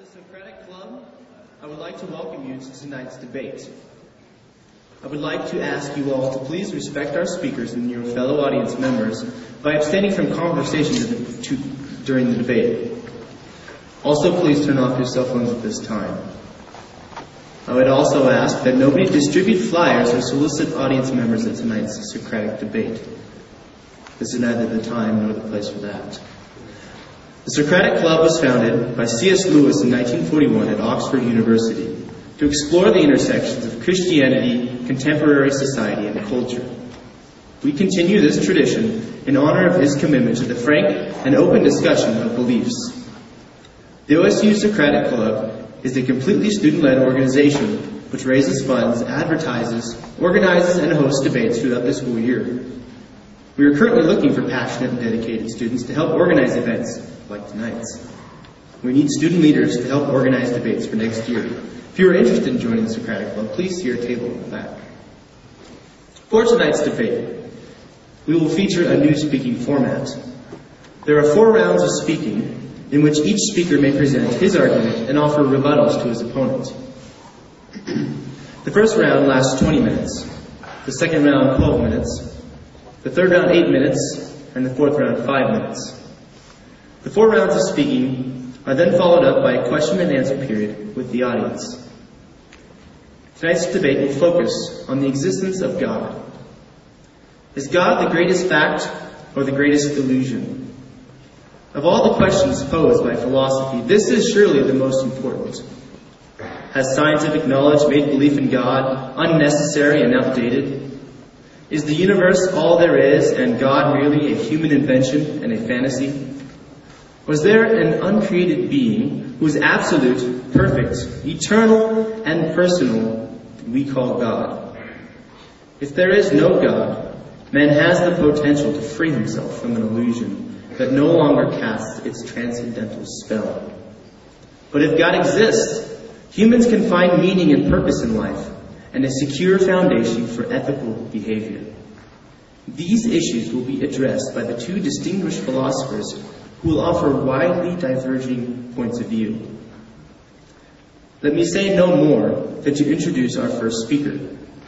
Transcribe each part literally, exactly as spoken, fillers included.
the Socratic Club, I would like to welcome you to tonight's debate. I would like to ask you all to please respect our speakers and your fellow audience members by abstaining from conversation to the, to, during the debate. Also, please turn off your cell phones at this time. I would also ask that nobody distribute flyers or solicit audience members at tonight's Socratic debate. This is neither the time nor the place for that. The Socratic Club was founded by C S Lewis in nineteen forty-one at Oxford University to explore the intersections of Christianity, contemporary society, and culture. We continue this tradition in honor of his commitment to the frank and open discussion of beliefs. The O S U Socratic Club is a completely student-led organization which raises funds, advertises, organizes, and hosts debates throughout the school year. We are currently looking for passionate and dedicated students to help organize events like tonight's. We need student leaders to help organize debates for next year. If you are interested in joining the Socratic Club, please see our table in the back. For tonight's debate, we will feature a new speaking format. There are four rounds of speaking in which each speaker may present his argument and offer rebuttals to his opponent. The first round lasts twenty minutes, the second round twelve minutes, the third round eight minutes, and the fourth round five minutes. The four rounds of speaking are then followed up by a question and answer period with the audience. Tonight's debate will focus on the existence of God. Is God the greatest fact or the greatest illusion? Of all the questions posed by philosophy, this is surely the most important. Has scientific knowledge made belief in God unnecessary and outdated? Is the universe all there is and God merely a human invention and a fantasy? Was there an uncreated being who is absolute, perfect, eternal, and personal that we call God? If there is no God, man has the potential to free himself from an illusion that no longer casts its transcendental spell. But if God exists, humans can find meaning and purpose in life and a secure foundation for ethical behavior. These issues will be addressed by the two distinguished philosophers who will offer widely diverging points of view. Let me say no more than to introduce our first speaker.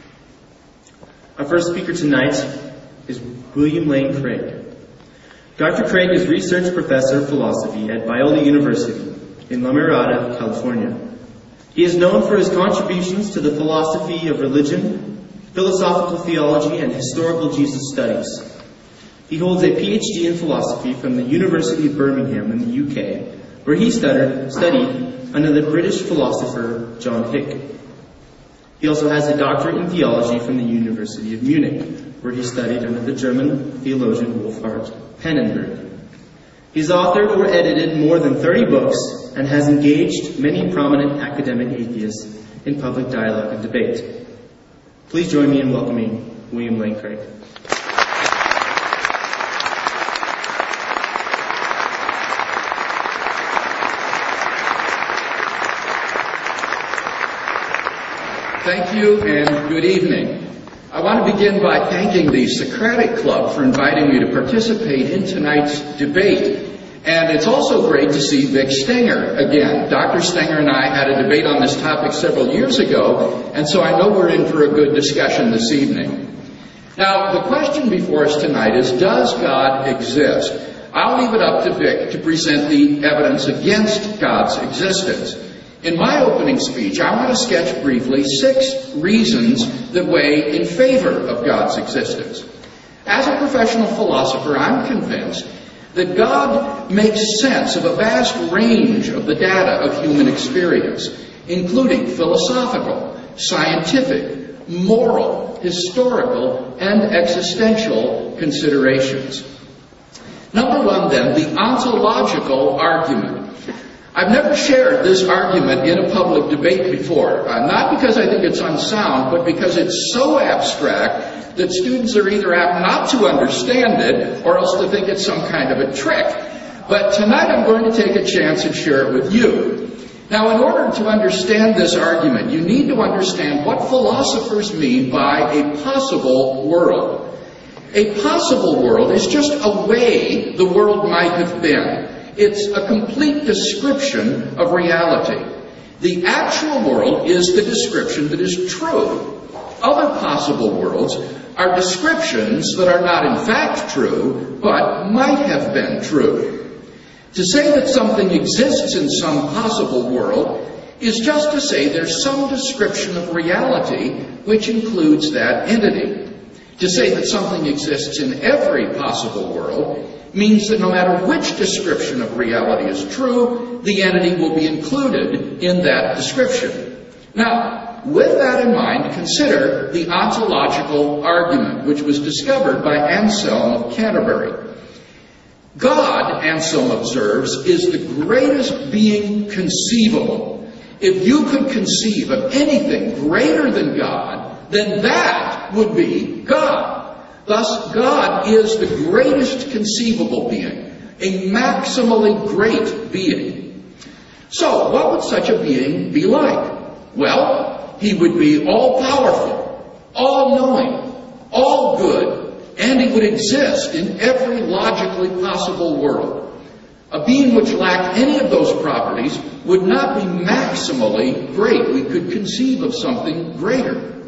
Our first speaker tonight is William Lane Craig. Doctor Craig is Research Professor of Philosophy at Biola University in La Mirada, California. He is known for his contributions to the philosophy of religion, philosophical theology, and historical Jesus studies. He holds a P H D in philosophy from the University of Birmingham in the U K, where he studied, studied under the British philosopher John Hick. He also has a doctorate in theology from the University of Munich, where he studied under the German theologian Wolfhard Pannenberg. He's authored or edited more than thirty books and has engaged many prominent academic atheists in public dialogue and debate. Please join me in welcoming William Lane Craig. Thank you and good evening. I want to begin by thanking the Socratic Club for inviting me to participate in tonight's debate. And it's also great to see Vic Stenger again. Doctor Stenger and I had a debate on this topic several years ago, and so I know we're in for a good discussion this evening. Now, the question before us tonight is, does God exist? I'll leave it up to Vic to present the evidence against God's existence. In my opening speech, I want to sketch briefly six reasons that weigh in favor of God's existence. As a professional philosopher, I'm convinced that God makes sense of a vast range of the data of human experience, including philosophical, scientific, moral, historical, and existential considerations. Number one, then, the ontological argument. I've never shared this argument in a public debate before, uh, not because I think it's unsound, but because it's so abstract that students are either apt not to understand it or else to think it's some kind of a trick. But tonight I'm going to take a chance and share it with you. Now, in order to understand this argument, you need to understand what philosophers mean by a possible world. A possible world is just a way the world might have been. It's a complete description of reality. The actual world is the description that is true. Other possible worlds are descriptions that are not in fact true, but might have been true. To say that something exists in some possible world is just to say there's some description of reality which includes that entity. To say that something exists in every possible world means that no matter which description of reality is true, the entity will be included in that description. Now, with that in mind, consider the ontological argument, which was discovered by Anselm of Canterbury. God, Anselm observes, is the greatest being conceivable. If you could conceive of anything greater than God, then that would be God. Thus, God is the greatest conceivable being, a maximally great being. So, what would such a being be like? Well, he would be all-powerful, all-knowing, all-good, and he would exist in every logically possible world. A being which lacked any of those properties would not be maximally great. We could conceive of something greater.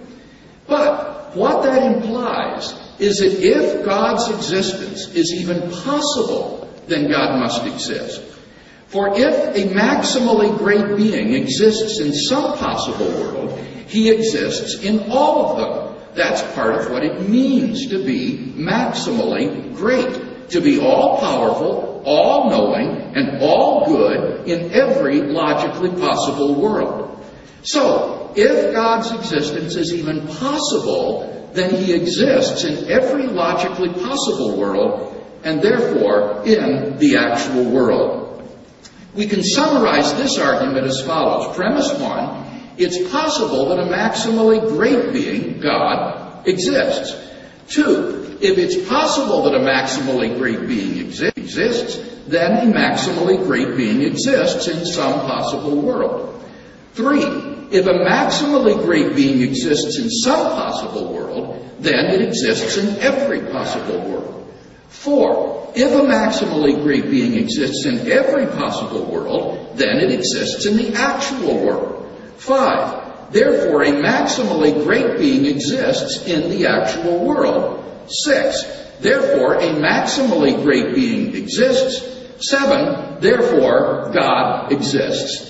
But what that implies is that if God's existence is even possible, then God must exist. For if a maximally great being exists in some possible world, he exists in all of them. That's part of what it means to be maximally great, to be all-powerful, all-knowing, and all-good in every logically possible world. So, if God's existence is even possible, then he exists in every logically possible world, and therefore in the actual world. We can summarize this argument as follows. Premise one, it's possible that a maximally great being, God, exists. Two, if it's possible that a maximally great being exi- exists, then a maximally great being exists in some possible world. Three, if a maximally great being exists in some possible world, then it exists in every possible world. Four, if a maximally great being exists in every possible world, then it exists in the actual world. Five, therefore a maximally great being exists in the actual world. Six, therefore a maximally great being exists. Seven, therefore God exists.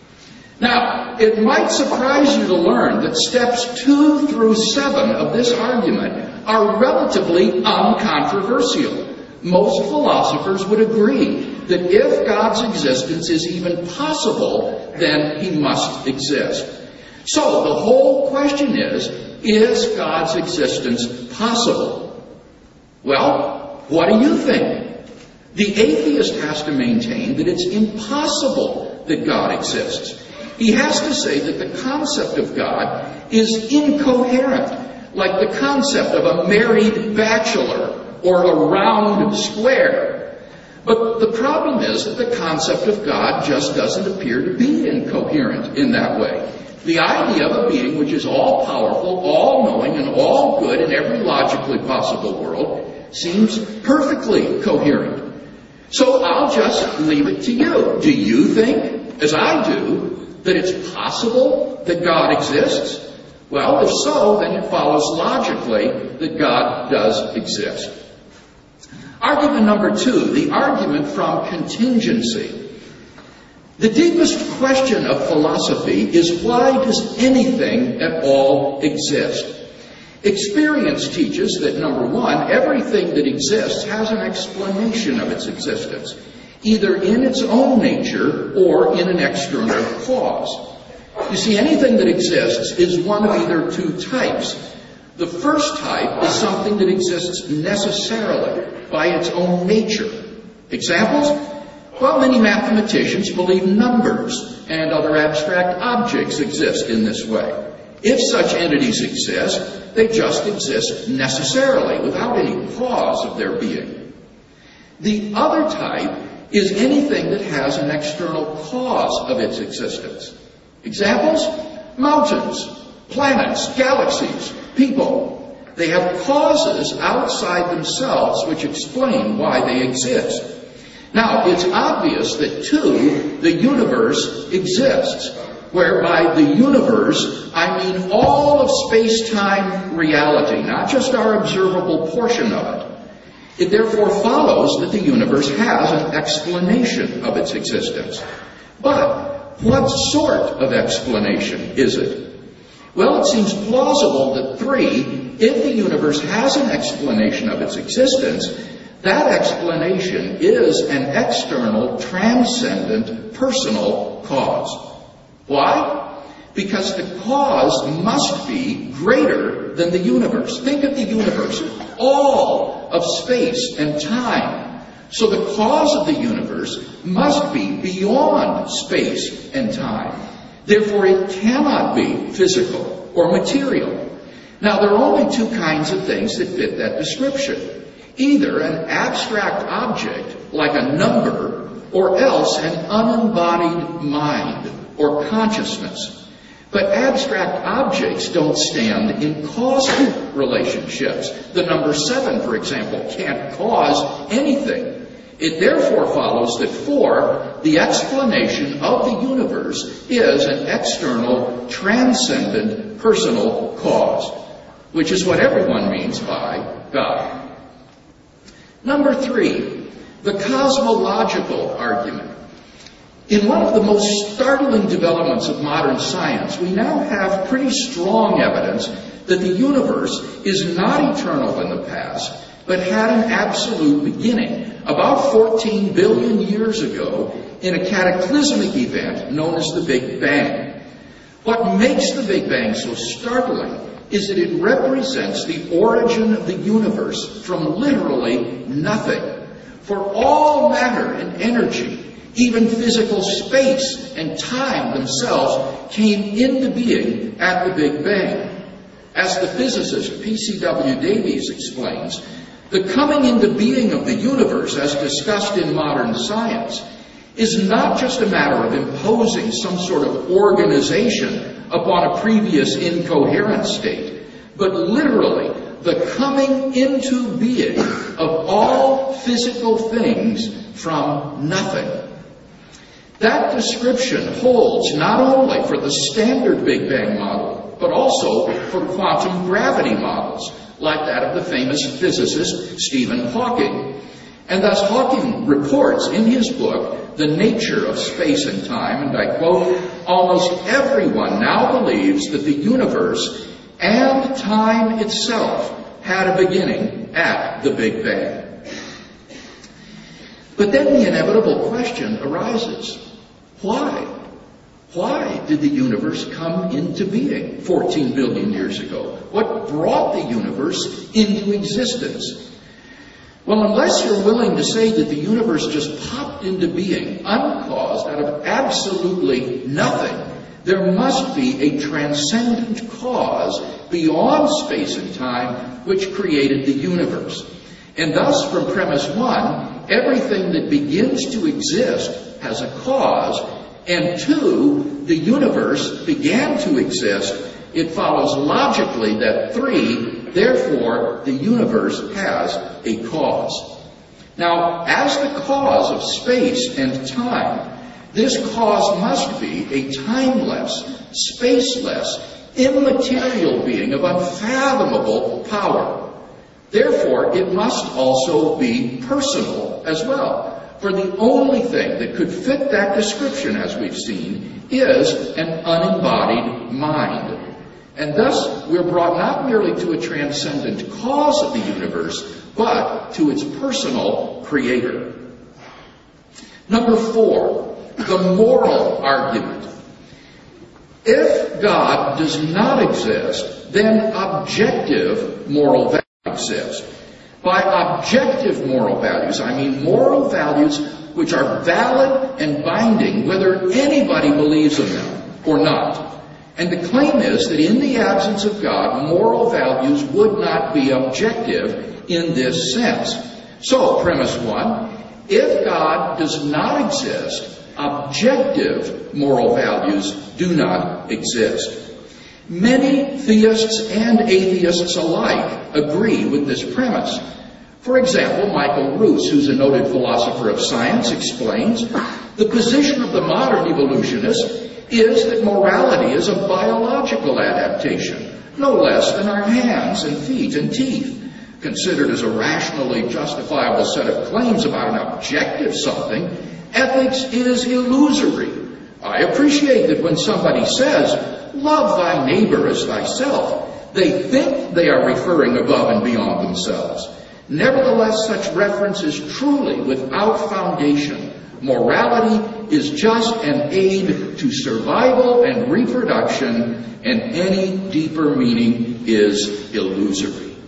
Now, it might surprise you to learn that steps two through seven of this argument are relatively uncontroversial. Most philosophers would agree that if God's existence is even possible, then he must exist. So, the whole question is, is God's existence possible? Well, what do you think? The atheist has to maintain that it's impossible that God exists. He has to say that the concept of God is incoherent, like the concept of a married bachelor or a round square. But the problem is that the concept of God just doesn't appear to be incoherent in that way. The idea of a being which is all-powerful, all-knowing, and all-good in every logically possible world seems perfectly coherent. So I'll just leave it to you. Do you think, as I do, that it's possible that God exists? Well, if so, then it follows logically that God does exist. Argument number two, the argument from contingency. The deepest question of philosophy is, why does anything at all exist? Experience teaches that, number one, everything that exists has an explanation of its existence, either in its own nature or in an external cause. You see, anything that exists is one of either two types. The first type is something that exists necessarily by its own nature. Examples? Well, many mathematicians believe numbers and other abstract objects exist in this way. If such entities exist, they just exist necessarily, without any cause of their being. The other type is anything that has an external cause of its existence. Examples? Mountains, planets, galaxies, people. They have causes outside themselves which explain why they exist. Now, it's obvious that, two, the universe exists, whereby the universe, I mean all of space-time reality, not just our observable portion of it. It therefore follows that the universe has an explanation of its existence. But what sort of explanation is it? Well, it seems plausible that, three, if the universe has an explanation of its existence, that explanation is an external, transcendent, personal cause. Why? Because the cause must be greater than the universe. Think of the universe, all of space and time. So the cause of the universe must be beyond space and time. Therefore, it cannot be physical or material. Now, there are only two kinds of things that fit that description. Either an abstract object, like a number, or else an unembodied mind or consciousness. But abstract objects don't stand in causal relationships. The number seven, for example, can't cause anything. It therefore follows that, four, the explanation of the universe is an external, transcendent, personal cause, which is what everyone means by God. Number three, the cosmological argument. In one of the most startling developments of modern science, we now have pretty strong evidence that the universe is not eternal in the past, but had an absolute beginning about fourteen billion years ago in a cataclysmic event known as the Big Bang. What makes the Big Bang so startling is that it represents the origin of the universe from literally nothing. For all matter and energy, even physical space and time themselves, came into being at the Big Bang. As the physicist P C W Davies explains, the coming into being of the universe, as discussed in modern science, is not just a matter of imposing some sort of organization upon a previous incoherent state, but literally the coming into being of all physical things from nothing. That description holds not only for the standard Big Bang model, but also for quantum gravity models, like that of the famous physicist Stephen Hawking. And thus Hawking reports in his book, The Nature of Space and Time, and I quote, "Almost everyone now believes that the universe and time itself had a beginning at the Big Bang." But then the inevitable question arises. Why? Why did the universe come into being fourteen billion years ago? What brought the universe into existence? Well, unless you're willing to say that the universe just popped into being, uncaused, out of absolutely nothing, there must be a transcendent cause beyond space and time which created the universe. And thus, from premise one, everything that begins to exist has a cause, and two, the universe began to exist. It follows logically that, three, therefore, the universe has a cause. Now, as the cause of space and time, this cause must be a timeless, spaceless, immaterial being of unfathomable power. Therefore, it must also be personal as well. For the only thing that could fit that description, as we've seen, is an unembodied mind. And thus, we're brought not merely to a transcendent cause of the universe, but to its personal creator. Number four, the moral argument. If God does not exist, then objective moral values exist. By objective moral values, I mean moral values which are valid and binding whether anybody believes in them or not. And the claim is that in the absence of God, moral values would not be objective in this sense. So, premise one, if God does not exist, objective moral values do not exist. Many theists and atheists alike agree with this premise. For example, Michael Ruse, who's a noted philosopher of science, explains, the position of the modern evolutionist is that morality is a biological adaptation, no less than our hands and feet and teeth. Considered as a rationally justifiable set of claims about an objective something, ethics is illusory. I appreciate that when somebody says, love thy neighbor as thyself, they think they are referring above and beyond themselves. Nevertheless, such reference is truly without foundation. Morality is just an aid to survival and reproduction, and any deeper meaning is illusory.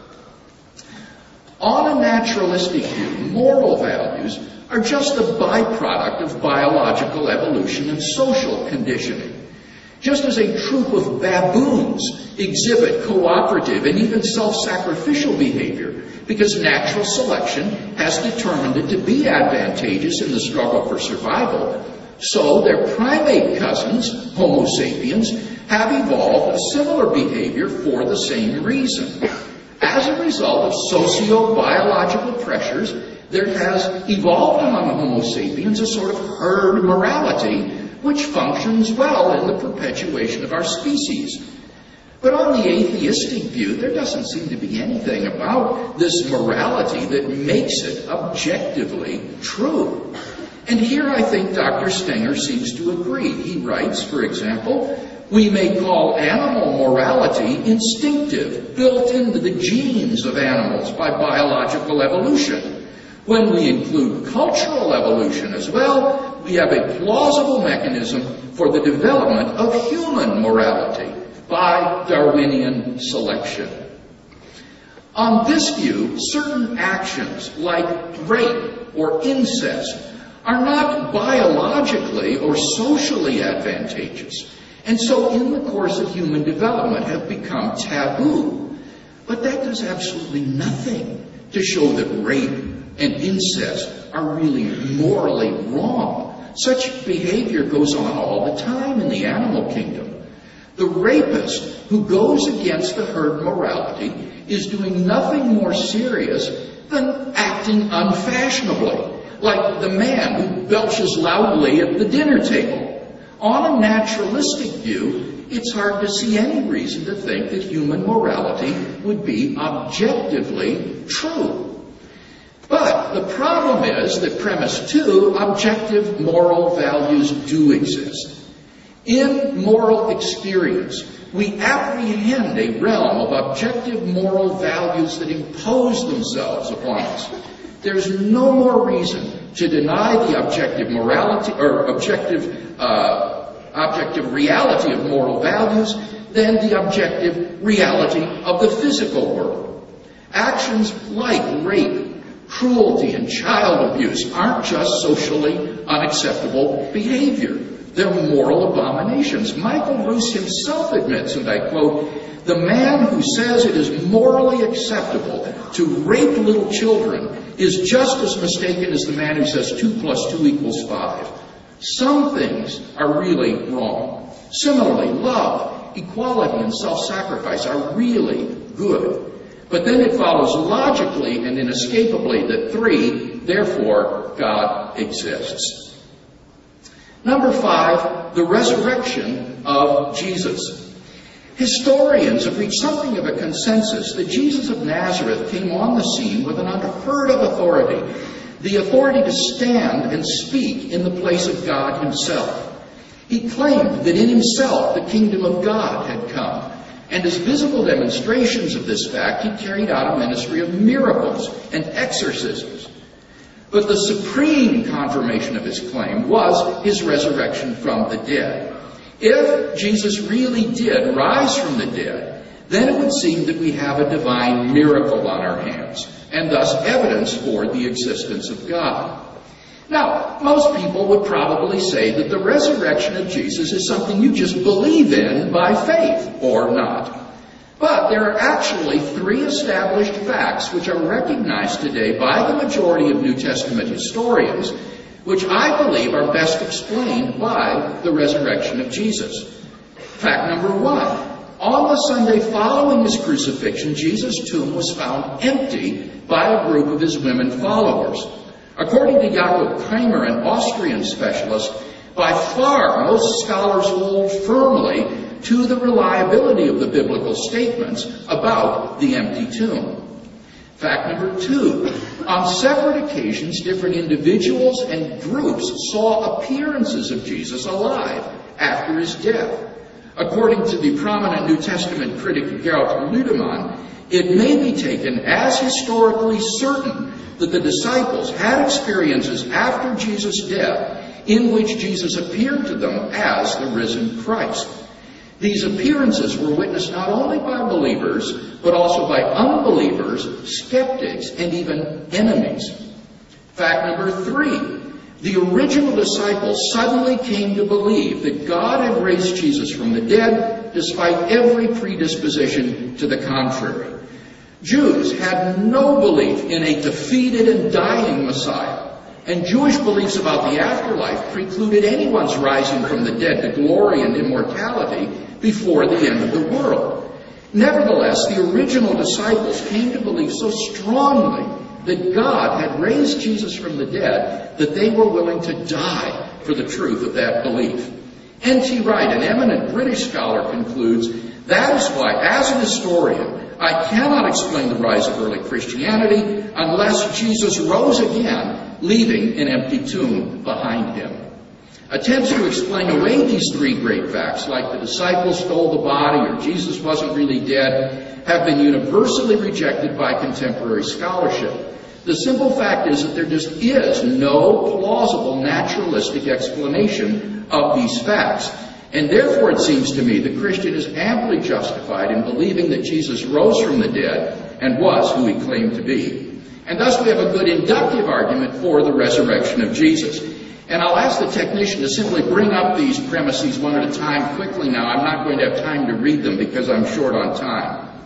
On a naturalistic view, moral values are just a byproduct of biological evolution and social conditioning. Just as a troop of baboons exhibit cooperative and even self-sacrificial behavior because natural selection has determined it to be advantageous in the struggle for survival, so their primate cousins, Homo sapiens, have evolved a similar behavior for the same reason. As a result of socio-biological pressures, there has evolved among Homo sapiens a sort of herd morality which functions well in the perpetuation of our species. But on the atheistic view, there doesn't seem to be anything about this morality that makes it objectively true. And here I think Doctor Stenger seems to agree. He writes, for example, we may call animal morality instinctive, built into the genes of animals by biological evolution. When we include cultural evolution as well, we have a plausible mechanism for the development of human morality by Darwinian selection. On this view, certain actions like rape or incest are not biologically or socially advantageous, and so in the course of human development have become taboo. But that does absolutely nothing to show that rape and incest are really morally wrong. Such behavior goes on all the time in the animal kingdom. The rapist who goes against the herd morality is doing nothing more serious than acting unfashionably, like the man who belches loudly at the dinner table. On a naturalistic view, it's hard to see any reason to think that human morality would be objectively true. But the problem is that premise two, objective moral values do exist. In moral experience, we apprehend a realm of objective moral values that impose themselves upon us. There's no more reason to deny the objective morality or objective uh, objective reality of moral values than the objective reality of the physical world. Actions like rape, cruelty, and child abuse aren't just socially unacceptable behavior. They're moral abominations. Michael Ruse himself admits, and I quote, "The man who says it is morally acceptable to rape little children is just as mistaken as the man who says two plus two equals five. Some things are really wrong. Similarly, love, equality, and self-sacrifice are really good. But then it follows logically and inescapably that three, therefore, God exists." Number five, the resurrection of Jesus. Historians have reached something of a consensus that Jesus of Nazareth came on the scene with an unheard of authority, the authority to stand and speak in the place of God himself. He claimed that in himself the kingdom of God had come, and as visible demonstrations of this fact, he carried out a ministry of miracles and exorcisms. But the supreme confirmation of his claim was his resurrection from the dead. If Jesus really did rise from the dead, then it would seem that we have a divine miracle on our hands, and thus evidence for the existence of God. Now, most people would probably say that the resurrection of Jesus is something you just believe in by faith, or not. But there are actually three established facts which are recognized today by the majority of New Testament historians, which I believe are best explained by the resurrection of Jesus. Fact number one, On the Sunday following his crucifixion, Jesus' tomb was found empty by a group of his women followers. According to Jakob Kramer, an Austrian specialist, by far most scholars hold firmly to the reliability of the biblical statements about the empty tomb. Fact number two, on separate occasions, different individuals and groups saw appearances of Jesus alive after his death. According to the prominent New Testament critic Gerald Ludemann, it may be taken as historically certain that the disciples had experiences after Jesus' death in which Jesus appeared to them as the risen Christ. These appearances were witnessed not only by believers, but also by unbelievers, skeptics, and even enemies. Fact number three, the original disciples suddenly came to believe that God had raised Jesus from the dead, despite every predisposition to the contrary. Jews had no belief in a defeated and dying Messiah, and Jewish beliefs about the afterlife precluded anyone's rising from the dead to glory and immortality before the end of the world. Nevertheless, the original disciples came to believe so strongly that God had raised Jesus from the dead that they were willing to die for the truth of that belief. N T Wright, an eminent British scholar, concludes, that is why, as an historian, I cannot explain the rise of early Christianity unless Jesus rose again, leaving an empty tomb behind him. Attempts to explain away these three great facts, like the disciples stole the body or Jesus wasn't really dead, have been universally rejected by contemporary scholarship. The simple fact is that there just is no plausible naturalistic explanation of these facts. And therefore, it seems to me, the Christian is amply justified in believing that Jesus rose from the dead and was who he claimed to be. And thus we have a good inductive argument for the resurrection of Jesus. And I'll ask the technician to simply bring up these premises one at a time quickly now. I'm not going to have time to read them because I'm short on time.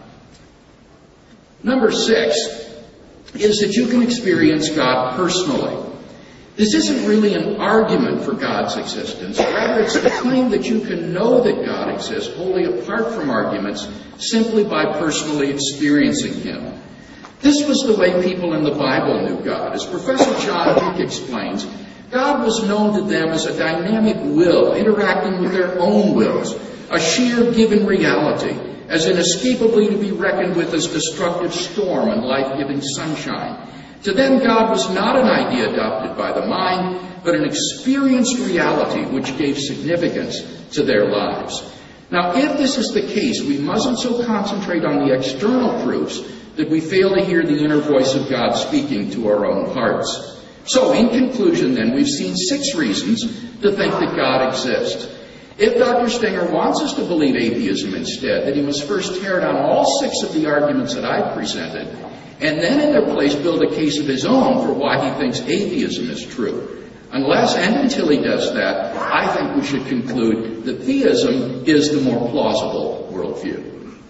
Number six is that you can experience God personally. This isn't really an argument for God's existence. Rather, it's the claim that you can know that God exists wholly apart from arguments simply by personally experiencing him. This was the way people in the Bible knew God. As Professor John Dick explains, God was known to them as a dynamic will, interacting with their own wills, a sheer given reality, as inescapably to be reckoned with as destructive storm and life-giving sunshine. To them, God was not an idea adopted by the mind, but an experienced reality which gave significance to their lives. Now, if this is the case, we mustn't so concentrate on the external proofs that we fail to hear the inner voice of God speaking to our own hearts. So, in conclusion, then, we've seen six reasons to think that God exists. If Doctor Stenger wants us to believe atheism instead, then he must first tear down all six of the arguments that I've presented, and then in their place build a case of his own for why he thinks atheism is true. Unless and until he does that, I think we should conclude that theism is the more plausible worldview.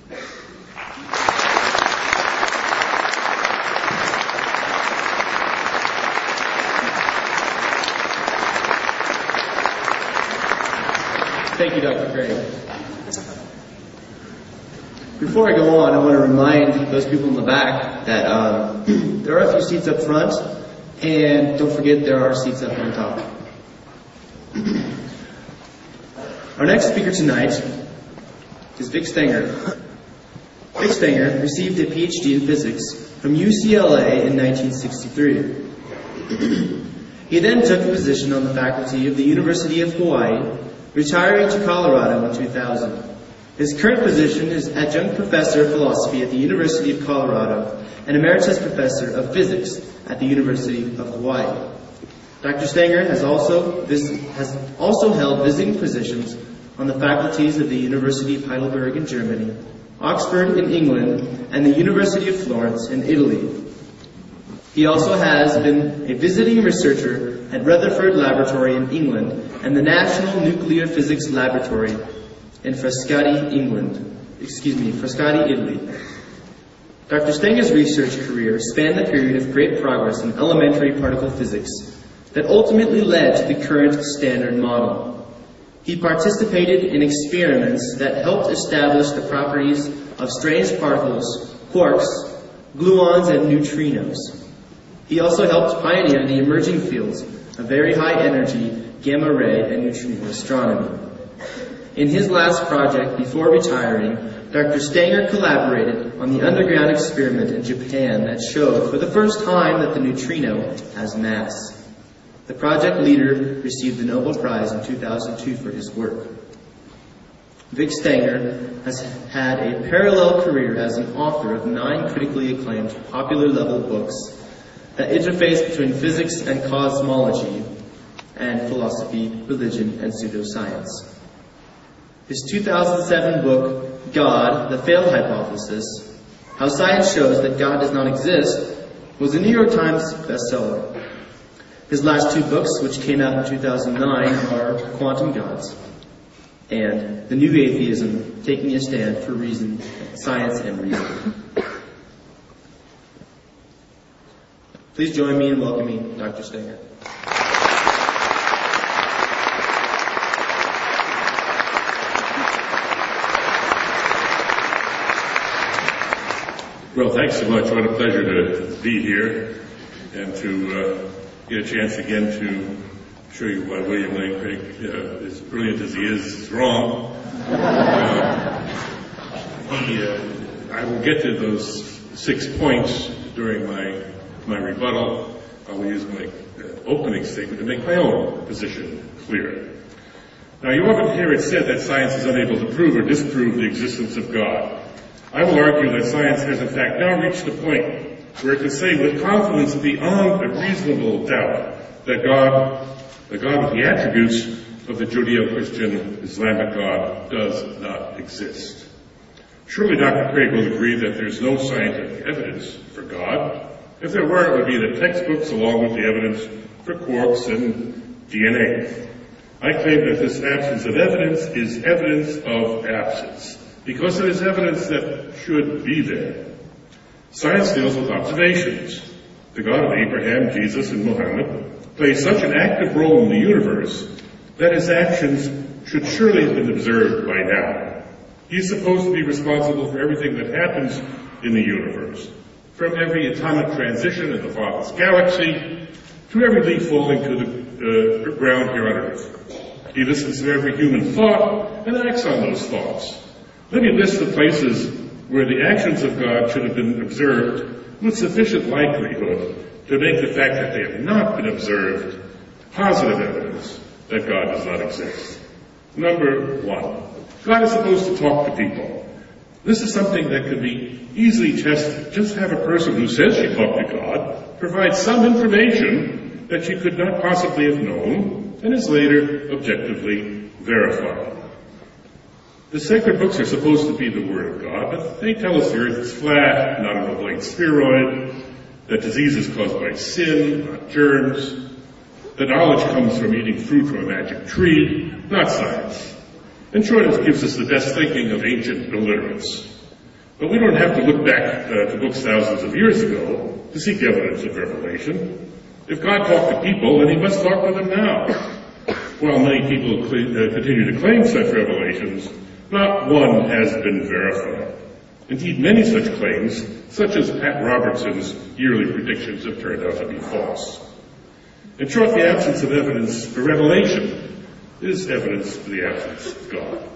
Thank you, Doctor Craig. Before I go on, I want to remind those people in the back that uh, there are a few seats up front, and don't forget there are seats up on top. Our next speaker tonight is Vic Stenger. Vic Stenger received a P H D in physics from U C L A in nineteen sixty-three. He then took a position on the faculty of the University of Hawaii, retiring to Colorado in two thousand. His current position is Adjunct Professor of Philosophy at the University of Colorado and Emeritus Professor of Physics at the University of Hawaii. Doctor Stenger has also, has also held visiting positions on the faculties of the University of Heidelberg in Germany, Oxford in England, and the University of Florence in Italy. He also has been a visiting researcher at Rutherford Laboratory in England and the National Nuclear Physics Laboratory in Frascati, England. Excuse me, Frascati, Italy. Doctor Stenger's research career spanned the period of great progress in elementary particle physics that ultimately led to the current Standard Model. He participated in experiments that helped establish the properties of strange particles, quarks, gluons, and neutrinos. He also helped pioneer the emerging fields of very high energy gamma ray and neutrino astronomy. In his last project before retiring, Doctor Stanger collaborated on the underground experiment in Japan that showed for the first time that the neutrino has mass. The project leader received the Nobel Prize in two thousand two for his work. Vic Stanger has had a parallel career as an author of nine critically acclaimed popular-level books that interface between physics and cosmology and philosophy, religion, and pseudoscience. His two thousand seven book, God, the Failed Hypothesis, How Science Shows That God Does Not Exist, was a New York Times bestseller. His last two books, which came out in two thousand nine, are Quantum Gods and The New Atheism, Taking a Stand for Reason, Science and Reason. Please join me in welcoming Doctor Stanger. Well, thanks so much. What a pleasure to be here and to uh, get a chance again to show you why William Lane Craig, uh, as brilliant as he is, is wrong. Uh, he, uh, I will get to those six points during my my rebuttal. I will use my uh, opening statement to make my own position clear. Now, you often hear it said that science is unable to prove or disprove the existence of God. I will argue that science has in fact now reached the point where it can say with confidence beyond a reasonable doubt that God, the God with the attributes of the Judeo-Christian Islamic God, does not exist. Surely Doctor Craig will agree that there's no scientific evidence for God. If there were, it would be the textbooks along with the evidence for quarks and D N A. I claim that this absence of evidence is evidence of absence, because it is evidence that should be there. Science deals with observations. The God of Abraham, Jesus, and Muhammad plays such an active role in the universe that his actions should surely have been observed by now. He is supposed to be responsible for everything that happens in the universe, from every atomic transition in the farthest galaxy to every leaf falling to the uh, ground here on Earth. He listens to every human thought and acts on those thoughts. Let me list the places where the actions of God should have been observed with sufficient likelihood to make the fact that they have not been observed positive evidence that God does not exist. Number one, God is supposed to talk to people. This is something that could be easily tested. Just have a person who says she talked to God provide some information that she could not possibly have known and is later objectively verified. The sacred books are supposed to be the Word of God, but they tell us the earth is flat, not an oblate spheroid, that disease is caused by sin, not germs, that knowledge comes from eating fruit from a magic tree, not science. In short, it gives us the best thinking of ancient illiterates. But we don't have to look back uh, to books thousands of years ago to seek evidence of revelation. If God talked to people, then he must talk to them now. While many people cl- uh, continue to claim such revelations, not one has been verified. Indeed, many such claims, such as Pat Robertson's yearly predictions, have turned out to be false. In short, the absence of evidence for revelation is evidence for the absence of God.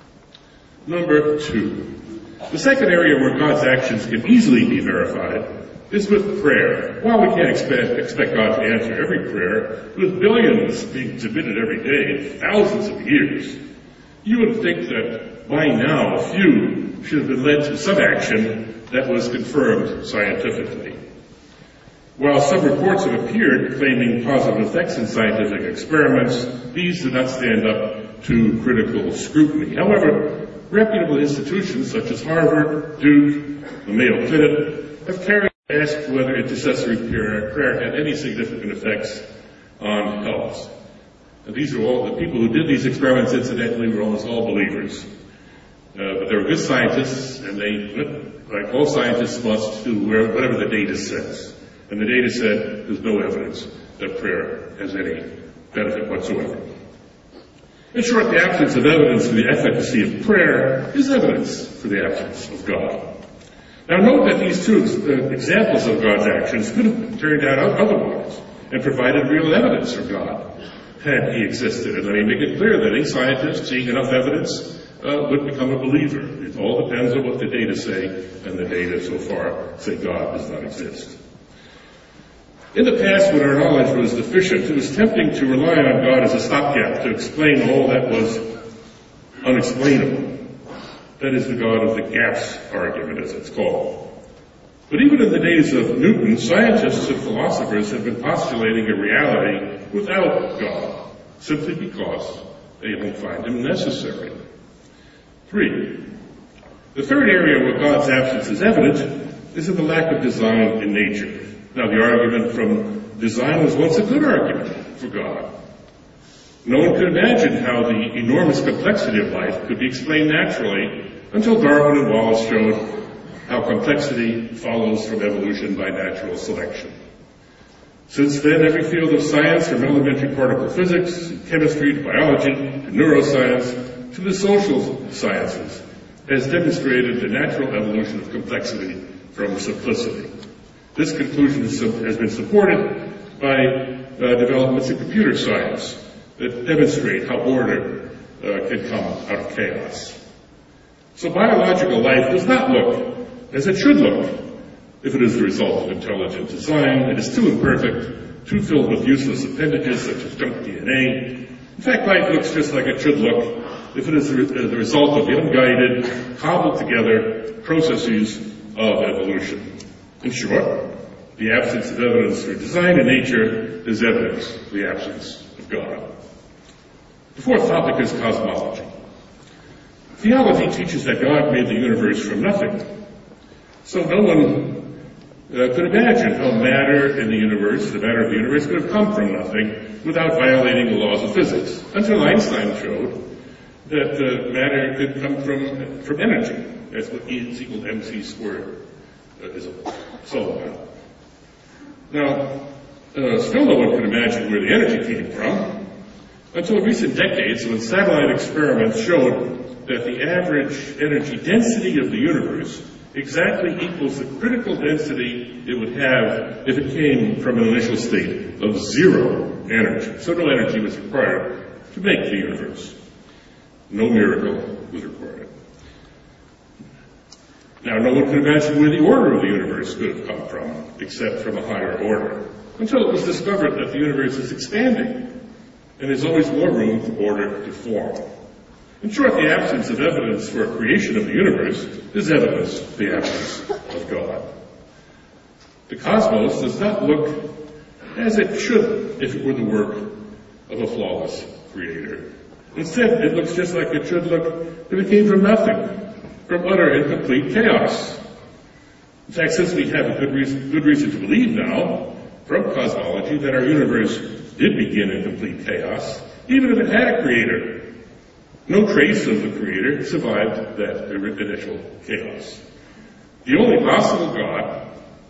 Number two, the second area where God's actions can easily be verified is with prayer. While we can't expect, expect God to answer every prayer, with billions being submitted every day, thousands of years, you would think that by now a few should have been led to some action that was confirmed scientifically. While some reports have appeared claiming positive effects in scientific experiments, these do not stand up to critical scrutiny. However, reputable institutions such as Harvard, Duke, the Mayo Clinic have carried asked whether intercessory prayer had any significant effects on health. And these are all, the people who did these experiments, incidentally, were almost all believers. Uh, but they were good scientists, and they, like all scientists, must do whatever the data says. And the data said there's no evidence that prayer has any benefit whatsoever. In short, the absence of evidence for the efficacy of prayer is evidence for the absence of God. Now note that these two uh, examples of God's actions could have turned out otherwise and provided real evidence for God had he existed. And let me make it clear that any scientist seeing enough evidence uh, would become a believer. It all depends on what the data say, and the data so far say God does not exist. In the past, when our knowledge was deficient, it was tempting to rely on God as a stopgap to explain all that was unexplainable. That is the God of the gaps argument, as it's called. But even in the days of Newton, scientists and philosophers have been postulating a reality without God, simply because they don't find him necessary. Three, the third area where God's absence is evident is in the lack of design in nature. Now, the argument from design was once a good argument for God. No one could imagine how the enormous complexity of life could be explained naturally until Darwin and Wallace showed how complexity follows from evolution by natural selection. Since then, every field of science, from elementary particle physics, chemistry, to biology, to neuroscience, to the social sciences, has demonstrated the natural evolution of complexity from simplicity. This conclusion has been supported by uh, developments in computer science that demonstrate how order uh, can come out of chaos. So biological life does not look as it should look if it is the result of intelligent design. It is too imperfect, too filled with useless appendages such as junk D N A. In fact, life looks just like it should look if it is the, re- the result of unguided, cobbled together processes of evolution. In short, the absence of evidence for design in nature is evidence of the absence of God. The fourth topic is cosmology. Theology teaches that God made the universe from nothing. So no one uh, could imagine how matter in the universe, the matter of the universe, could have come from nothing without violating the laws of physics, until Einstein showed that uh, matter could come from, from energy. That's what E is equal to mc squared uh, is all about. Now, uh, still no one could imagine where the energy came from until recent decades when satellite experiments showed that the average energy density of the universe exactly equals the critical density it would have if it came from an initial state of zero energy. So no energy was required to make the universe. No miracle was required. Now, no one could imagine where the order of the universe could have come from, except from a higher order, until it was discovered that the universe is expanding, and there's always more room for order to form. In short, the absence of evidence for a creation of the universe is evidence of the absence of God. The cosmos does not look as it should if it were the work of a flawless creator. Instead, it looks just like it should look if it came from nothing, from utter and complete chaos. In fact, since we have a good reason, good reason to believe now, from cosmology, that our universe did begin in complete chaos, even if it had a creator, no trace of the creator survived that initial chaos. The only possible God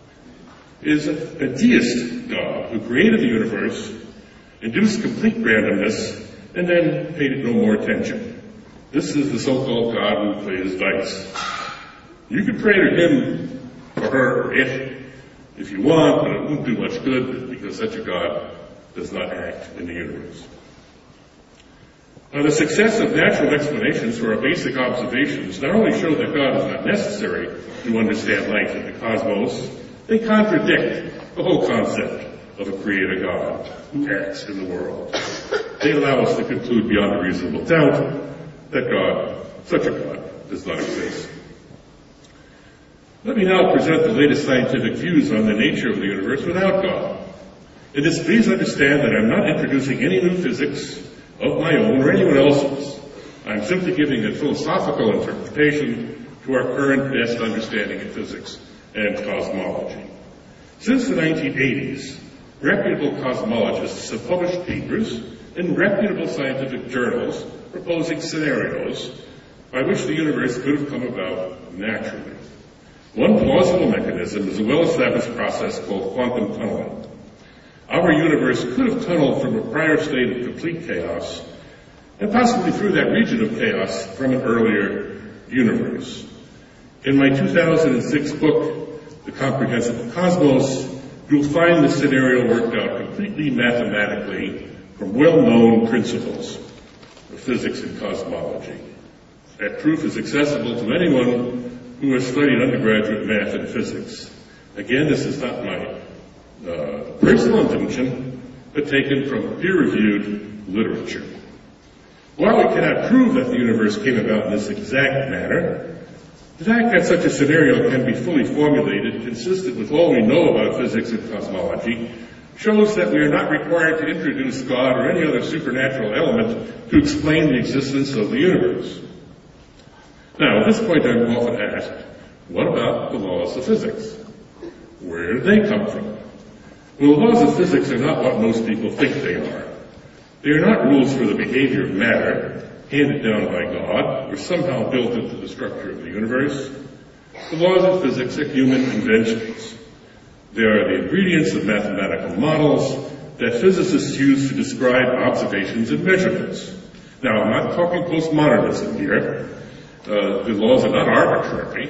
is a, a deist God who created the universe, induced complete randomness, and then paid it no more attention. This is the so-called God who plays dice. You can pray to him, or her, or it, if you want, but it won't do much good because such a God does not act in the universe. Now, the success of natural explanations for our basic observations not only show that God is not necessary to understand life in the cosmos, they contradict the whole concept of a creator God who acts in the world. They allow us to conclude beyond a reasonable doubt that God, such a God, does not exist. Let me now present the latest scientific views on the nature of the universe without God. In this, please understand that I'm not introducing any new physics of my own or anyone else's. I'm simply giving a philosophical interpretation to our current best understanding of physics and cosmology. Since the nineteen eighties, reputable cosmologists have published papers in reputable scientific journals proposing scenarios by which the universe could have come about naturally. One plausible mechanism is a well-established process called quantum tunneling. Our universe could have tunneled from a prior state of complete chaos and possibly through that region of chaos from an earlier universe. In my two thousand six book, The Comprehensible Cosmos, you'll find the scenario worked out completely mathematically from well-known principles of physics and cosmology. That proof is accessible to anyone who has studied undergraduate math and physics. Again, this is not my uh, personal invention, but taken from peer-reviewed literature. While we cannot prove that the universe came about in this exact manner, the fact that such a scenario can be fully formulated, consistent with all we know about physics and cosmology, shows that we are not required to introduce God or any other supernatural element to explain the existence of the universe. Now, at this point, I'm often asked, what about the laws of physics? Where do they come from? Well, the laws of physics are not what most people think they are. They are not rules for the behavior of matter, handed down by God, or somehow built into the structure of the universe. The laws of physics are human inventions. They are the ingredients of mathematical models that physicists use to describe observations and measurements. Now, I'm not talking postmodernism here. Uh, the laws are not arbitrary.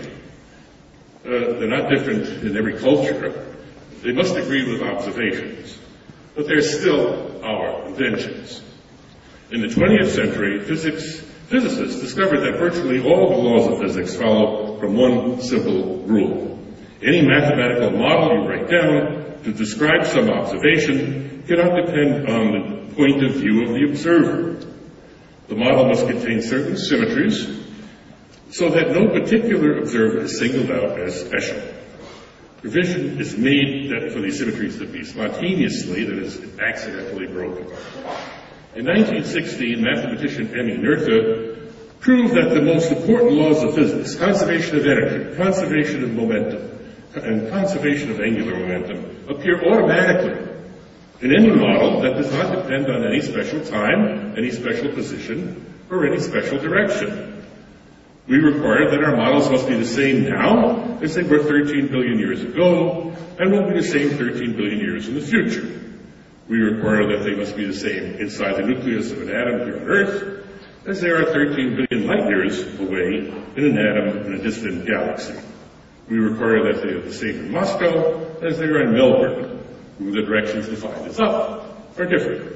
Uh, they're not different in every culture. They must agree with observations. But they're still our inventions. In the twentieth century, physics, physicists discovered that virtually all the laws of physics follow from one simple rule. Any mathematical model you write down to describe some observation cannot depend on the point of view of the observer. The model must contain certain symmetries so that no particular observer is singled out as special. Provision is made that for these symmetries to be spontaneously, that is, accidentally broken. In nineteen sixteen, mathematician Emmy Noether proved that the most important laws of physics, conservation of energy, conservation of momentum, and conservation of angular momentum, appear automatically in any model that does not depend on any special time, any special position, or any special direction. We require that our models must be the same now as they were thirteen billion years ago, and will be the same thirteen billion years in the future. We require that they must be the same inside the nucleus of an atom here on Earth, as they are thirteen billion light years away in an atom in a distant galaxy. We require that they are the same in Moscow as they are in Melbourne, where the directions defined as up are different.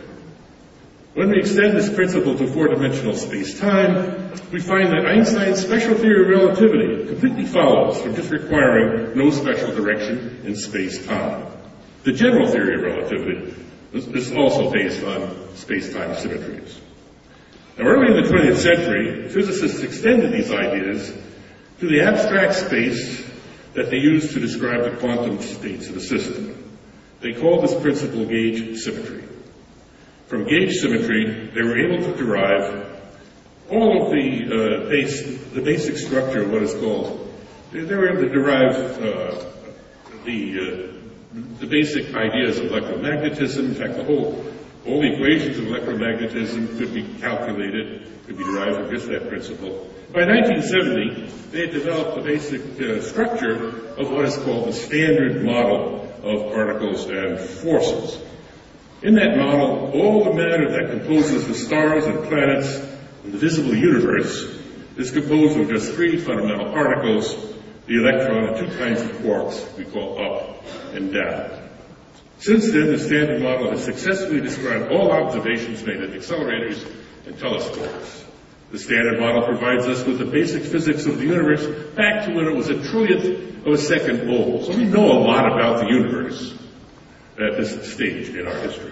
When we extend this principle to four-dimensional space-time, we find that Einstein's special theory of relativity completely follows from just requiring no special direction in space-time. The general theory of relativity is also based on space-time symmetries. Now, early in the twentieth century, physicists extended these ideas to the abstract space that they used to describe the quantum states of a system. They called this principle gauge symmetry. From gauge symmetry, they were able to derive all of the uh, base, the basic structure of what is called, they, they were able to derive uh, the, uh, the basic ideas of electromagnetism. In fact, the whole, all the equations of electromagnetism could be calculated, could be derived from just that principle. By nineteen seventy, they had developed the basic uh, structure of what is called the standard model of particles and forces. In that model, all the matter that composes the stars and planets in the visible universe is composed of just three fundamental particles, the electron and two kinds of quarks we call up and down. Since then, the standard model has successfully described all observations made at accelerators and telescopes. The standard model provides us with the basic physics of the universe back to when it was a trillionth of a second old. So we know a lot about the universe at this stage in our history.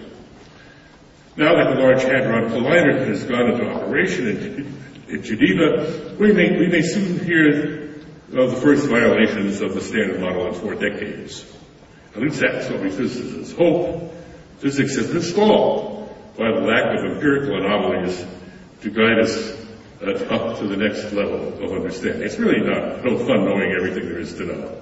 Now that the Large Hadron Collider has gone into operation in, in Geneva, we may, we may soon hear of the first violations of the standard model in four decades. At least that's what we physicists hope. Physics has been stalled by the lack of empirical anomalies to guide us uh, up to the next level of understanding. It's really not no fun knowing everything there is to know.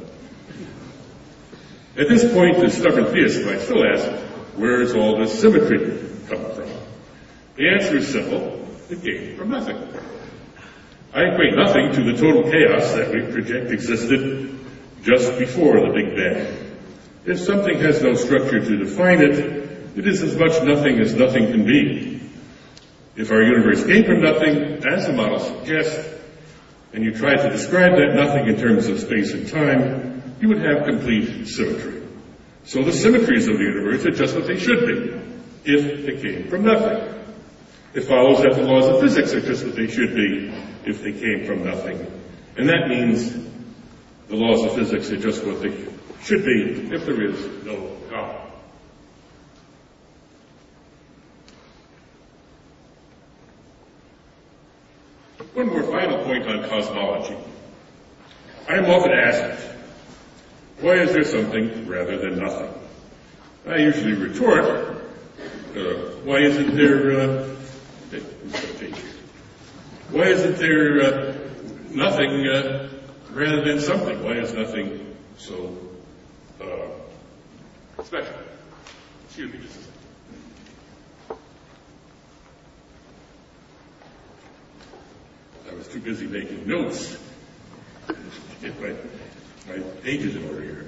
At this point, the stubborn theist might still ask, where is all this symmetry come from? The answer is simple. It came from nothing. I equate nothing to the total chaos that we project existed just before the Big Bang. If something has no structure to define it, it is as much nothing as nothing can be. If our universe came from nothing, as the model suggests, and you tried to describe that nothing in terms of space and time, you would have complete symmetry. So the symmetries of the universe are just what they should be, if they came from nothing. It follows that the laws of physics are just what they should be, if they came from nothing. And that means the laws of physics are just what they should be, if there is no God. One more final point on cosmology. I am often asked, why is there something rather than nothing? I usually retort, uh, why isn't there, uh, why isn't there uh, nothing uh, rather than something? Why is nothing so uh, special? Excuse me just a second. I was too busy making notes to get my, my pages in order here.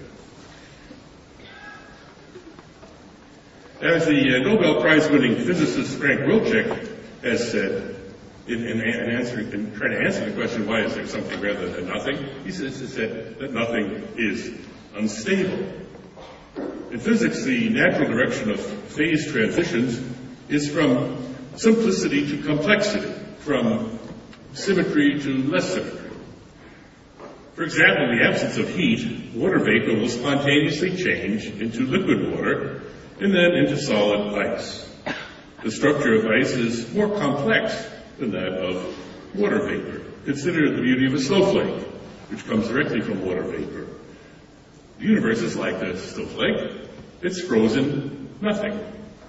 As the uh, Nobel Prize-winning physicist Frank Wilczek has said, in, in, in, answering, in trying to answer the question, why is there something rather than nothing, he says, he said that nothing is unstable. In physics, the natural direction of phase transitions is from simplicity to complexity, from symmetry to less symmetry. For example, in the absence of heat, water vapor will spontaneously change into liquid water and then into solid ice. The structure of ice is more complex than that of water vapor. Consider the beauty of a snowflake, which comes directly from water vapor. The universe is like a snowflake. It's frozen nothing.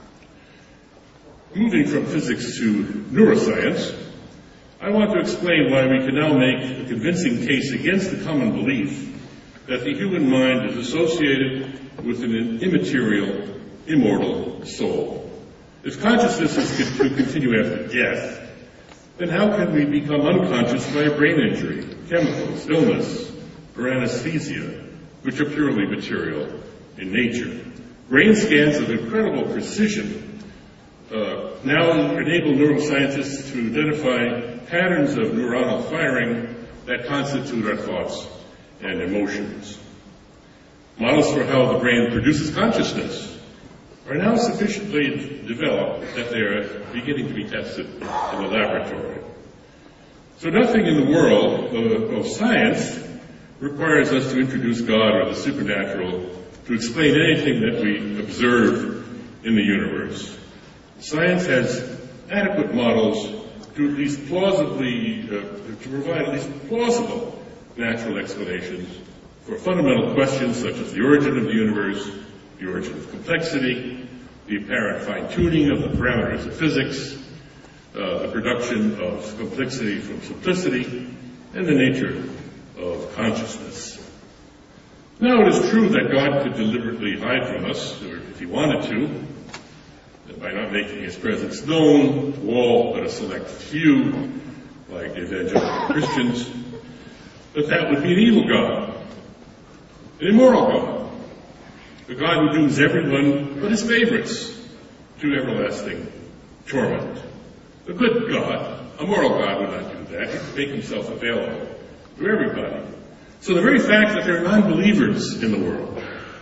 Moving from physics to neuroscience, I want to explain why we can now make a convincing case against the common belief that the human mind is associated with an immaterial, immortal soul. If consciousness is to continue after death, then how can we become unconscious by a brain injury, chemicals, illness, or anesthesia, which are purely material in nature? Brain scans of incredible precision uh, now enable neuroscientists to identify patterns of neuronal firing that constitute our thoughts and emotions. Models for how the brain produces consciousness are now sufficiently developed that they are beginning to be tested in the laboratory. So nothing in the world of, of science requires us to introduce God or the supernatural to explain anything that we observe in the universe. Science has adequate models to at least plausibly, uh, to provide at least plausible natural explanations for fundamental questions such as the origin of the universe, the origin of complexity, the apparent fine-tuning of the parameters of physics, uh, the production of complexity from simplicity, and the nature of consciousness. Now, it is true that God could deliberately hide from us, or if he wanted to, by not making his presence known to all but a select few, like evangelical Christians, but that would be an evil God, an immoral God, a God who dooms everyone but his favorites to everlasting torment. A good God, a moral God, would not do that. He would make himself available to everybody. So the very fact that there are non-believers in the world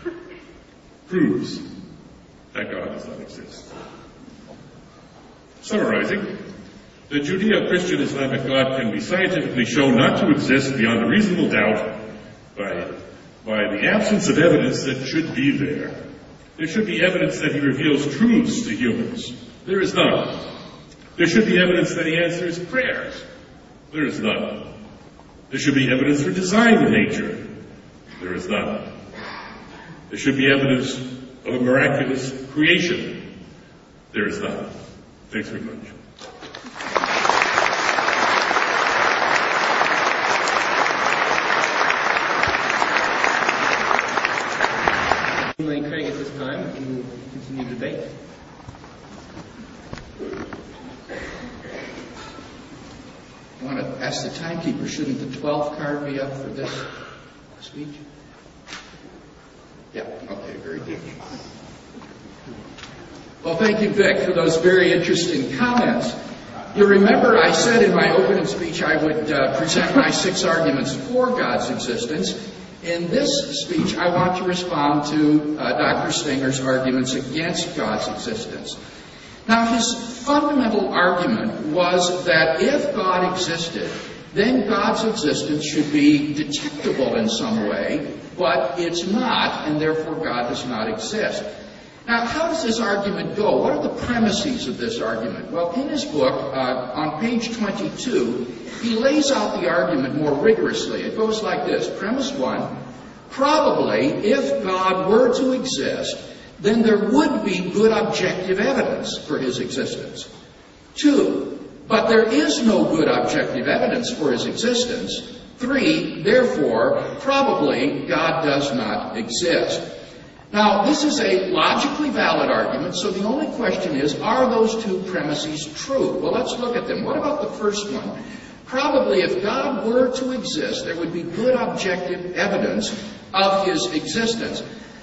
proves that God does not exist. Summarizing, the Judeo-Christian Islamic God can be scientifically shown not to exist beyond a reasonable doubt by, by the absence of evidence that should be there. There should be evidence that he reveals truths to humans. There is none. There should be evidence that he answers prayers. There is none. There should be evidence for design in nature. There is none. There should be evidence of a miraculous creation. There is none. Thanks very much. Lane Craig at this time, and we'll continue debate. I want to ask the timekeeper, shouldn't the twelfth card be up for this speech? Yeah, okay, very good. Well, thank you, Vic, for those very interesting comments. You remember I said in my opening speech I would uh, present my six arguments for God's existence. In this speech, I want to respond to uh, Doctor Stinger's arguments against God's existence. Now, his fundamental argument was that if God existed, then God's existence should be detectable in some way, but it's not, and therefore God does not exist. Now, how does this argument go? What are the premises of this argument? Well, in his book, uh, on page twenty-two, he lays out the argument more rigorously. It goes like this. Premise one, probably, if God were to exist, then there would be good objective evidence for his existence. Two, but there is no good objective evidence for his existence. Three, therefore, probably God does not exist. Now, this is a logically valid argument, so the only question is, are those two premises true? Well, let's look at them. What about the first one? Probably if God were to exist, there would be good objective evidence of his existence.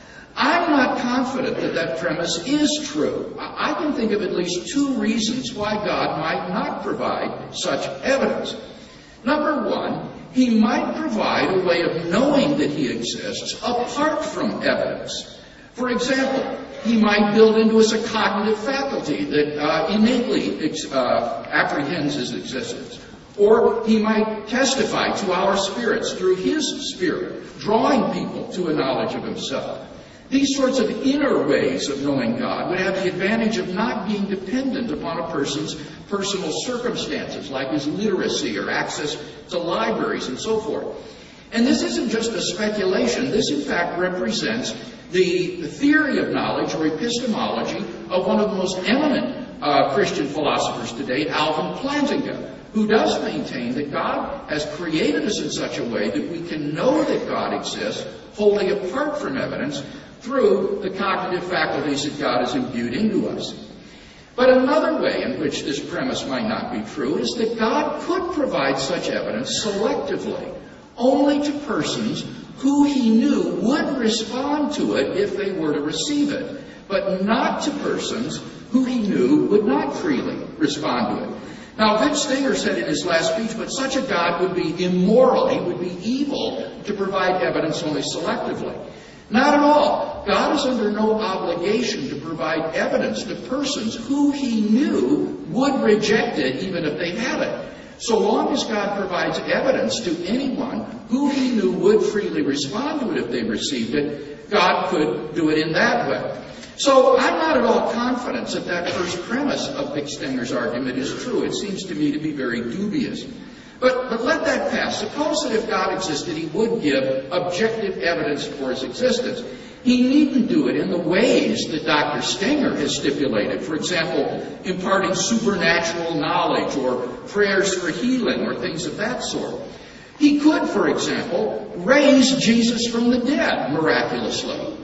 I'm not confident that that premise is true. I can think of at least two reasons why God might not provide such evidence. Number one, he might provide a way of knowing that he exists apart from evidence. For example, he might build into us a cognitive faculty that uh, innately uh, apprehends his existence. Or he might testify to our spirits through his spirit, drawing people to a knowledge of himself. These sorts of inner ways of knowing God would have the advantage of not being dependent upon a person's personal circumstances, like his literacy or access to libraries and so forth. And this isn't just a speculation. This, in fact, represents the theory of knowledge or epistemology of one of the most eminent uh, Christian philosophers to date, Alvin Plantinga, who does maintain that God has created us in such a way that we can know that God exists, wholly apart from evidence, through the cognitive faculties that God has imbued into us. But another way in which this premise might not be true is that God could provide such evidence selectively, only to persons who he knew would respond to it if they were to receive it, but not to persons who he knew would not freely respond to it. Now, Vince Stinger said in his last speech, but such a God would be immoral, he would be evil to provide evidence only selectively. Not at all. God is under no obligation to provide evidence to persons who he knew would reject it even if they had it. So long as God provides evidence to anyone who he knew would freely respond to it if they received it, God could do it in that way. So I'm not at all confident that that first premise of Vic Stinger's argument is true. It seems to me to be very dubious. But, but let that pass. Suppose that if God existed, he would give objective evidence for his existence. He needn't do it in the ways that Doctor Stinger has stipulated. For example, imparting supernatural knowledge or prayers for healing or things of that sort. He could, for example, raise Jesus from the dead miraculously.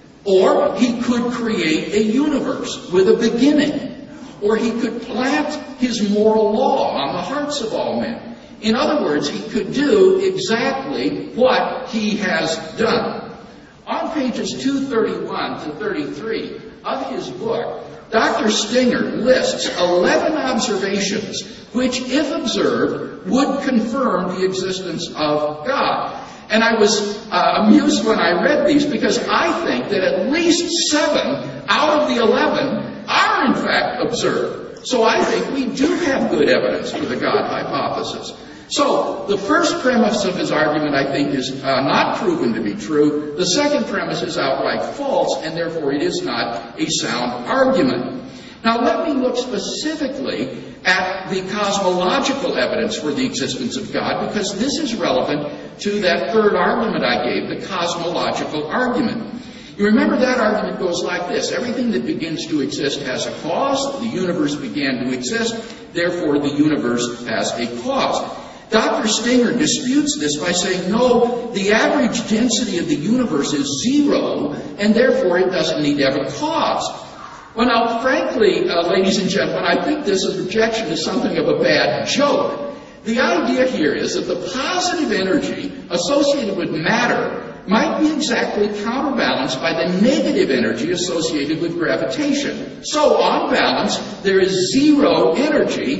Or he could create a universe with a beginning. Or he could plant his moral law on the hearts of all men. In other words, he could do exactly what he has done. On pages two thirty-one to thirty-three of his book, Doctor Stinger lists eleven observations which, if observed, would confirm the existence of God. And I was uh, amused when I read these because I think that at least seven out of the eleven are in fact observed. So I think we do have good evidence for the God hypothesis. So the first premise of his argument, I think, is uh, not proven to be true. The second premise is outright false, and therefore it is not a sound argument. Now let me look specifically at the cosmological evidence for the existence of God, because this is relevant to that third argument I gave, the cosmological argument. You remember that argument goes like this. Everything that begins to exist has a cause. The universe began to exist. Therefore, the universe has a cause. Doctor Stinger disputes this by saying, no, the average density of the universe is zero, and therefore it doesn't need to have a cause. Well, now, frankly, uh, ladies and gentlemen, I think this objection is something of a bad joke. The idea here is that the positive energy associated with matter might be exactly counterbalanced by the negative energy associated with gravitation. So, on balance, there is zero energy,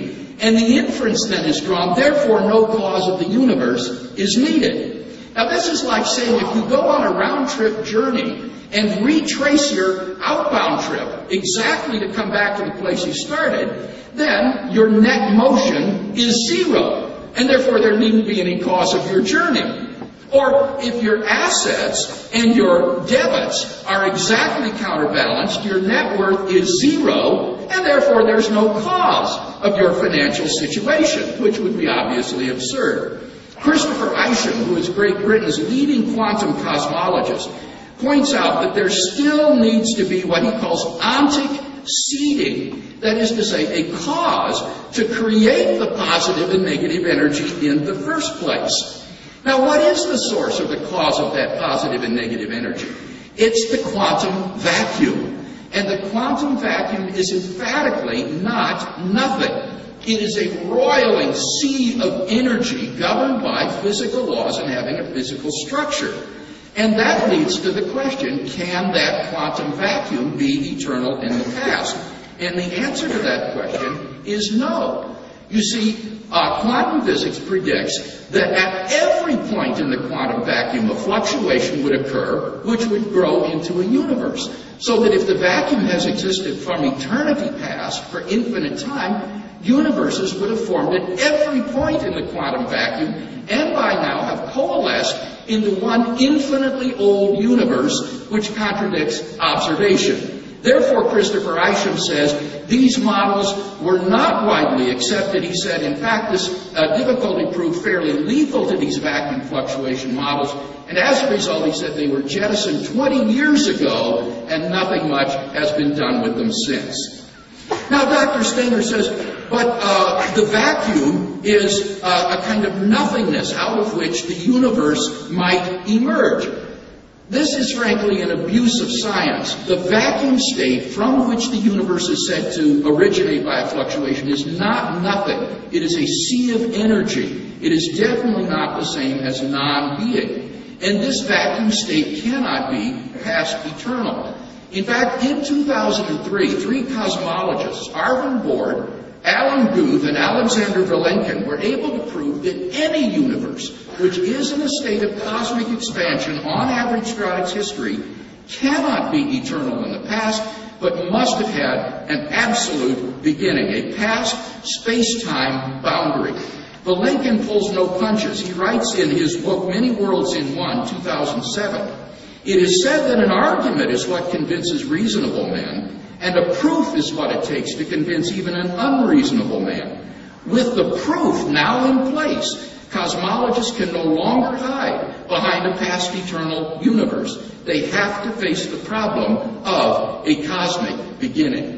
And the inference then is drawn, therefore no cause of the universe is needed. Now this is like saying if you go on a round-trip journey and retrace your outbound trip exactly to come back to the place you started, then your net motion is zero. And therefore there needn't be any cause of your journey. Or if your assets and your debits are exactly counterbalanced, your net worth is zero, and therefore there's no cause of your financial situation, which would be obviously absurd. Christopher Isham, who is Great Britain's leading quantum cosmologist, points out that there still needs to be what he calls ontic seeding, that is to say, a cause to create the positive and negative energy in the first place. Now, what is the source or the cause of that positive and negative energy? It's the quantum vacuum. And the quantum vacuum is emphatically not nothing. It is a roiling sea of energy governed by physical laws and having a physical structure. And that leads to the question, can that quantum vacuum be eternal in the past? And the answer to that question is no. You see, uh, quantum physics predicts that at every point in the quantum vacuum, a fluctuation would occur, which would grow into a universe. So that if the vacuum has existed from eternity past, for infinite time, universes would have formed at every point in the quantum vacuum, and by now have coalesced into one infinitely old universe, which contradicts observation. Therefore, Christopher Isham says, these models were not widely accepted. He said, in fact, this uh, difficulty proved fairly lethal to these vacuum fluctuation models. And as a result, he said they were jettisoned twenty years ago, and nothing much has been done with them since. Now, Doctor Stenger says, but uh, the vacuum is uh, a kind of nothingness out of which the universe might emerge. This is frankly an abuse of science. The vacuum state from which the universe is said to originate by a fluctuation is not nothing. It is a sea of energy. It is definitely not the same as non-being. And this vacuum state cannot be past eternal. In fact, in two thousand three, three cosmologists, Arvin Bord, Alan Guth, and Alexander Vilenkin, were able to prove that any universe which is in a state of cosmic expansion on average throughout its history cannot be eternal in the past, but must have had an absolute beginning, a past space-time boundary. Vilenkin pulls no punches. He writes in his book, Many Worlds in One, two thousand seven, it is said that an argument is what convinces reasonable men, and a proof is what it takes to convince even an unreasonable man. With the proof now in place, cosmologists can no longer hide behind a past eternal universe. They have to face the problem of a cosmic beginning.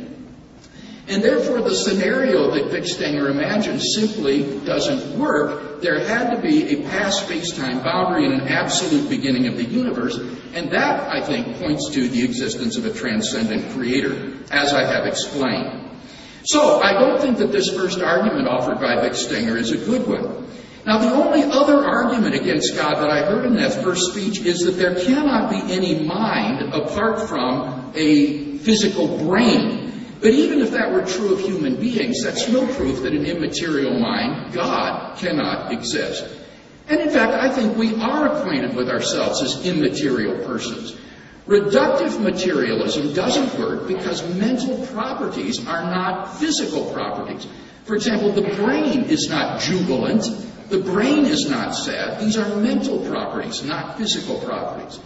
And therefore, the scenario that Vic Stenger imagines simply doesn't work. There had to be a past space-time boundary and an absolute beginning of the universe, and that, I think, points to the existence of a transcendent creator, as I have explained. So, I don't think that this first argument offered by Vic Stenger is a good one. Now, the only other argument against God that I heard in that first speech is that there cannot be any mind apart from a physical brain. But even if that were true of human beings, that's no proof that an immaterial mind, God, cannot exist. And in fact, I think we are acquainted with ourselves as immaterial persons. Reductive materialism doesn't work because mental properties are not physical properties. For example, the brain is not jubilant. The brain is not sad. These are mental properties, not physical properties.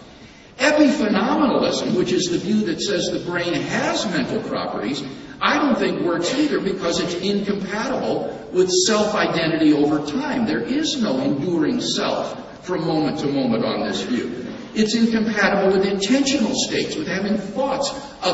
Epiphenomenalism, which is the view that says the brain has mental properties, I don't think works either because it's incompatible with self-identity over time. There is no enduring self from moment to moment on this view. It's incompatible with intentional states, with having thoughts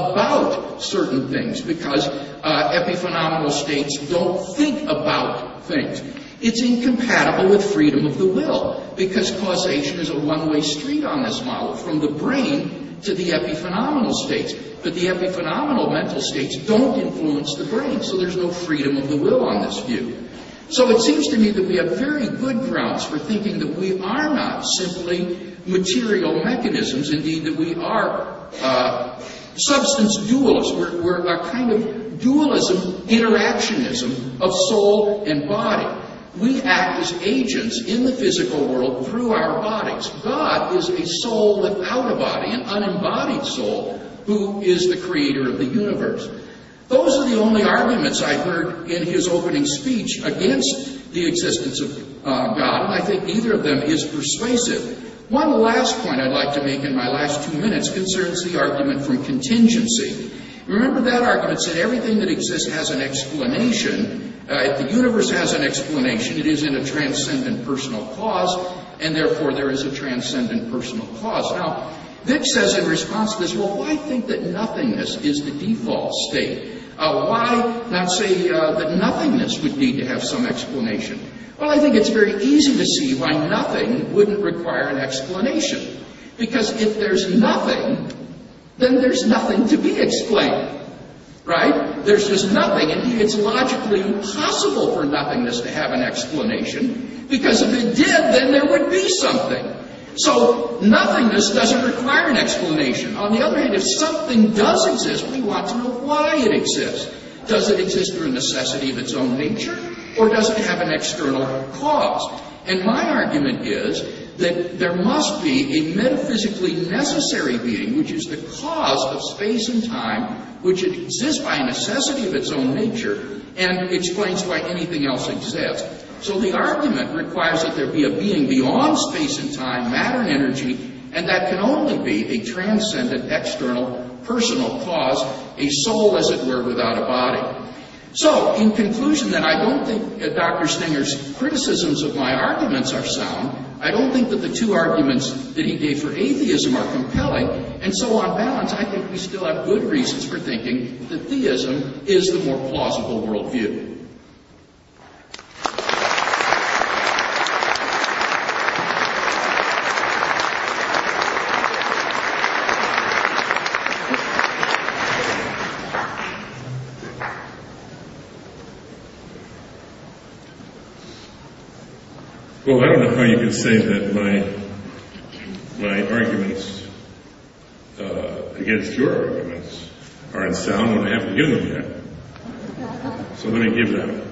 about certain things, because uh, epiphenomenal states don't think about things. It's incompatible with freedom of the will, because causation is a one-way street on this model, from the brain to the epiphenomenal states. But the epiphenomenal mental states don't influence the brain, so there's no freedom of the will on this view. So it seems to me that we have very good grounds for thinking that we are not simply material mechanisms, indeed that we are uh, substance dualists. We're, we're a kind of dualism, interactionism of soul and body. We act as agents in the physical world through our bodies. God is a soul without a body, an unembodied soul, who is the creator of the universe. Those are the only arguments I heard in his opening speech against the existence of uh, God, and I think neither of them is persuasive. One last point I'd like to make in my last two minutes concerns the argument from contingency. Remember, that argument said everything that exists has an explanation. Uh, if the universe has an explanation, it is in a transcendent personal cause, and therefore there is a transcendent personal cause. Now, Vic says in response to this, well, why think that nothingness is the default state? Uh, why not say uh, that nothingness would need to have some explanation? Well, I think it's very easy to see why nothing wouldn't require an explanation. Because if there's nothing, then there's nothing to be explained. Right? There's just nothing. Indeed, it's logically impossible for nothingness to have an explanation, because if it did, then there would be something. So nothingness doesn't require an explanation. On the other hand, if something does exist, we want to know why it exists. Does it exist through a necessity of its own nature, or does it have an external cause? And my argument is that there must be a metaphysically necessary being, which is the cause of space and time, which exists by necessity of its own nature, and explains why anything else exists. So the argument requires that there be a being beyond space and time, matter and energy, and that can only be a transcendent, external, personal cause, a soul, as it were, without a body. So, in conclusion, then, I don't think uh, Doctor Stinger's criticisms of my arguments are sound. I don't think that the two arguments that he gave for atheism are compelling. And so, on balance, I think we still have good reasons for thinking that theism is the more plausible worldview. Well, I don't know how you can say that my my arguments uh, against your arguments are unsound when I haven't given them yet. So let me give them.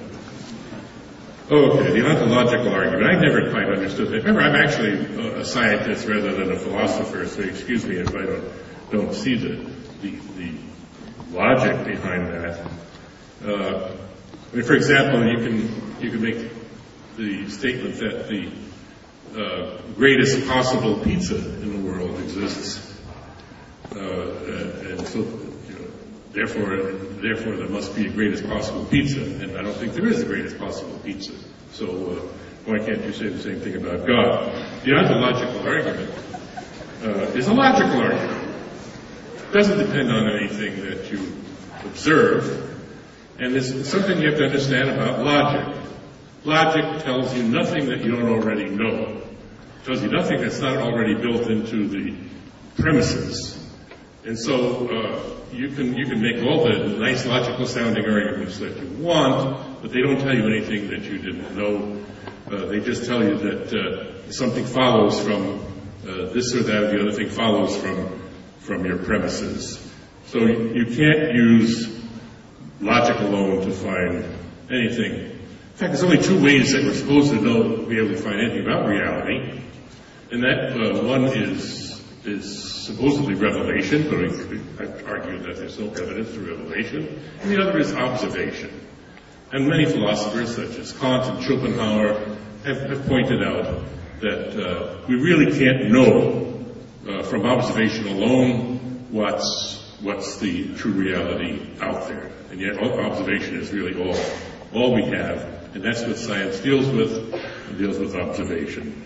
Okay, the ontological argument. I never quite understood that. Remember, I'm actually a scientist rather than a philosopher, so excuse me if I don't don't see the the, the logic behind that. Uh, I mean, for example, you can you can make the statement that the uh, greatest possible pizza in the world exists, uh, and so you know, therefore, therefore there must be a greatest possible pizza, and I don't think there is a greatest possible pizza. So uh, why can't you say the same thing about God? The ontological argument uh, is a logical argument. It doesn't depend on anything that you observe, and it's something you have to understand about logic. Logic tells you nothing that you don't already know. It tells you nothing that's not already built into the premises. And so uh, you can you can make all the nice logical sounding arguments that you want, but they don't tell you anything that you didn't know. Uh, they just tell you that uh, something follows from uh, this or that, or the other thing follows from from your premises. So you, you can't use logic alone to find anything. In fact, there's only two ways that we're supposed to know, be able to find anything about reality, and that uh, one is is supposedly revelation, but I've argued that there's no evidence for revelation, and the other is observation. And many philosophers, such as Kant and Schopenhauer, have, have pointed out that uh, we really can't know uh, from observation alone what's what's the true reality out there, and yet observation is really all all we have. And that's what science deals with. It deals with observation.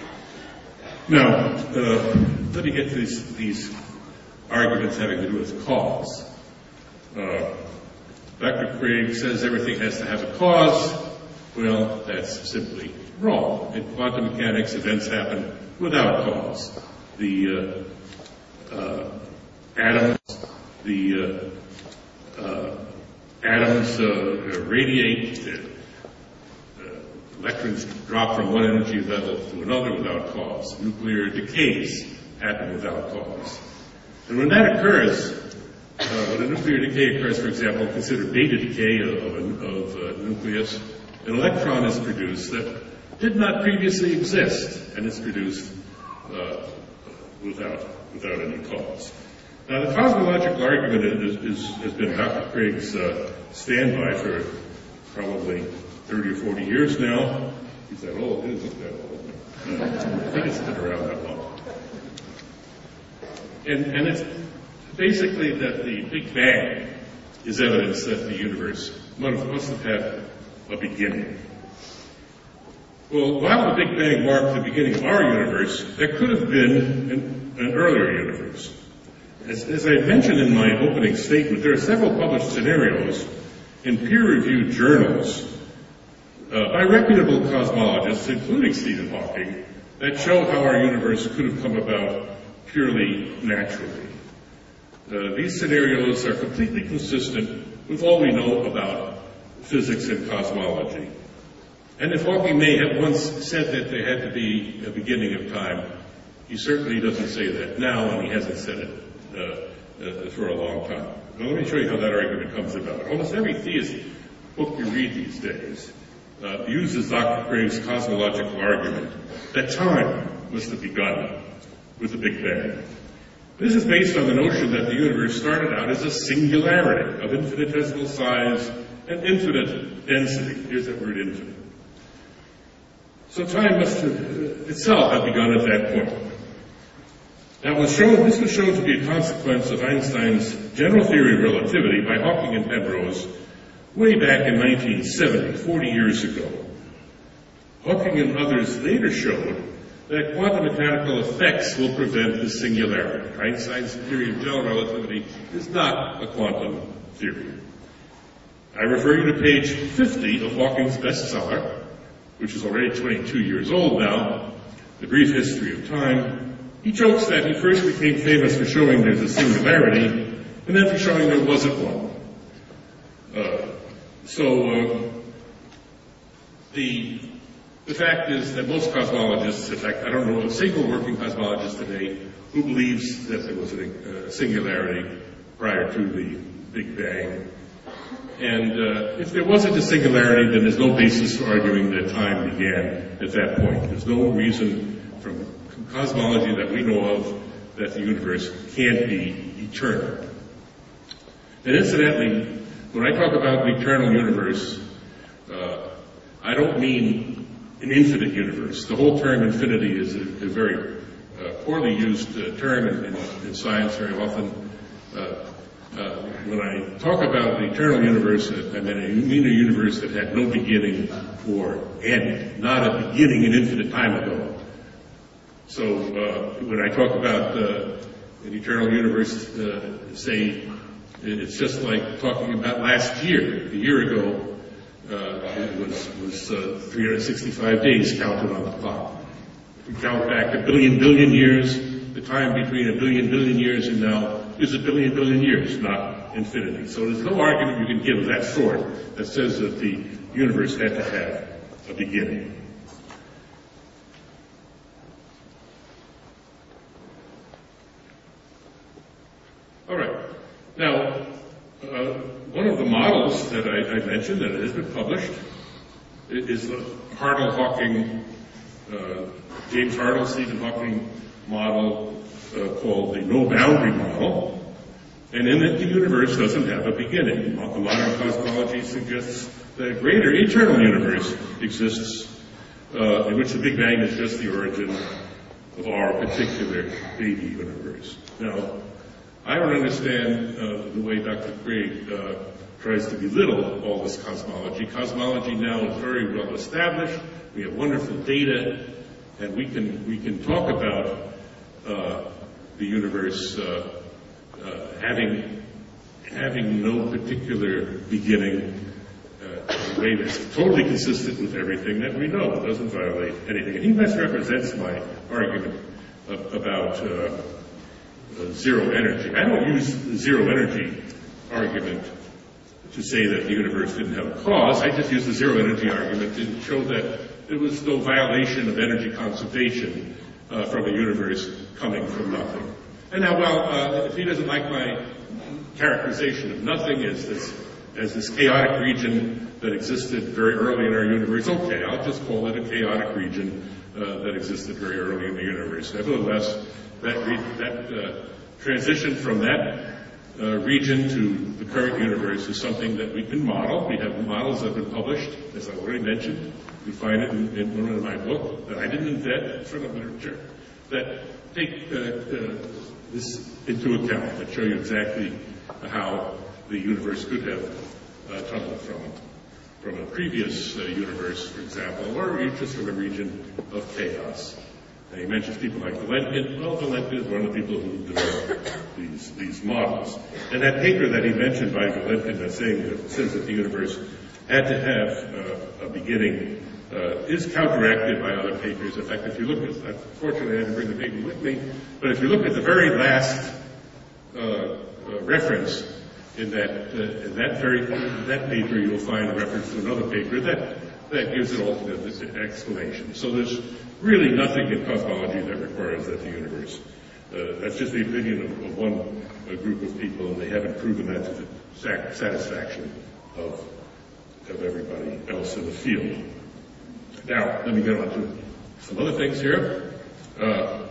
Now, uh, let me get to these, these arguments having to do with cause. Uh, Doctor Craig says everything has to have a cause. Well, that's simply wrong. In quantum mechanics, events happen without cause. The uh, uh, atoms, the uh, uh, atoms uh, radiate. Electrons drop from one energy level to another without cause. Nuclear decays happen without cause. And when that occurs, uh, when a nuclear decay occurs, for example, consider beta decay of, of, a, of a nucleus, an electron is produced that did not previously exist, and is produced uh, without, without any cause. Now, the cosmological argument is, is, has been Doctor Craig's uh, standby for probably thirty or forty years now. He's that old, he doesn't look that old. Uh, I think it's been around that long. And, and it's basically that the Big Bang is evidence that the universe must have had a beginning. Well, while the Big Bang marked the beginning of our universe, there could have been an, an earlier universe. As, as I mentioned in my opening statement, there are several published scenarios in peer-reviewed journals uh, by reputable cosmologists, including Stephen Hawking, that show how our universe could have come about purely naturally. Uh, these scenarios are completely consistent with all we know about physics and cosmology. And if Hawking may have once said that there had to be a beginning of time, he certainly doesn't say that now, and he hasn't said it uh, uh, for a long time. Now, let me show you how that argument comes about. Almost every theist book you read these days uh, uses Doctor Craig's cosmological argument that time must have begun with the Big Bang. This is based on the notion that the universe started out as a singularity of infinitesimal size and infinite density. Here's that word, infinite. So time must have uh, itself have begun at that point. Now, was shown, this was shown to be a consequence of Einstein's general theory of relativity by Hawking and Penrose way back in nineteen seventy, forty years ago. Hawking and others later showed that quantum mechanical effects will prevent the singularity. Einstein's theory of general relativity is not a quantum theory. I refer you to page fifty of Hawking's bestseller, which is already twenty-two years old now, The Brief History of Time. He jokes that he first became famous for showing there's a singularity, and then for showing there wasn't one. Uh, so, uh, the, the fact is that most cosmologists, in fact, I don't know a single working cosmologist today who believes that there was a, a singularity prior to the Big Bang. And uh, if there wasn't a singularity, then there's no basis for arguing that time began at that point. There's no reason from cosmology that we know of that the universe can't be eternal. And incidentally, when I talk about the eternal universe, uh, I don't mean an infinite universe. The whole term infinity is a, a very uh, poorly used uh, term in, in, in science very often. Uh, Uh, when I talk about the eternal universe, I mean a, mean a universe that had no beginning or end, not a beginning an infinite time ago. So uh, when I talk about uh, an eternal universe, uh, say it's just like talking about last year. A year ago, uh, it was, was uh, three hundred sixty-five days counted on the clock. If we count back a billion billion years, the time between a billion billion years and now is a billion billion years, not infinity. So there's no argument you can give of that sort that says that the universe had to have a beginning. All right. Now, uh, one of the models that I, I mentioned that has been published is the Hartle-Hawking, uh, James Hartle, Stephen Hawking model uh, called the no-boundary model. And in it, the universe doesn't have a beginning. The modern cosmology suggests that a greater eternal universe exists uh, in which the Big Bang is just the origin of our particular baby universe. Now, I don't understand uh, the way Doctor Craig uh, tries to belittle all this cosmology. Cosmology now is very well established. We have wonderful data, and we can we can talk about uh, the universe uh, uh, having having no particular beginning. Uh, in a way that's totally consistent with everything that we know. It doesn't violate anything. And he misrepresents my argument uh, about uh, uh, zero energy. I don't use the zero energy argument to say that the universe didn't have a cause. I just use the zero energy argument to show that there was no violation of energy conservation uh, from a universe coming from nothing. And now, well, uh, if he doesn't like my characterization of nothing as this, as this chaotic region that existed very early in our universe, okay, I'll just call it a chaotic region uh, that existed very early in the universe. Nevertheless, that, re- that uh, transition from that uh, region to the current universe is something that we can model. We have models that have been published, as I already mentioned. You find it in, in one of my books that I didn't invent, it's from the literature, that take uh, uh, this into account, that show you exactly how the universe could have uh, tumbled from from a previous uh, universe, for example, or just from a region of chaos. And he mentions people like Vilenkin. Well, Vilenkin is one of the people who developed these these models. And that paper that he mentioned by Vilenkin that saying that says that the universe had to have uh, a beginning uh, is counteracted by other papers. In fact, if you look at, unfortunately I didn't bring the paper with me, but if you look at the very last uh, uh, reference in that uh, in that very in that paper, you'll find a reference to another paper that that gives an alternate explanation. So there's really nothing in cosmology that requires that the universe. Uh, that's just the opinion of, of one uh, group of people, and they haven't proven that to the sac- satisfaction of of everybody else in the field. Now, let me get on to some other things here. Uh,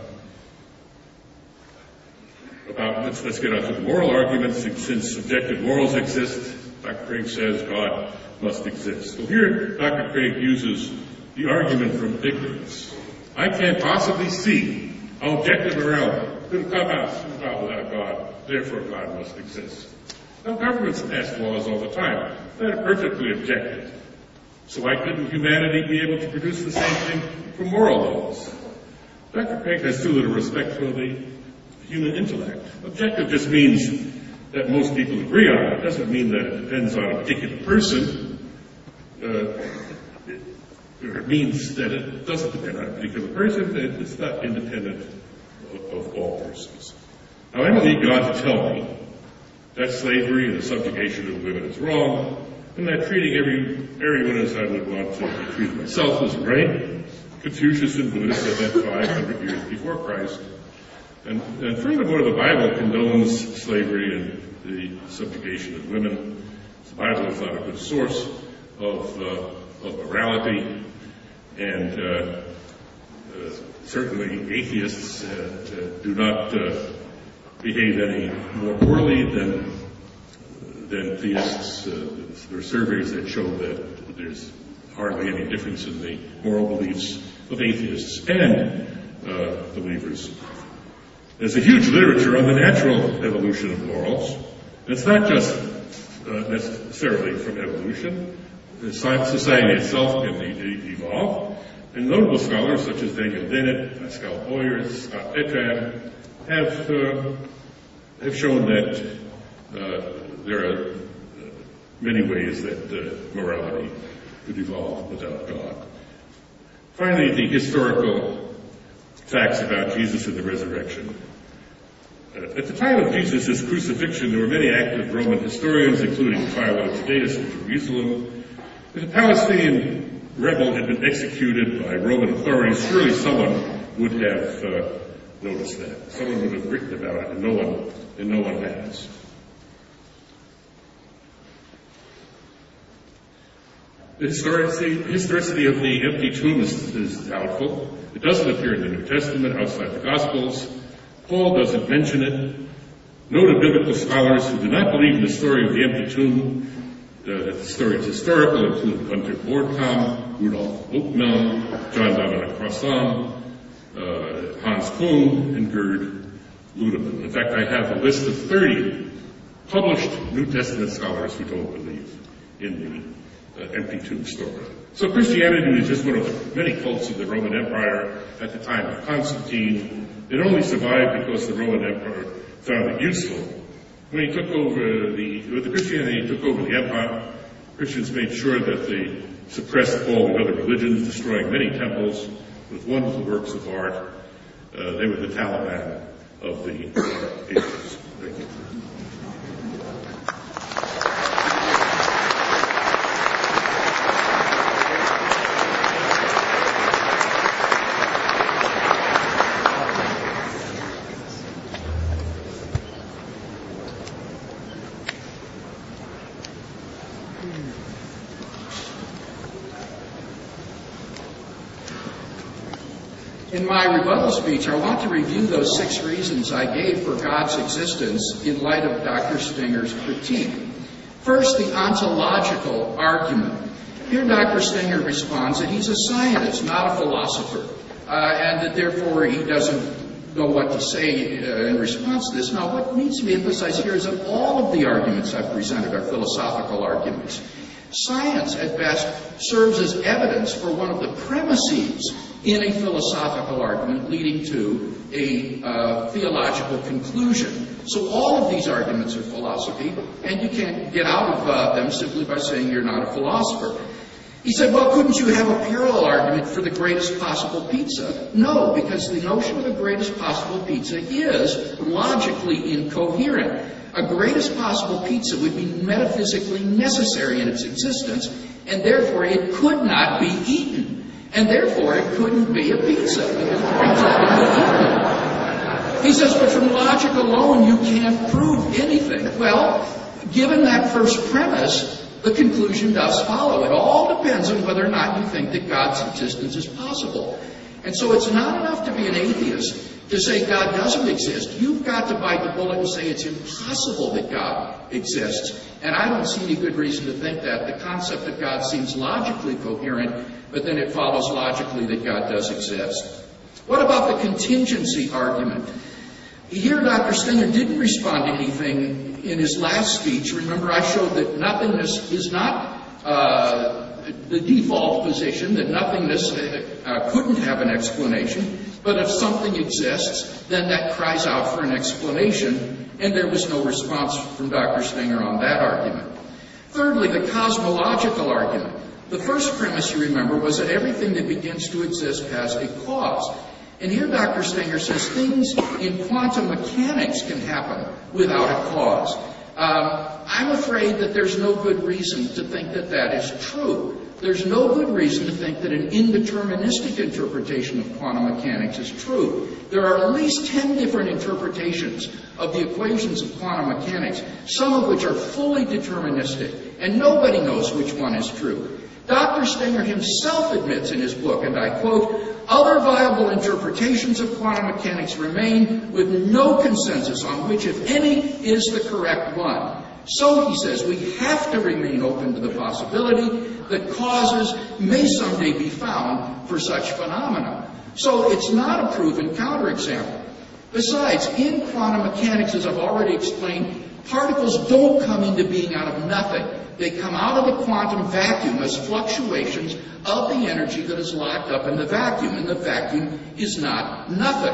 about let's let's get on to the moral arguments. Since subjective morals exist, Doctor Craig says God must exist. Well, here Doctor Craig uses the argument from ignorance. I can't possibly see how objective morality could come out about without God, therefore God must exist. Now, governments pass laws all the time that are perfectly objective. So why couldn't humanity be able to produce the same thing for moral laws? Doctor Craig has too little respect for the human intellect. Objective just means that most people agree on it. It doesn't mean that it depends on a particular person. Uh, it, it means that it doesn't depend on a particular person. It's not independent of, of all persons. Now, I don't need God to tell me that slavery and the subjugation of women is wrong, and that treating every everyone as I would want to be treated myself is right. Confucius and Buddha said that five hundred years before Christ. And, and furthermore, the Bible condones slavery and the subjugation of women. The Bible is not a good source of, uh, of morality, and uh, uh, certainly atheists uh, uh, do not uh, behave any more poorly than than theists. Uh, there are surveys that show that there's hardly any difference in the moral beliefs of atheists and uh, believers. There's a huge literature on the natural evolution of morals. And it's not just uh, necessarily from evolution. The society itself can e- evolve. And notable scholars such as Daniel Dennett, Pascal Boyers, Scott Petram have uh, have shown that uh, there are many ways that uh, morality could evolve without God. Finally, the historical facts about Jesus and the resurrection. Uh, at the time of Jesus' crucifixion, there were many active Roman historians, including Philo Judaeus from Jerusalem. If a Palestinian rebel had been executed by Roman authorities, surely someone would have uh, noticed that. Someone would have written about it, and no one, and no one has. The historicity, historicity of the empty tomb is, is doubtful. It doesn't appear in the New Testament outside the Gospels. Paul doesn't mention it. Noted biblical scholars who do not believe in the story of the empty tomb, uh, that the story is historical, include Gunter Bordkamp, Rudolf Buchmeln, John Dominic Crossan, uh, Hans Kuhn, and Gerd Ludemann. In fact, I have a list of thirty published New Testament scholars who don't believe in the Uh, empty tomb story. So Christianity was just one of the many cults of the Roman Empire at the time of Constantine. It only survived because the Roman Emperor found it useful. When he took over the, when the Christianity took over the empire, Christians made sure that they suppressed all the other religions, destroying many temples with wonderful works of art. Uh, they were the Taliban of the ages. Thank you. In my rebuttal speech, I want to review those six reasons I gave for God's existence in light of Doctor Stinger's critique. First, the ontological argument. Here Doctor Stinger responds that he's a scientist, not a philosopher, uh, and that therefore he doesn't know what to say uh, in response to this. Now, what needs to be emphasized here is that all of the arguments I've presented are philosophical arguments. Science, at best, serves as evidence for one of the premises in a philosophical argument leading to a uh, theological conclusion. So all of these arguments are philosophy, and you can't get out of uh, them simply by saying you're not a philosopher. He said, well, couldn't you have a parallel argument for the greatest possible pizza? No, because the notion of the greatest possible pizza is logically incoherent. A greatest possible pizza would be metaphysically necessary in its existence, and therefore it could not be eaten. And therefore it couldn't be a pizza. He says, but from logic alone you can't prove anything. Well, given that first premise, the conclusion does follow. It all depends on whether or not you think that God's existence is possible. And so it's not enough to be an atheist to say God doesn't exist. You've got to bite the bullet and say it's impossible that God exists. And I don't see any good reason to think that. The concept of God seems logically coherent, but then it follows logically that God does exist. What about the contingency argument? Here Doctor Stinger didn't respond to anything in his last speech. Remember, I showed that nothingness is not uh, the default position, that nothingness uh, couldn't have an explanation. But if something exists, then that cries out for an explanation, and there was no response from Doctor Stinger on that argument. Thirdly, the cosmological argument. The first premise, you remember, was that everything that begins to exist has a cause. And here Doctor Stinger says things in quantum mechanics can happen without a cause. Um, I'm afraid that there's no good reason to think that that is true. There's no good reason to think that an indeterministic interpretation of quantum mechanics is true. There are at least ten different interpretations of the equations of quantum mechanics, some of which are fully deterministic, and nobody knows which one is true. Doctor Stinger himself admits in his book, and I quote, other viable interpretations of quantum mechanics remain with no consensus on which, if any, is the correct one. So, he says, we have to remain open to the possibility that causes may someday be found for such phenomena. So, it's not a proven counterexample. Besides, in quantum mechanics, as I've already explained, particles don't come into being out of nothing. They come out of the quantum vacuum as fluctuations of the energy that is locked up in the vacuum, and the vacuum is not nothing.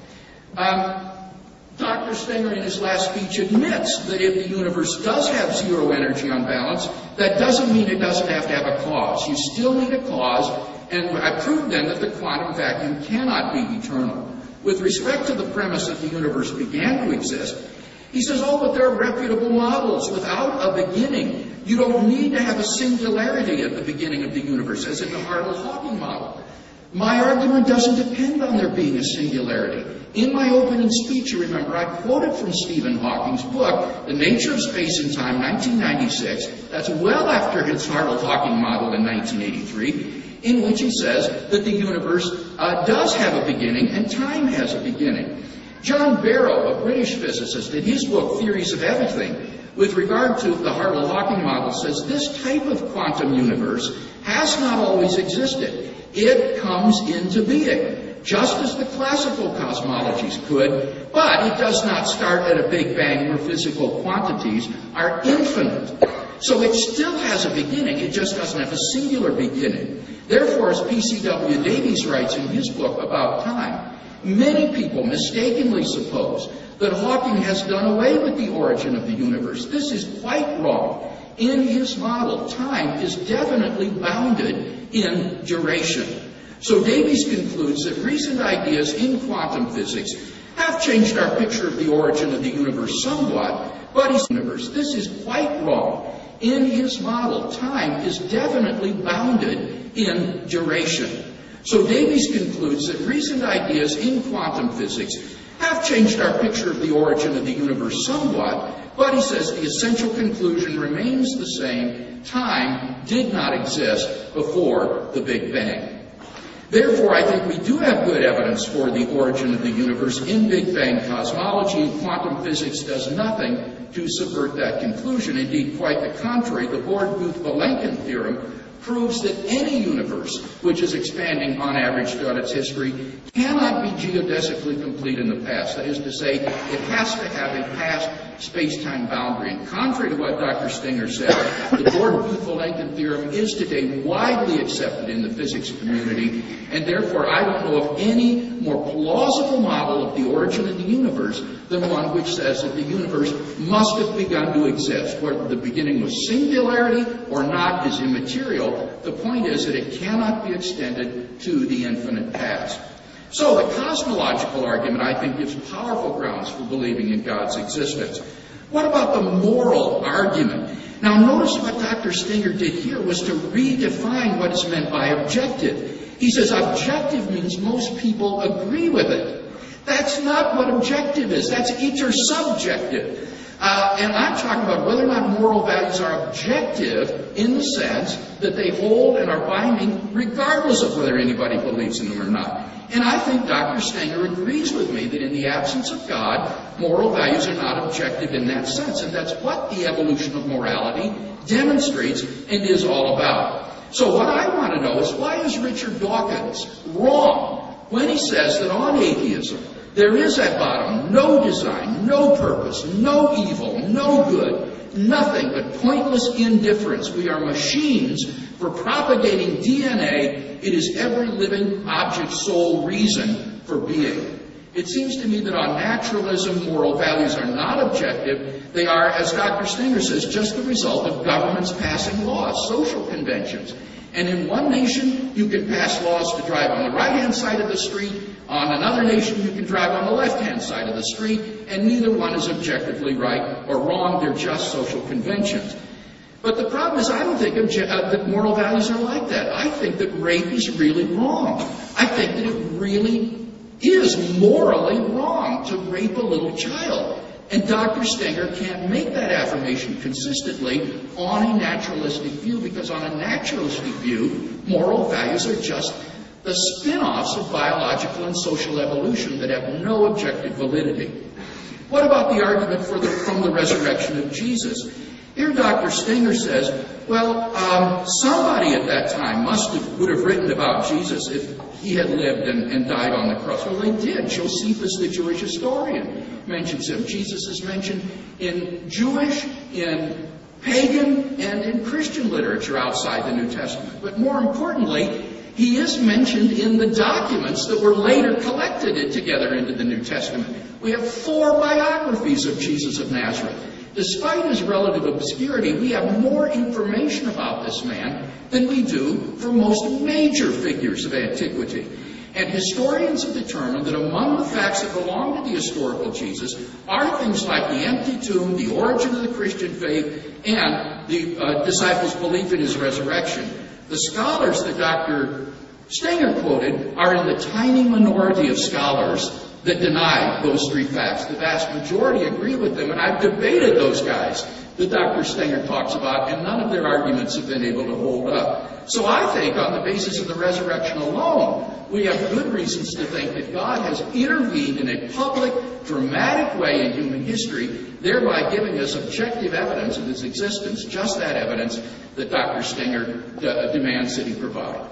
Um, Doctor Stinger in his last speech admits that if the universe does have zero energy on balance, that doesn't mean it doesn't have to have a cause. You still need a cause, and I proved then that the quantum vacuum cannot be eternal. With respect to the premise that the universe began to exist, he says, oh, but there are reputable models without a beginning. You don't need to have a singularity at the beginning of the universe, as in the Hartle-Hawking model. My argument doesn't depend on there being a singularity. In my opening speech, you remember, I quoted from Stephen Hawking's book, The Nature of Space and Time, nineteen ninety-six. That's well after his Hartle-Hawking model in nineteen eighty-three, in which he says that the universe uh, does have a beginning and time has a beginning. John Barrow, a British physicist, in his book, Theories of Everything, with regard to the Hartle-Hawking model, says this type of quantum universe has not always existed. It comes into being, just as the classical cosmologies could, but it does not start at a Big Bang where physical quantities are infinite. So it still has a beginning, it just doesn't have a singular beginning. Therefore, as P C W Davies writes in his book About Time, many people mistakenly suppose that Hawking has done away with the origin of the universe. This is quite wrong. In his model, time is definitely bounded in duration. So Davies concludes that recent ideas in quantum physics have changed our picture of the origin of the universe somewhat, but his universe. This is quite wrong. In his model, time is definitely bounded in duration. So Davies concludes that recent ideas in quantum physics have changed our picture of the origin of the universe somewhat, but he says the essential conclusion remains the same. Time did not exist before the Big Bang. Therefore, I think we do have good evidence for the origin of the universe in Big Bang cosmology, and quantum physics does nothing to subvert that conclusion. Indeed, quite the contrary. The Born-Booth-Vilenkin theorem proves that any universe which is expanding on average throughout its history cannot be geodesically complete in the past. That is to say, it has to have a past space-time boundary. And contrary to what Doctor Stenger said, the Born-Booth-Vilenkin theorem is today widely accepted in the physics community, and therefore I don't know of any more plausible model of the origin of the universe than one which says that the universe must have begun to exist. Whether the beginning was singularity or not is immaterial. The point is that it cannot be extended to the infinite past. So the cosmological argument, I think, gives powerful grounds for believing in God's existence. What about the moral argument? Now, notice what Doctor Stenger did here was to redefine what is meant by objective. He says objective means most people agree with it. That's not what objective is. That's intersubjective. Uh, and I'm talking about whether or not moral values are objective in the sense that they hold and are binding regardless of whether anybody believes in them or not. And I think Doctor Stenger agrees with me that in the absence of God, moral values are not objective in that sense. And that's what the evolution of morality demonstrates and is all about. So what I want to know is, why is Richard Dawkins wrong when he says that on atheism, there is at bottom no design, no purpose, no evil, no good, nothing but pointless indifference. We are machines for propagating D N A. It is every living object's sole reason for being. It seems to me that on naturalism, moral values are not objective. They are, as Doctor Stenger says, just the result of governments passing laws, social conventions. And in one nation, you can pass laws to drive on the right-hand side of the street. On another nation, you can drive on the left-hand side of the street. And neither one is objectively right or wrong. They're just social conventions. But the problem is, I don't think obje- uh, that moral values are like that. I think that rape is really wrong. I think that it really is morally wrong to rape a little child. And Doctor Stenger can't make that affirmation consistently on a naturalistic view, because on a naturalistic view, moral values are just the spin-offs of biological and social evolution that have no objective validity. What about the argument for the, from the resurrection of Jesus? Here Doctor Stenger says, well, um, somebody at that time must have, would have written about Jesus if he had lived and, and died on the cross. Well, they did. Josephus, the Jewish historian, mentions him. Jesus is mentioned in Jewish, in pagan, and in Christian literature outside the New Testament. But more importantly, he is mentioned in the documents that were later collected together into the New Testament. We have four biographies of Jesus of Nazareth. Despite his relative obscurity, we have more information about this man than we do for most major figures of antiquity. And historians have determined that among the facts that belong to the historical Jesus are things like the empty tomb, the origin of the Christian faith, and the uh, disciples' belief in his resurrection. The scholars that Doctor Stenger quoted are in the tiny minority of scholars that deny those three facts. The vast majority agree with them, and I've debated those guys that Doctor Stenger talks about, and none of their arguments have been able to hold up. So I think on the basis of the resurrection alone, we have good reasons to think that God has intervened in a public, dramatic way in human history, thereby giving us objective evidence of his existence, just that evidence that Doctor Stenger d- demands that he provide.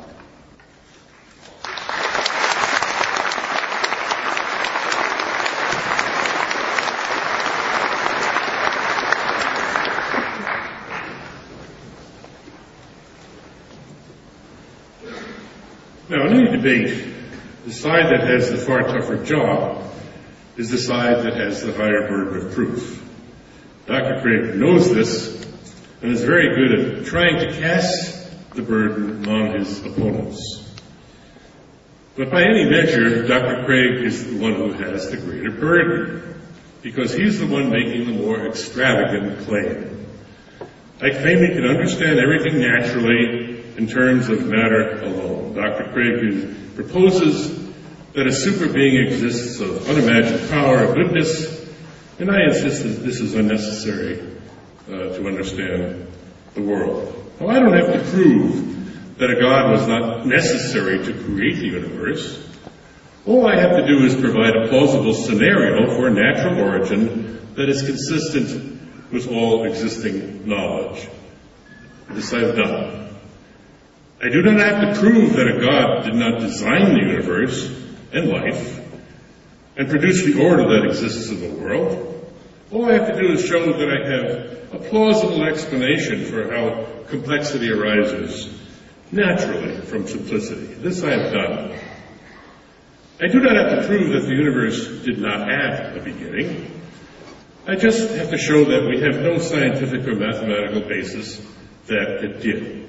Now, in any debate, the side that has the far tougher job is the side that has the higher burden of proof. Doctor Craig knows this and is very good at trying to cast the burden on his opponents. But by any measure, Doctor Craig is the one who has the greater burden, because he's the one making the more extravagant claim. I claim he can understand everything naturally in terms of matter alone. Doctor Craig proposes that a super being exists of unimagined power and goodness, and I insist that this is unnecessary uh, to understand the world. Now, I don't have to prove that a God was not necessary to create the universe. All I have to do is provide a plausible scenario for a natural origin that is consistent with all existing knowledge. This I have done. I do not have to prove that a God did not design the universe and life and produce the order that exists in the world. All I have to do is show that I have a plausible explanation for how complexity arises naturally from simplicity. This I have done. I do not have to prove that the universe did not have a beginning. I just have to show that we have no scientific or mathematical basis that it did.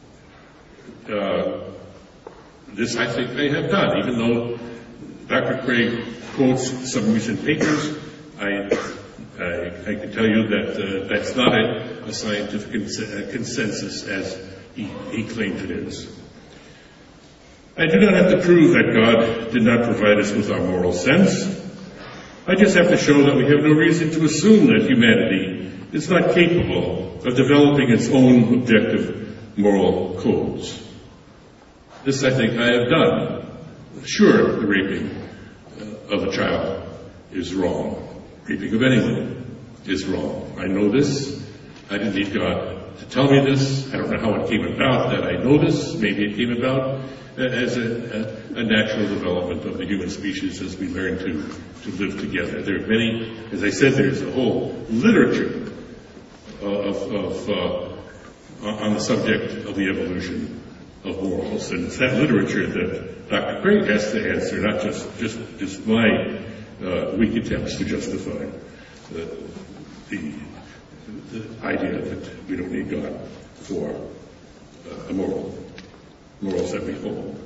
Uh, this I think I have done, even though Doctor Craig quotes some recent papers. I, I, I can tell you that uh, that's not a, a scientific cons- consensus as he, he claimed it is. I do not have to prove that God did not provide us with our moral sense. I just have to show that we have no reason to assume that humanity is not capable of developing its own objective moral codes. This I think I have done. Sure, the raping uh, of a child is wrong. Raping of anyone is wrong. I know this. I didn't need God to tell me this. I don't know how it came about that I know this. Maybe it came about as a, a, a natural development of the human species as we learn to, to live together. There are many, as I said, there's a whole literature of, of uh, on the subject of the evolution of morals, and it's that literature that Doctor Craig has to answer, not just just just my uh, weak attempts to justify the, the the idea that we don't need God for uh, a moral morals that we hold.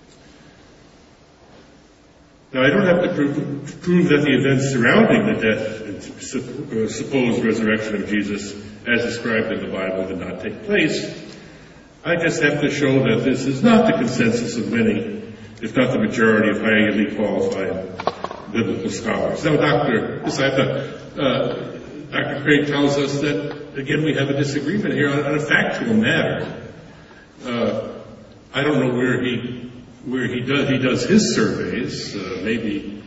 Now, I don't have to prove, to prove that the events surrounding the death and su- uh, supposed resurrection of Jesus, as described in the Bible, did not take place. I just have to show that this is not the consensus of many, if not the majority of highly qualified biblical scholars. Now, Doctor this I've done. Uh, Doctor Craig tells us that, again, we have a disagreement here on, on a factual matter. Uh, I don't know where he where he does he does his surveys. Uh, maybe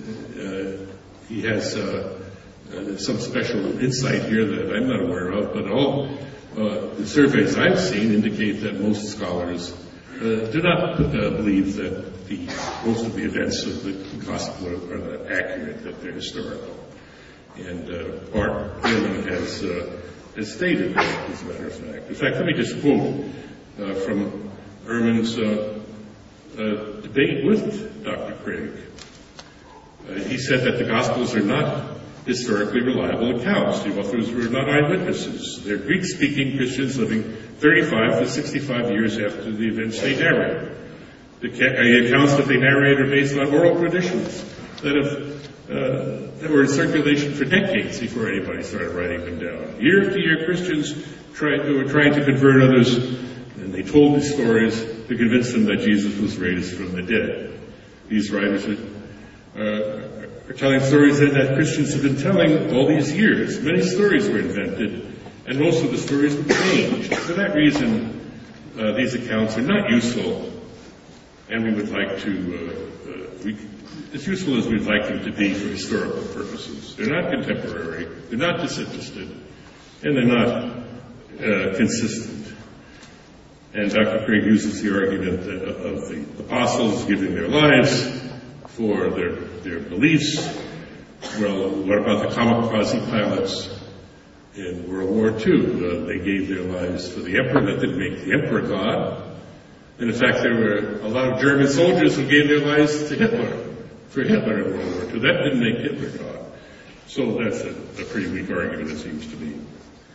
uh, he has uh, uh, some special insight here that I'm not aware of. But all uh, the surveys I've seen indicate that most scholars uh, do not uh, believe that the most of the events of the gospel are, are not accurate, that they're historical. And uh, Bart Ehrman has uh, has stated that, as a matter of fact. In fact, let me just quote uh, from Ehrman's uh, uh, debate with Doctor Craig. Uh, he said that the Gospels are not historically reliable accounts. The authors were not eyewitnesses. They're Greek-speaking Christians living thirty-five to sixty-five years after the events they narrate. The, ca- the accounts that they narrate are based on oral traditions that have uh, that were in circulation for decades before anybody started writing them down. Year after year, Christians tried, who were trying to convert others, and they told these stories to convince them that Jesus was raised from the dead. These writers are, uh, are telling stories that, that Christians have been telling all these years. Many stories were invented, and most of the stories were changed. For that reason, uh, these accounts are not useful, and we would like to, uh, uh, we, as useful as we'd like them to be for historical purposes. They're not contemporary, they're not disinterested, and they're not uh, consistent. And Doctor Craig uses the argument of the apostles giving their lives for their, their beliefs. Well, what about the kamikaze pilots in World War Two? Uh, they gave their lives for the emperor. That didn't make the emperor God. And in fact, there were a lot of German soldiers who gave their lives to Hitler, for Hitler in World War Two. That didn't make Hitler God. So that's a, a pretty weak argument, it seems to me.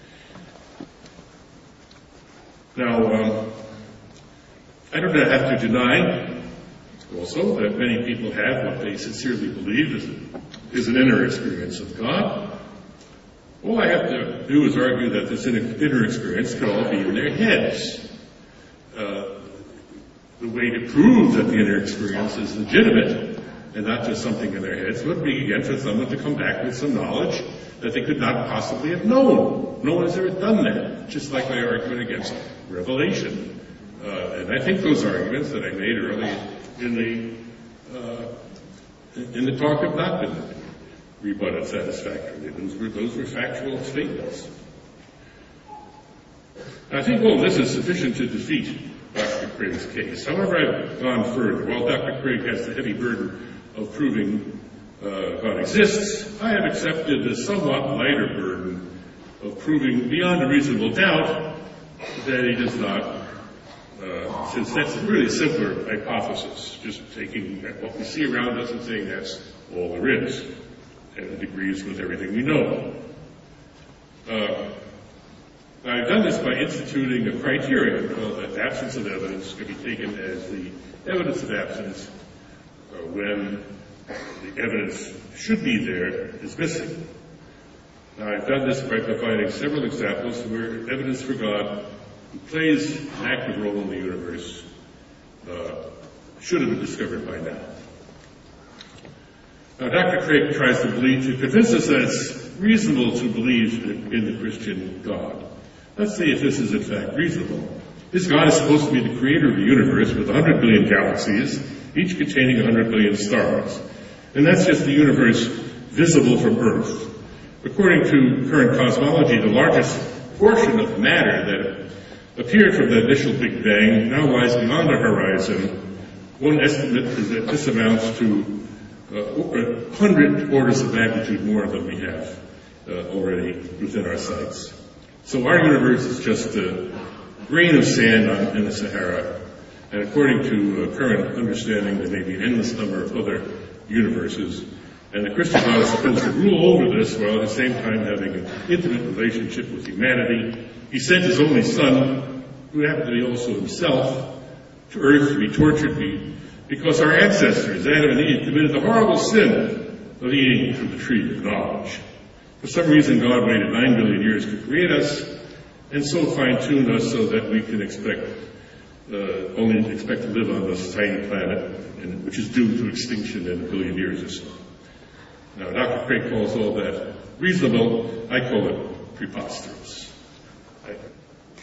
Now, um, I don't have to deny also that many people have what they sincerely believe is, is an inner experience of God. All I have to do is argue that this inner experience could all be in their heads. Uh, the way to prove that the inner experience is legitimate and not just something in their heads would be, again, for someone to come back with some knowledge that they could not possibly have known. No one has ever done that, just like my argument against revelation. Uh, and I think those arguments that I made earlier in the uh, in the talk have not been rebutted satisfactorily. Those were those were factual statements. I think all this is sufficient to defeat Doctor Craig's case. However, I've gone further. While Doctor Craig has the heavy burden of proving uh, God exists, I have accepted the somewhat lighter burden of proving beyond a reasonable doubt that he does not, uh, since that's a really simpler hypothesis, just taking what we see around us and saying that's all there is, and it agrees with everything we know. Uh, I've done this by instituting a criterion called that absence of evidence can be taken as the evidence of absence uh, when the evidence should be there is missing. Now, I've done this by providing several examples where evidence for God, who plays an active role in the universe, uh, should have been discovered by now. Now, Doctor Craig tries to believe, to convince us that it's reasonable to believe in, in the Christian God. Let's see if this is in fact reasonable. This God is supposed to be the creator of the universe with one hundred billion galaxies, each containing one hundred billion stars. And that's just the universe visible from Earth. According to current cosmology, the largest portion of matter that appeared from the initial Big Bang now lies beyond our horizon. One estimate is that this amounts to uh, one hundred orders of magnitude more than we have uh, already within our sights. So our universe is just a grain of sand on, in the Sahara, and according to uh, current understanding, there may be an endless number of other universes, and the Christian God is supposed to rule over this while at the same time having an intimate relationship with humanity. He sent his only son, who happened to be also himself, to earth to be tortured because our ancestors, Adam and Eve, committed the horrible sin of eating from the tree of knowledge. For some reason, God waited nine billion years to create us, and so fine-tuned us so that we can expect, uh, only expect to live on this tiny planet, and, which is doomed to extinction in a billion years or so. Now, Doctor Craig calls all that reasonable. I call it preposterous. Thank you.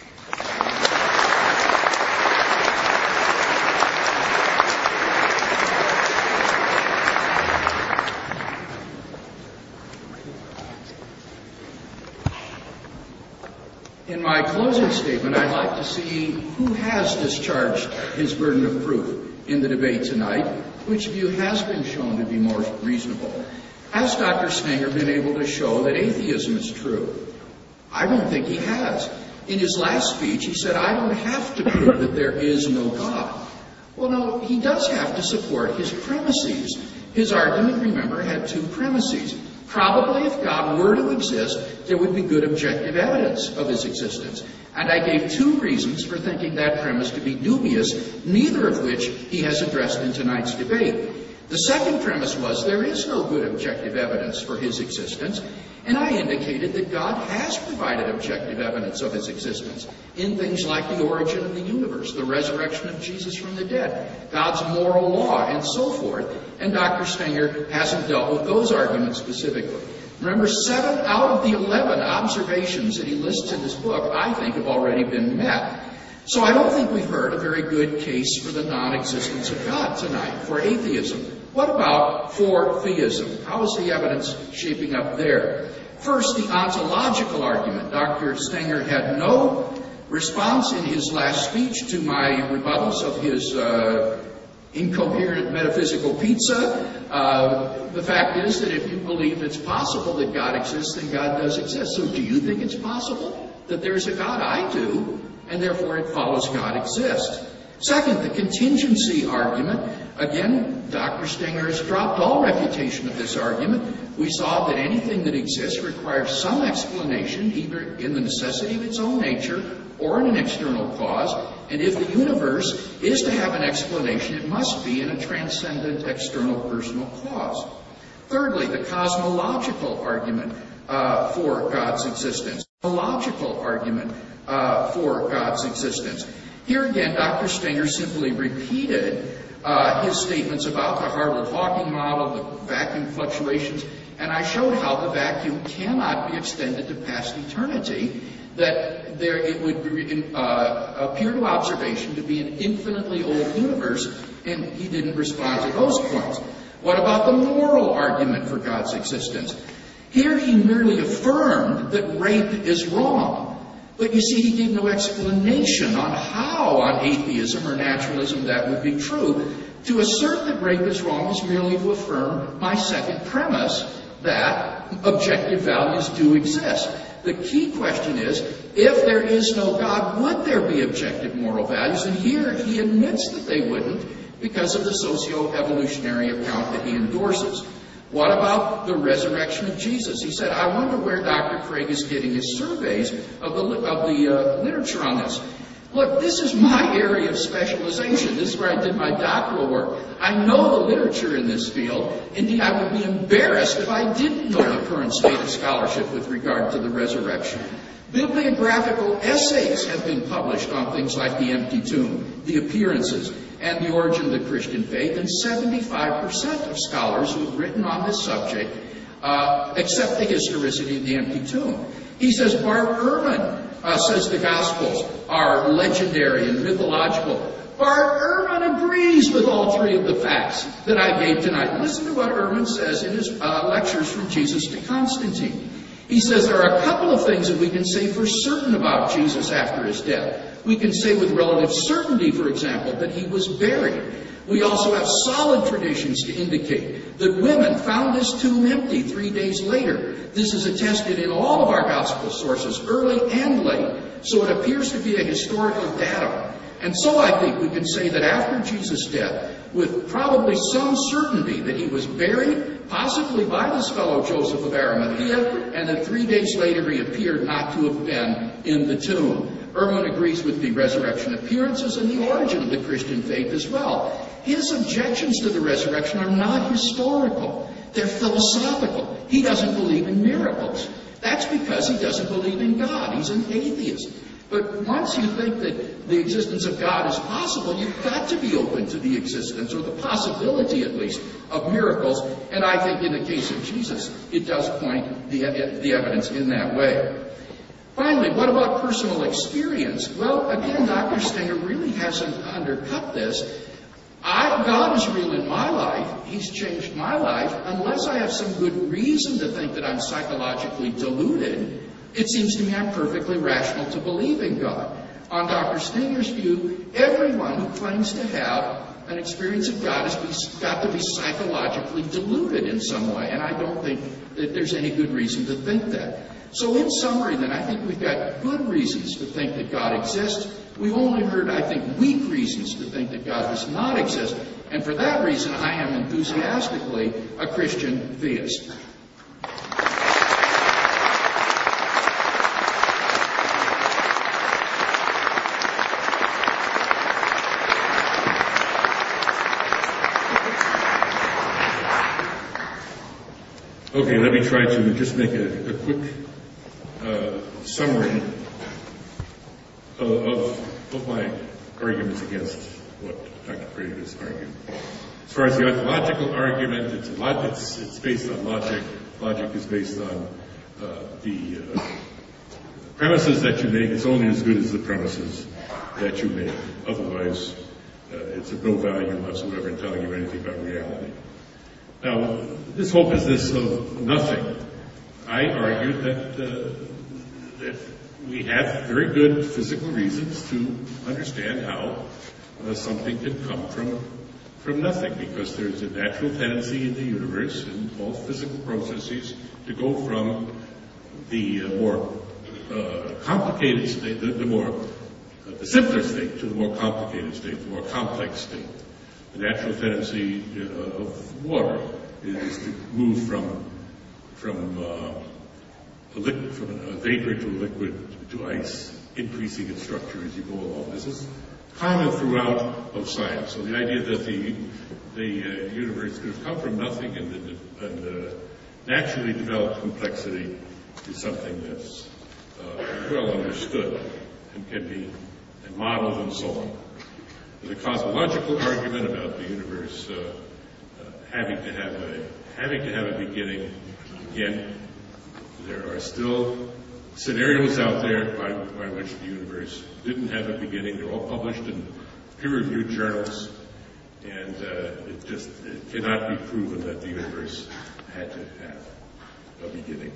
In my closing statement, I'd like to see who has discharged his burden of proof in the debate tonight. Which of you has been shown to be more reasonable? Has Doctor Stenger been able to show that atheism is true? I don't think he has. In his last speech, he said, I don't have to prove that there is no God. Well, no, he does have to support his premises. His argument, remember, had two premises. Probably if God were to exist, there would be good objective evidence of his existence. And I gave two reasons for thinking that premise to be dubious, neither of which he has addressed in tonight's debate. The second premise was there is no good objective evidence for his existence, and I indicated that God has provided objective evidence of his existence in things like the origin of the universe, the resurrection of Jesus from the dead, God's moral law, and so forth. And Doctor Stenger hasn't dealt with those arguments specifically. Remember, seven out of the eleven observations that he lists in his book, I think, have already been met. So I don't think we've heard a very good case for the non-existence of God tonight, for atheism. What about for theism? How is the evidence shaping up there? First, the ontological argument. Doctor Stenger had no response in his last speech to my rebuttals of his uh, incoherent metaphysical pizza. Uh, the fact is that if you believe it's possible that God exists, then God does exist. So do you think it's possible that there's a God? I do, and therefore it follows God exists. Second, the contingency argument. Again, Doctor Stenger has dropped all refutation of this argument. We saw that anything that exists requires some explanation, either in the necessity of its own nature or in an external cause. And if the universe is to have an explanation, it must be in a transcendent external personal cause. Thirdly, the cosmological argument uh, for God's existence. Cosmological argument uh, for God's existence. Here again, Doctor Stenger simply repeated uh, his statements about the Hartle-Hawking model, the vacuum fluctuations, and I showed how the vacuum cannot be extended to past eternity. that there it would uh, appear to observation to be an infinitely old universe, and he didn't respond to those points. What about the moral argument for God's existence? Here he merely affirmed that rape is wrong. But you see, he gave no explanation on how on atheism or naturalism that would be true. To assert that rape is wrong is merely to affirm my second premise, that objective values do exist. The key question is, if there is no God, would there be objective moral values? And here he admits that they wouldn't because of the socio-evolutionary account that he endorses. What about the resurrection of Jesus? He said, I wonder where Doctor Craig is getting his surveys of the, of the uh, literature on this. Look, this is my area of specialization. This is where I did my doctoral work. I know the literature in this field. Indeed, I would be embarrassed if I didn't know the current state of scholarship with regard to the resurrection. Bibliographical essays have been published on things like the empty tomb, the appearances, and the origin of the Christian faith, and seventy-five percent of scholars who have written on this subject uh, accept the historicity of the empty tomb. He says Bart Ehrman uh, says the Gospels are legendary and mythological. Bart Ehrman agrees with all three of the facts that I gave tonight. Listen to what Ehrman says in his uh, lectures from Jesus to Constantine. He says there are a couple of things that we can say for certain about Jesus after his death. We can say with relative certainty, for example, that he was buried. We also have solid traditions to indicate that women found this tomb empty three days later. This is attested in all of our gospel sources, early and late, so it appears to be a historical datum. And so I think we can say that after Jesus' death, with probably some certainty that he was buried, possibly by this fellow Joseph of Arimathea, and that three days later he appeared not to have been in the tomb. Ehrman agrees with the resurrection appearances and the origin of the Christian faith as well. His objections to the resurrection are not historical. They're philosophical. He doesn't believe in miracles. That's because he doesn't believe in God. He's an atheist. But once you think that the existence of God is possible, you've got to be open to the existence, or the possibility at least, of miracles. And I think in the case of Jesus, it does point the, the evidence in that way. Finally, what about personal experience? Well, again, Doctor Stenger really hasn't undercut this. I, God is real in my life. He's changed my life. Unless I have some good reason to think that I'm psychologically deluded, it seems to me I'm perfectly rational to believe in God. On Doctor Stenger's view, everyone who claims to have an experience of God has got to be psychologically deluded in some way, and I don't think that there's any good reason to think that. So in summary, then, I think we've got good reasons to think that God exists. We've only heard, I think, weak reasons to think that God does not exist, and for that reason, I am enthusiastically a Christian theist. Okay, let me try to just make a, a quick uh, summary of, of, of my arguments against what Doctor Craig has argued. As far as the ontological argument, it's, a lot, it's, it's based on logic. Logic is based on uh, the uh, premises that you make. It's only as good as the premises that you make. Otherwise, uh, it's of no value whatsoever in telling you anything about reality. Now, this whole business of nothing, I argued that, uh, that we have very good physical reasons to understand how uh, something can come from, from nothing, because there's a natural tendency in the universe and all physical processes to go from the uh, more uh, complicated state, the, the more, uh, the simpler state to the more complicated state, the more complex state. The natural tendency uh, of water is to move from from uh, a liquid, from a vapor to a liquid to ice, increasing its structure as you go along. This is common throughout of science. So the idea that the the uh, universe could have come from nothing and, and uh, naturally developed complexity is something that's uh, well understood and can be and modeled and so on. The cosmological argument about the universe uh, uh, having to have a having to have a beginning, again, there are still scenarios out there by, by which the universe didn't have a beginning. They're all published in peer-reviewed journals, and uh, it just it cannot be proven that the universe had to have a beginning.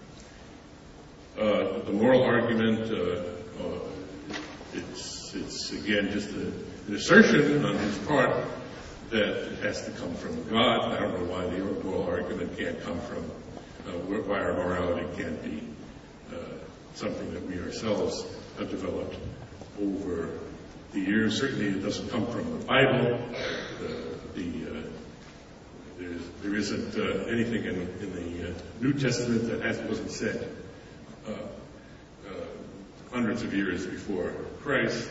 Uh, the moral argument, uh, uh, it's, it's again just a, an assertion on his part that it has to come from God. I don't know why the moral argument can't come from, uh, why our morality can't be uh, something that we ourselves have developed over the years. Certainly it doesn't come from the Bible. The, the, uh, there's, there isn't uh, anything in, in the uh, New Testament that has, wasn't said uh, uh, hundreds of years before Christ.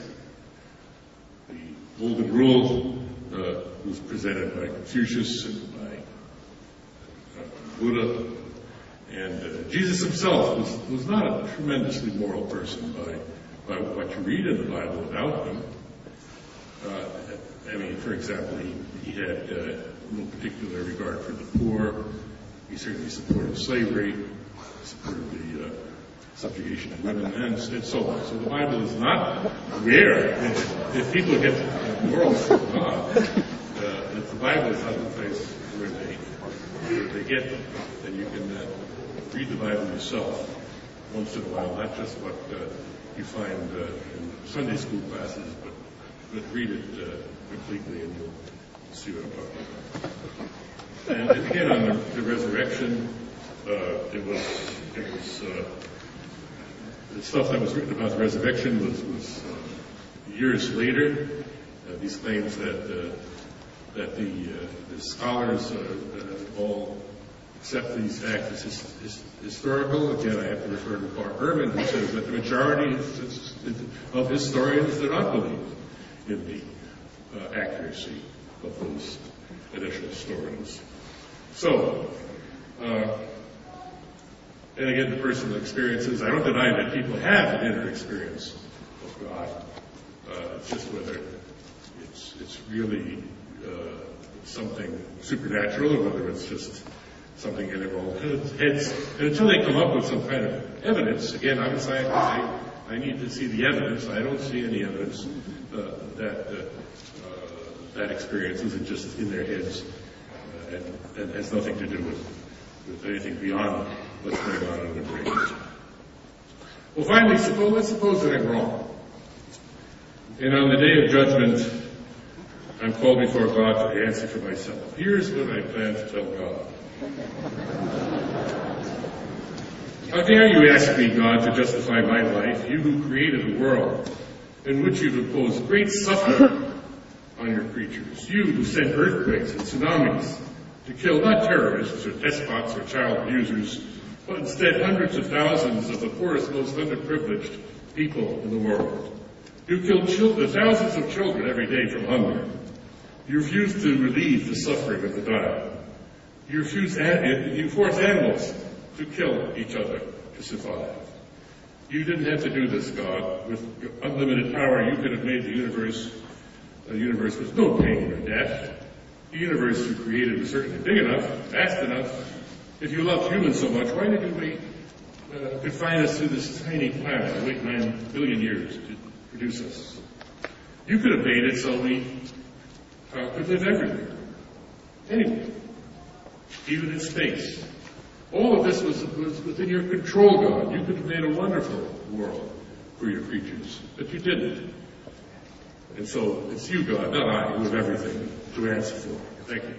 The Golden Rule uh, was presented by Confucius and by uh, Buddha. And uh, Jesus himself was, was not a tremendously moral person by, by what you read in the Bible about him. Uh, I mean, for example, he, he had uh, no particular regard for the poor. He certainly supported slavery, supported the uh, subjugation of women, and, and so on. So the Bible is not rare. If, if people get morals from God, uh, if the Bible is not the place where they, where they get them, then you can uh, read the Bible yourself once in a while, not just what uh, you find uh, in Sunday school classes, but, but read it uh, completely and you'll see what I'm talking about. And again, on the, the resurrection, uh, it was, it was uh, the stuff that was written about the resurrection was, was uh, years later. Uh, these claims that uh, that the, uh, the scholars uh, uh, all accept these facts as his, his, historical. Again, I have to refer to Clark Herman, who says that the majority of historians do not believe in the uh, accuracy of those initial stories. So, uh, and again, the personal experiences, I don't deny that people have an inner experience of God. Uh, it's just whether it's, it's really uh, something supernatural or whether it's just something in their own heads. And until they come up with some kind of evidence, again, I'm a scientist, I, I need to see the evidence. I don't see any evidence uh, that uh, uh, that experience isn't just in their heads uh, and, and has nothing to do with, with anything beyond what's going on in their brains. Well, finally, suppose, let's suppose that I'm wrong. And on the day of judgment, I'm called before God to answer for myself. Here's what I plan to tell God. How dare you ask me, God, to justify my life, you who created a world in which you've imposed great suffering on your creatures, you who sent earthquakes and tsunamis to kill not terrorists or despots or child abusers, but instead hundreds of thousands of the poorest, most underprivileged people in the world. You killed children, thousands of children every day from hunger. You refuse to relieve the suffering of the dying. You refuse, you force animals to kill each other to survive. You didn't have to do this, God. With unlimited power, you could have made the universe a universe with no pain or death. The universe you created was certainly big enough, vast enough. If you loved humans so much, why did you wait, uh, confine us to this tiny planet and wait nine billion years to produce us? You could have made it so we uh, could live everywhere, anywhere, even in space. All of this was, was within your control, God. You could have made a wonderful world for your creatures, but you didn't. And so it's you, God, not I, who have everything to answer for. Thank you.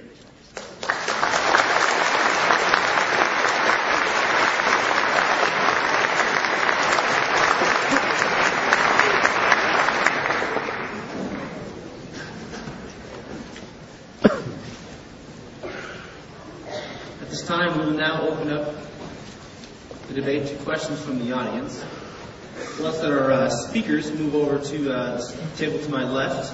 At this time, we will now open up the debate to questions from the audience. Let's let our uh, speakers move over to uh, the table to my left.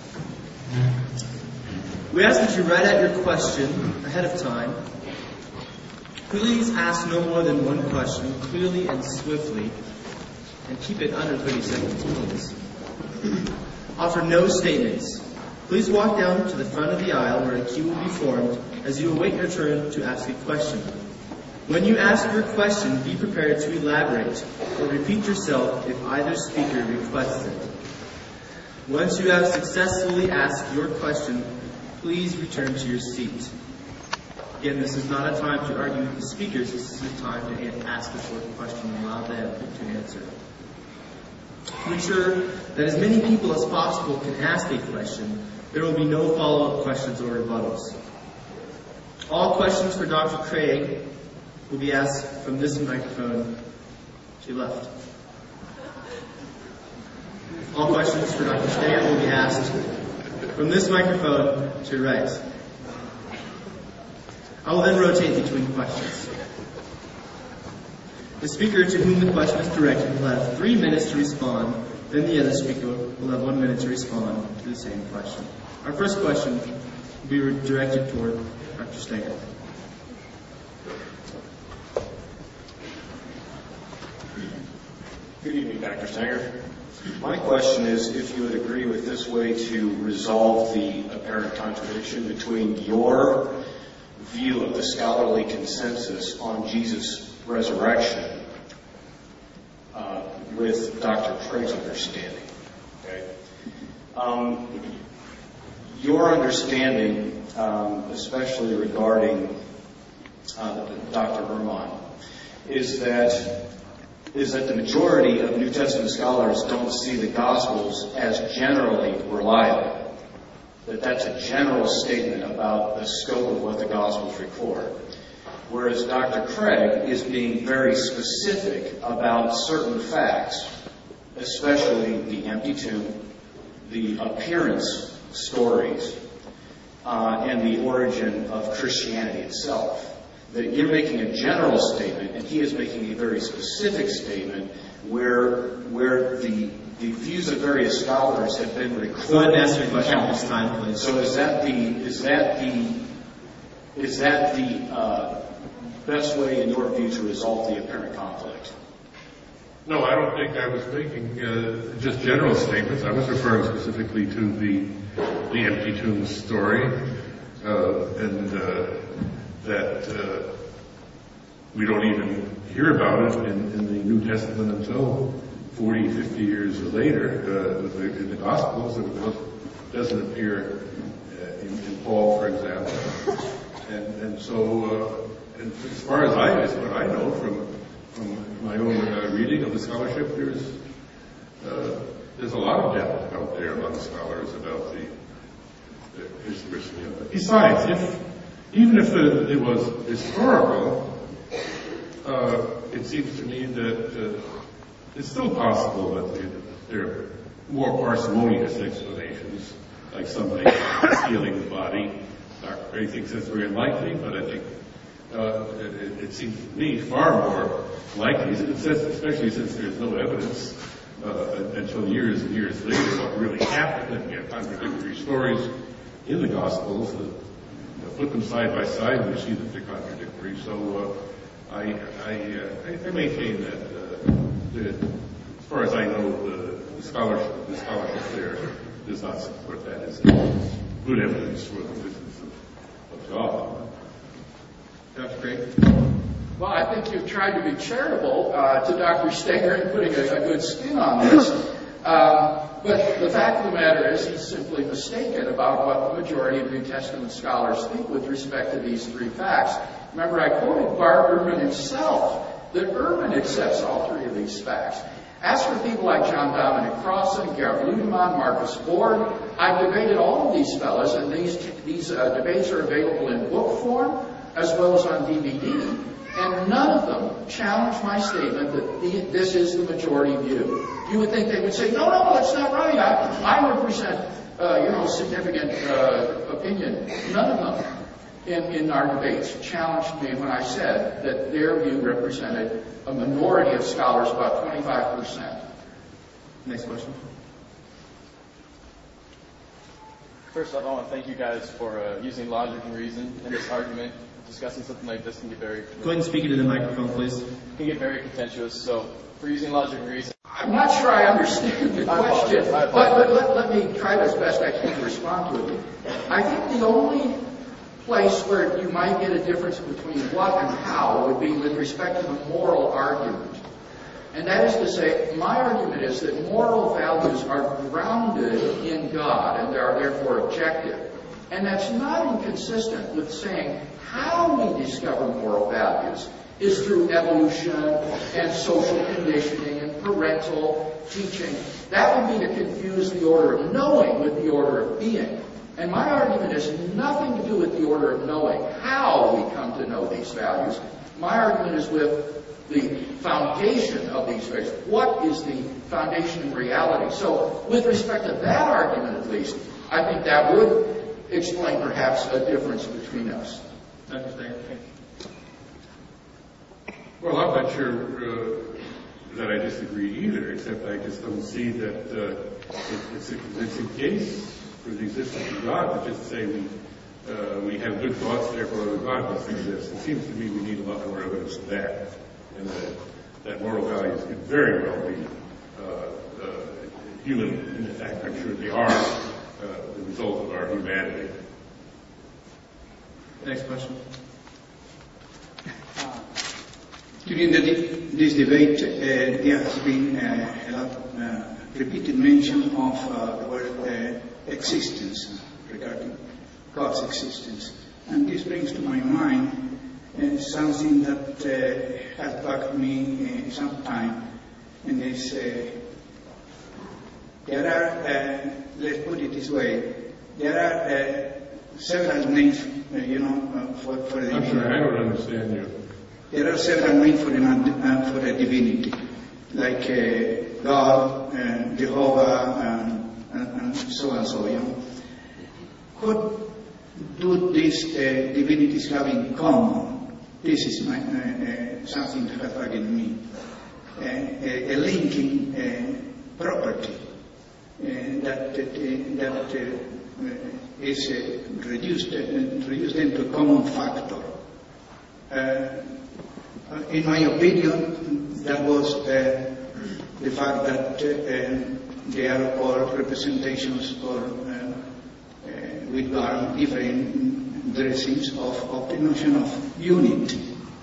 We ask that you write out your question ahead of time. Please ask no more than one question, clearly and swiftly, and keep it under thirty seconds, please. Offer no statements. Please walk down to the front of the aisle where a queue will be formed as you await your turn to ask a question. When you ask your question, be prepared to elaborate or repeat yourself if either speaker requests it. Once you have successfully asked your question, please return to your seat. Again, this is not a time to argue with the speakers. This is a time to ask a short question and allow them to answer. To ensure that as many people as possible can ask a question, there will be no follow-up questions or rebuttals. All questions for Doctor Craig will be asked from this microphone to your left. All questions for Doctor Steger will be asked from this microphone to your right. I will then rotate between questions. The speaker to whom the question is directed will have three minutes to respond. Then the other speaker will have one minute to respond to the same question. Our first question will be directed toward Doctor Steger. Good evening, Doctor Steger. My question is if you would agree with this way to resolve the apparent contradiction between your view of the scholarly consensus on Jesus' resurrection uh, with Doctor Craig's understanding. Okay? Um, your understanding, um, especially regarding uh, Doctor Vermont, is that is that the majority of New Testament scholars don't see the Gospels as generally reliable. That that's a general statement about the scope of what the Gospels record. Whereas Doctor Craig is being very specific about certain facts, especially the empty tomb, the appearance stories, uh, and the origin of Christianity itself. That you're making a general statement, and he is making a very specific statement where where the the views of various scholars have been recorded. Go ahead and answer your question this time, please. So is that the is that the is that the uh, best way, in your view, to resolve the apparent conflict? No, I don't think I was making uh, just general statements. I was referring specifically to the the empty tomb story, uh, and uh, that uh, we don't even hear about it in, in the New Testament until forty, fifty years later. Uh, the, in the Gospels, it doesn't appear uh, in, in Paul, for example. And, and so, uh, and as far as I, as what I know from from my own uh, reading of the scholarship, there's uh, there's a lot of doubt out there among scholars about the, the historicity of it. Besides, if even if it, it was historical, uh, it seems to me that uh, it's still possible that they, there are more parsimonious explanations, like somebody stealing the body. Doctor Craig thinks that's very unlikely, but I think uh, it, it seems to me far more likely, especially since there's no evidence uh, until years and years later what really happened, and we have contradictory stories in the Gospels. Uh, put them side by side, and we see that they're contradictory. So uh, I, I, uh, I, I maintain that, uh, that, as far as I know, the, the scholarship, the scholarship there does not support that as good evidence for the existence of, of God. Doctor Craig? Well, I think you've tried to be charitable uh, to Doctor Steger in putting a, a good spin on this. Um, but the fact of the matter is he's simply mistaken about what the majority of New Testament scholars think with respect to these three facts. Remember, I quoted Bart Ehrman himself, that Ehrman accepts all three of these facts. As for people like John Dominic Crossan, Gerhard Ludemann, Marcus Ford, I've debated all of these fellows, and these, these uh, debates are available in book form as well as on D V D. And none of them challenge my statement that the, this is the majority view. You would think they would say, no, no, that's not right. I, I represent, uh, you know, significant uh, opinion. None of them in, in our debates challenged me when I said that their view represented a minority of scholars, about twenty-five percent. Next question. First off, I want to thank you guys for uh, using logic and reason in this argument. Discussing something like this can get very... Go ahead and speak into the microphone, please. Can get very contentious, so for using logic and reason... I'm not sure I understand the I question, apologize. I but, apologize. but let, let me try as best I can to respond to it. I think the only place where you might get a difference between what and how would be with respect to the moral argument. And that is to say, my argument is that moral values are grounded in God and they are therefore objective. And that's not inconsistent with saying how we discover moral values is through evolution and social conditioning and parental teaching. That would be to confuse the order of knowing with the order of being. And my argument has nothing to do with the order of knowing how we come to know these values. My argument is with the foundation of these values. What is the foundation in reality? So with respect to that argument, at least, I think that would explain perhaps a difference between us. Doctor Stenger. Well, I'm not sure uh, that I disagree either, except I just don't see that uh, it, it's a convincing case for the existence of God to just say we uh, we have good thoughts, therefore God must exist. It seems to me we need a lot more evidence than that, and that, that moral values can very well be uh, uh, human. In fact, I'm sure they are uh, the result of our humanity. Next question. During the, this debate, uh, there has been uh, a lot, uh, repeated mention of uh, the word uh, existence, regarding God's existence. And this brings to my mind uh, something that uh, has bugged me uh, some time, and is uh, there are, uh, let's put it this way, there are uh, several names, uh, you know, uh, for, for the... I'm sorry, I don't understand you. There are several names for, an, uh, for a divinity, like uh, God, uh, Jehovah, um, and, and so on and so on. What do these uh, divinities have in common? This is my, uh, uh, something that has bugged me. Uh, a, a linking uh, property uh, that, uh, that uh, is uh, reduced, uh, reduced into a common factor. Uh, In my opinion, that was uh, the fact that uh, they are all representations or uh, uh, with different dressings of, of the notion of unity.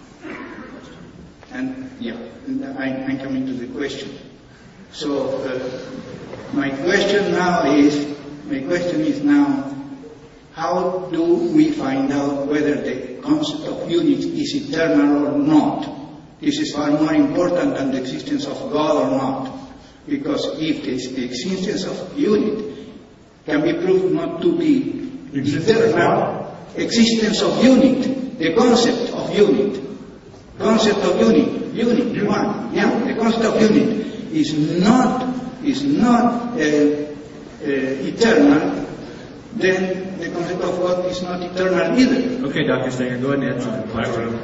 And yeah, I, I'm coming to the question. So uh, my question now is, my question is now, how do we find out whether the concept of unity is eternal or not? This is far more important than the existence of God or not. Because if the existence of unity can be proved not to be eternal, existence of unity, the concept of unity, concept of unity, unity, one, yeah, the concept of unity is not, is not uh, uh, eternal, then the concept of God is not eternal either. Okay, Doctor Stenger, go ahead and answer the question.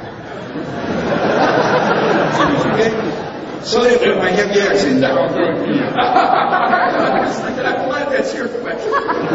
Okay? Sorry for my heavy accent. I'm glad that's your question.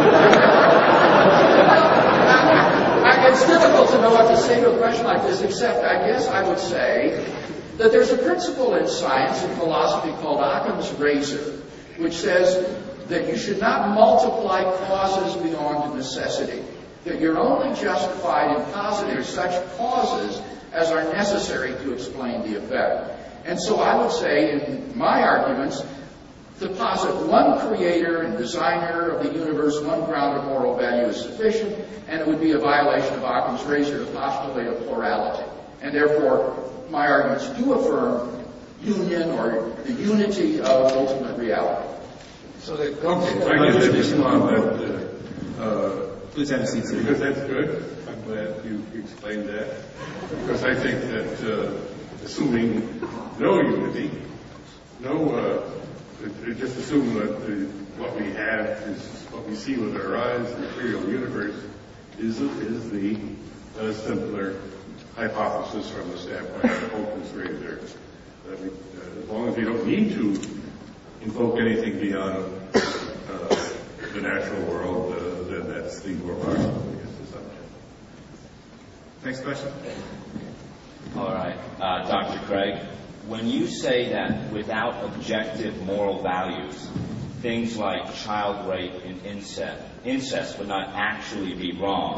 It's difficult to know what to say to a question like this, except I guess I would say that there's a principle in science and philosophy called Occam's razor, which says that you should not multiply causes beyond necessity, that you're only justified in positing such causes as are necessary to explain the effect. And so I would say in my arguments, to posit one creator and designer of the universe, one ground of moral value is sufficient, and it would be a violation of Occam's razor to postulate a plurality. And therefore, my arguments do affirm union or the unity of ultimate reality. So that okay, I get this on that. Uh, uh, Please have a seat, sir. Because that's good. I'm glad you explained that. Because I think that uh, assuming no unity, no, uh, just assume that the, what we have is what we see with our eyes, the material universe, is is the uh, simpler hypothesis from the standpoint of Occam's razor. That we, uh, as long as we don't need to invoke anything beyond uh, the natural world, uh, then that's the more logical, I guess, the subject. Next question. All right. Uh, Doctor Craig, when you say that without objective moral values, things like child rape and incest, incest would not actually be wrong,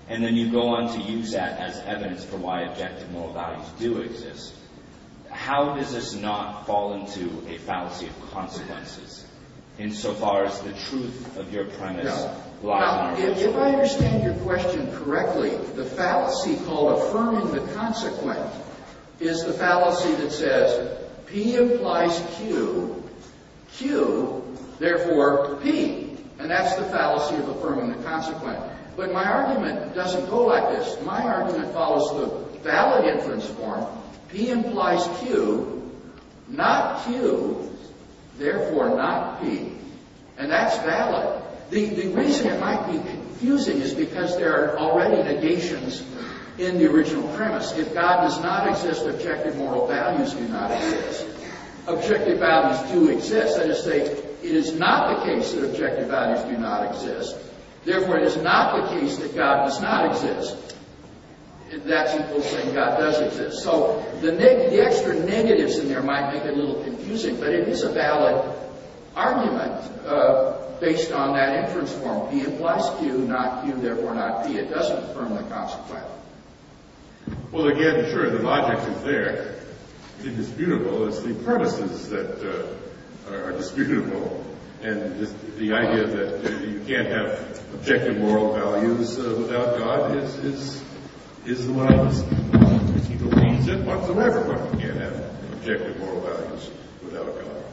and then you go on to use that as evidence for why objective moral values do exist. How does this not fall into a fallacy of consequences, insofar as the truth of your premise No. lies Now, in our if, if I understand your question correctly, the fallacy called affirming the consequent is the fallacy that says P implies Q, Q, therefore P. And that's the fallacy of affirming the consequent. But my argument doesn't go like this. My argument follows the valid inference form. P implies Q, not Q, therefore not P. And that's valid. The, the reason it might be confusing is because there are already negations in the original premise. If God does not exist, objective moral values do not exist. Objective values do exist. That is to say, it is not the case that objective values do not exist. Therefore, it is not the case that God does not exist. That's equal to saying God does exist. So the, neg- the extra negatives in there might make it a little confusing, but it is a valid argument uh, based on that inference form. P implies Q, not Q, therefore not P. It doesn't affirm the consequent. Well, again, sure, the logic is there. It's indisputable. It's the premises that uh, are, are disputable. And this, the idea that uh, you can't have objective moral values uh, without God is is is the one I was. He believes it whatsoever, but you can't have objective moral values without God.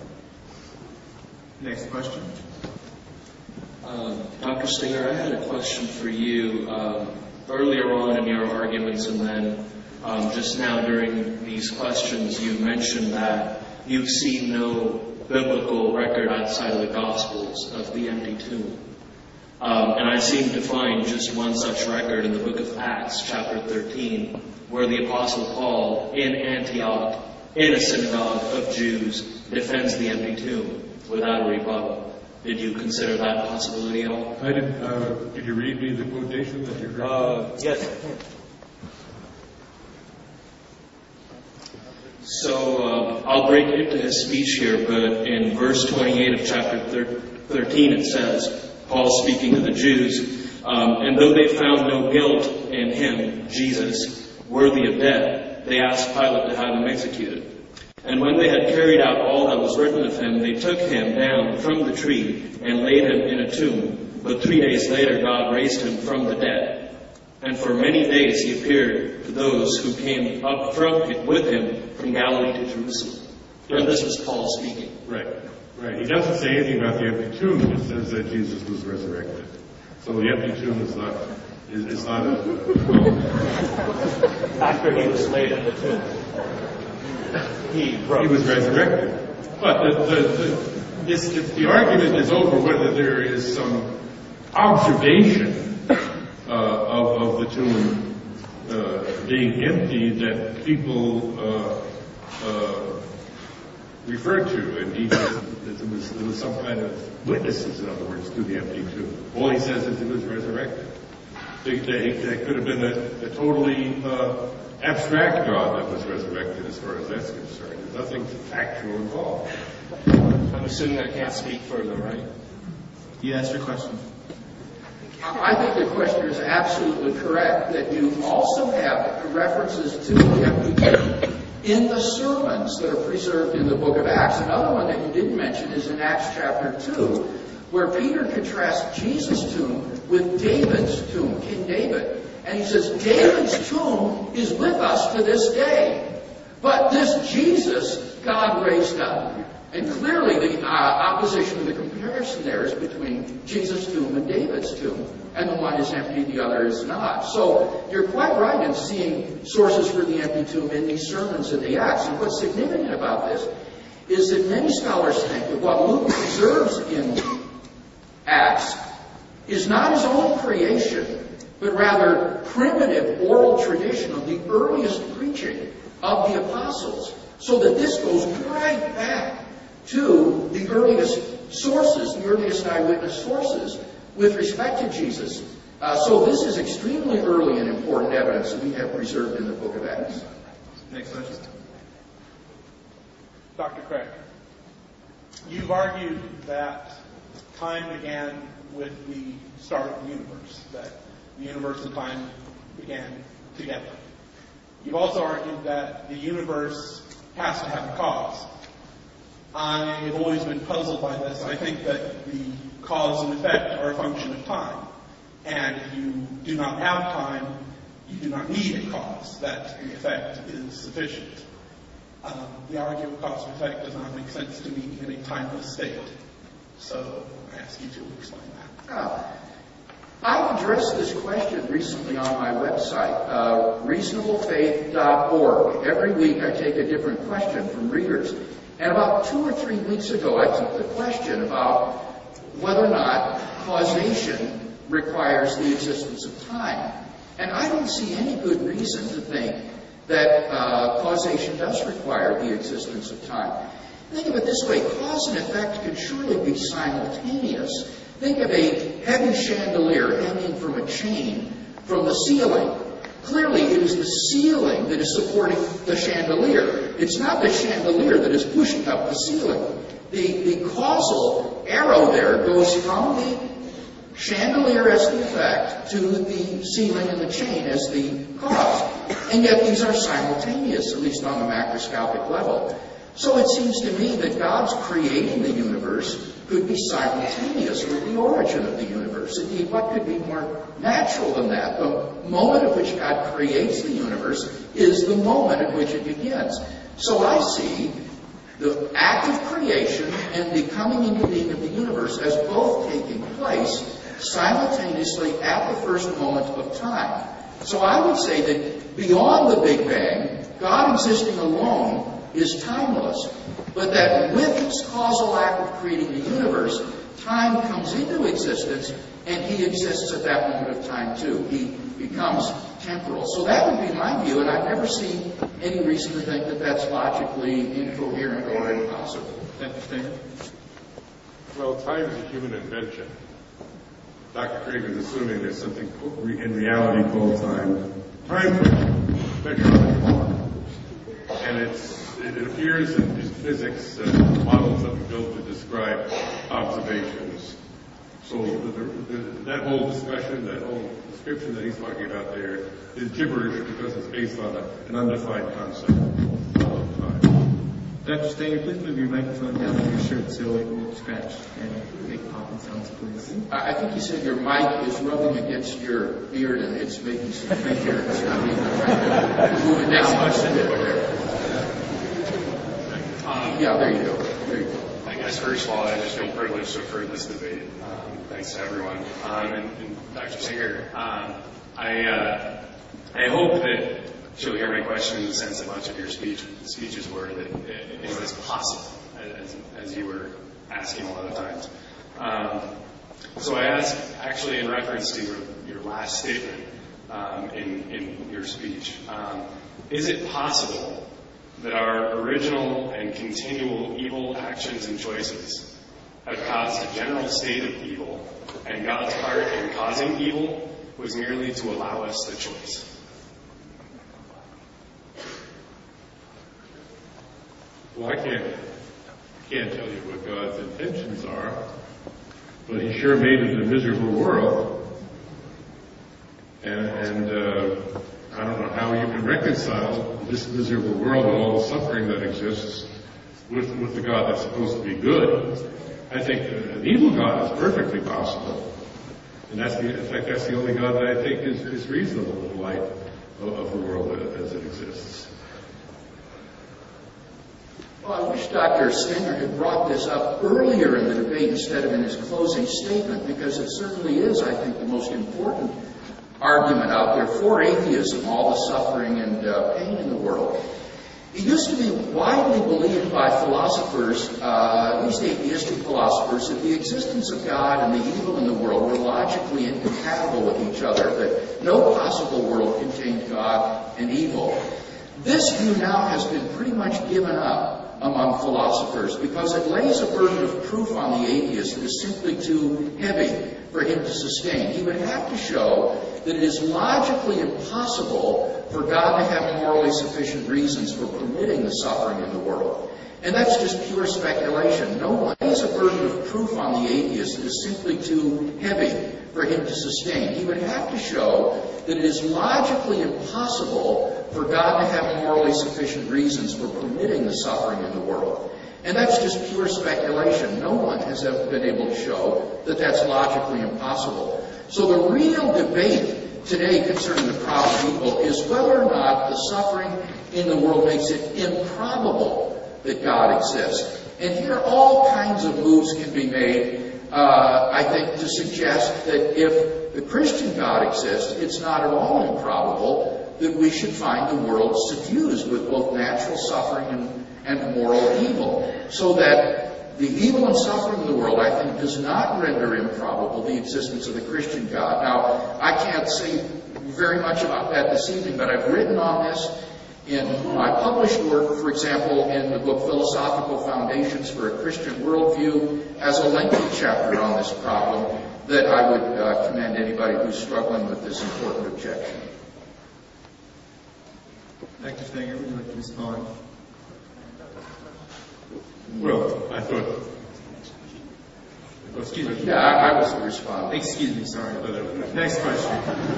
Next question. Um, Doctor Stinger, I had a question for you. Um, earlier on in your arguments and then um, just now during these questions, you mentioned that you've seen no biblical record outside of the Gospels of the empty tomb. Um, and I seem to find just one such record in the book of Acts, chapter thirteen, where the Apostle Paul in Antioch, in a synagogue of Jews, defends the empty tomb without a rebuttal. Did you consider that possibility at all? I did. Uh, could you read me the quotation that you heard? Uh, yes. So uh, I'll break into his speech here, but in verse twenty-eight of chapter thirteen it says, Paul speaking to the Jews, um, and though they found no guilt in him, Jesus, worthy of death, they asked Pilate to have him executed. And when they had carried out all that was written of him, they took him down from the tree and laid him in a tomb. But three days later God raised him from the dead. And for many days he appeared to those who came up from with him from Galilee to Jerusalem. And this was Paul speaking. Right, right. He doesn't say anything about the empty tomb. He says that Jesus was resurrected. So the empty tomb is not is, is not a. Uh, After he was laid in the tomb, he rose. He was resurrected. But the, the, the, this, if the argument is over whether there is some observation uh, of, of the tomb uh, being empty that people uh, uh, referred to, and he, there, was, there was some kind of witnesses, in other words, to the empty tomb. All he says is it was resurrected. They, they, that could have been a, a totally uh, abstract God that was resurrected, as far as that's concerned. There's nothing factual involved. I'm assuming I can't speak further, right? You asked your question. I think the question is absolutely correct, that you also have references to the empty tomb in the sermons that are preserved in the book of Acts. Another one that you didn't mention is in Acts chapter two, where Peter contrasts Jesus' tomb with David's tomb, King David. And he says, David's tomb is with us to this day. But this Jesus, God raised up. And clearly the uh, opposition of the comparison there is between Jesus' tomb and David's tomb. And the one is empty, the other is not. So you're quite right in seeing sources for the empty tomb in these sermons in the Acts. And what's significant about this is that many scholars think that what Luke preserves in Acts is not his own creation, but rather primitive oral tradition of the earliest preaching of the apostles, so that this goes right back to the earliest sources, the earliest eyewitness sources with respect to Jesus. Uh, so this is extremely early and important evidence that we have preserved in the book of Acts. Next question. Doctor Craig, you've argued that time began with the start of the universe, that the universe and time began together. You've also argued that the universe has to have a cause. I've always been puzzled by this. I think that the cause and effect are a function of time. And if you do not have time, you do not need a cause. That the effect is sufficient. Um, the argument of cause and effect does not make sense to me in a timeless state. So I ask you to explain that. Uh, I addressed this question recently on my website, uh, reasonable faith dot org. Every week I take a different question from readers. And about two or three weeks ago, I took the question about whether or not causation requires the existence of time. And I don't see any good reason to think that uh, causation does require the existence of time. Think of it this way. Cause and effect can surely be simultaneous. Think of a heavy chandelier hanging from a chain from the ceiling. Clearly, it is the ceiling that is supporting the chandelier. It's not the chandelier that is pushing up the ceiling. The, the causal arrow there goes from the chandelier as the effect to the ceiling and the chain as the cause. And yet these are simultaneous, at least on the macroscopic level. So it seems to me that God's creating the universe could be simultaneous with the origin of the universe. Indeed, what could be more natural than that? The moment at which God creates the universe is the moment at which it begins. So I see the act of creation and the coming into being of the universe as both taking place simultaneously at the first moment of time. So I would say that beyond the Big Bang, God existing alone is timeless, but that with his causal act of creating the universe, time comes into existence, and he exists at that moment of time too. He becomes temporal. So that would be my view, and I've never seen any reason to think that that's logically incoherent or impossible. Well, time is a human invention. Doctor Craig is assuming there's something in reality called time. Time measure on the clock. And it's, it appears in physics, uh, models that we built to describe observations. So the, the, the, that whole discussion, that whole description that he's talking about there is gibberish because it's based on a, an undefined concept of time. Doctor Stanger, please move your microphone down on your shirt so it won't scratch and make popping sounds, please. I think you said your mic is rubbing against your beard and it's making some big here. It's not even trying to move it down. Um, yeah, there you go. There you go. I guess first of all, I just feel privileged to have heard this debate. Um, thanks to everyone. Um, and, and Doctor Singer, um, I uh, I hope that she'll hear my question in the sense that much of your speech speeches were that uh, is this possible, as, as you were asking a lot of times. Um, so I ask actually in reference to your, your last statement um, in, in your speech. Um, is it possible that our original and continual evil actions and choices have caused a general state of evil, and God's part in causing evil was merely to allow us the choice? Well, I can't, can't tell you what God's intentions are, but he sure made it a miserable world. And, and uh, I don't know how you can reconcile this miserable world and all the suffering that exists with, with the God that's supposed to be good. I think an evil God is perfectly possible. And that's the, in fact, that's the only God that I think is, is reasonable in light of, of the world as it exists. Well, I wish Doctor Stanger had brought this up earlier in the debate instead of in his closing statement, because it certainly is, I think, the most important argument out there for atheism, all the suffering and uh, pain in the world. It used to be widely believed by philosophers, uh, at least atheistic philosophers, that the existence of God and the evil in the world were logically incompatible with each other, that no possible world contained God and evil. This view now has been pretty much given up among philosophers because it lays a burden of proof on the atheist that is simply too heavy for him to sustain. He would have to show that it is logically impossible for God to have morally sufficient reasons for permitting the suffering in the world. And that's just pure speculation. No one has a burden of proof on the atheist that is simply too heavy for him to sustain. He would have to show that it is logically impossible for God to have morally sufficient reasons for permitting the suffering in the world. And that's just pure speculation. No one has ever been able to show that that's logically impossible. So the real debate today concerning the problem of evil is whether or not the suffering in the world makes it improbable that God exists. And here all kinds of moves can be made, uh, I think, to suggest that if the Christian God exists, it's not at all improbable that we should find the world suffused with both natural suffering and, and moral evil. So that the evil and suffering of the world, I think, does not render improbable the existence of the Christian God. Now, I can't say very much about that this evening, but I've written on this in my published work, for example, in the book Philosophical Foundations for a Christian Worldview, as a lengthy chapter on this problem that I would uh, commend anybody who's struggling with this important objection. Doctor Stenger, would you like to respond? Well, I thought... Oh, excuse me. Yeah, I, I was the respondent. Excuse me, sorry. Next question.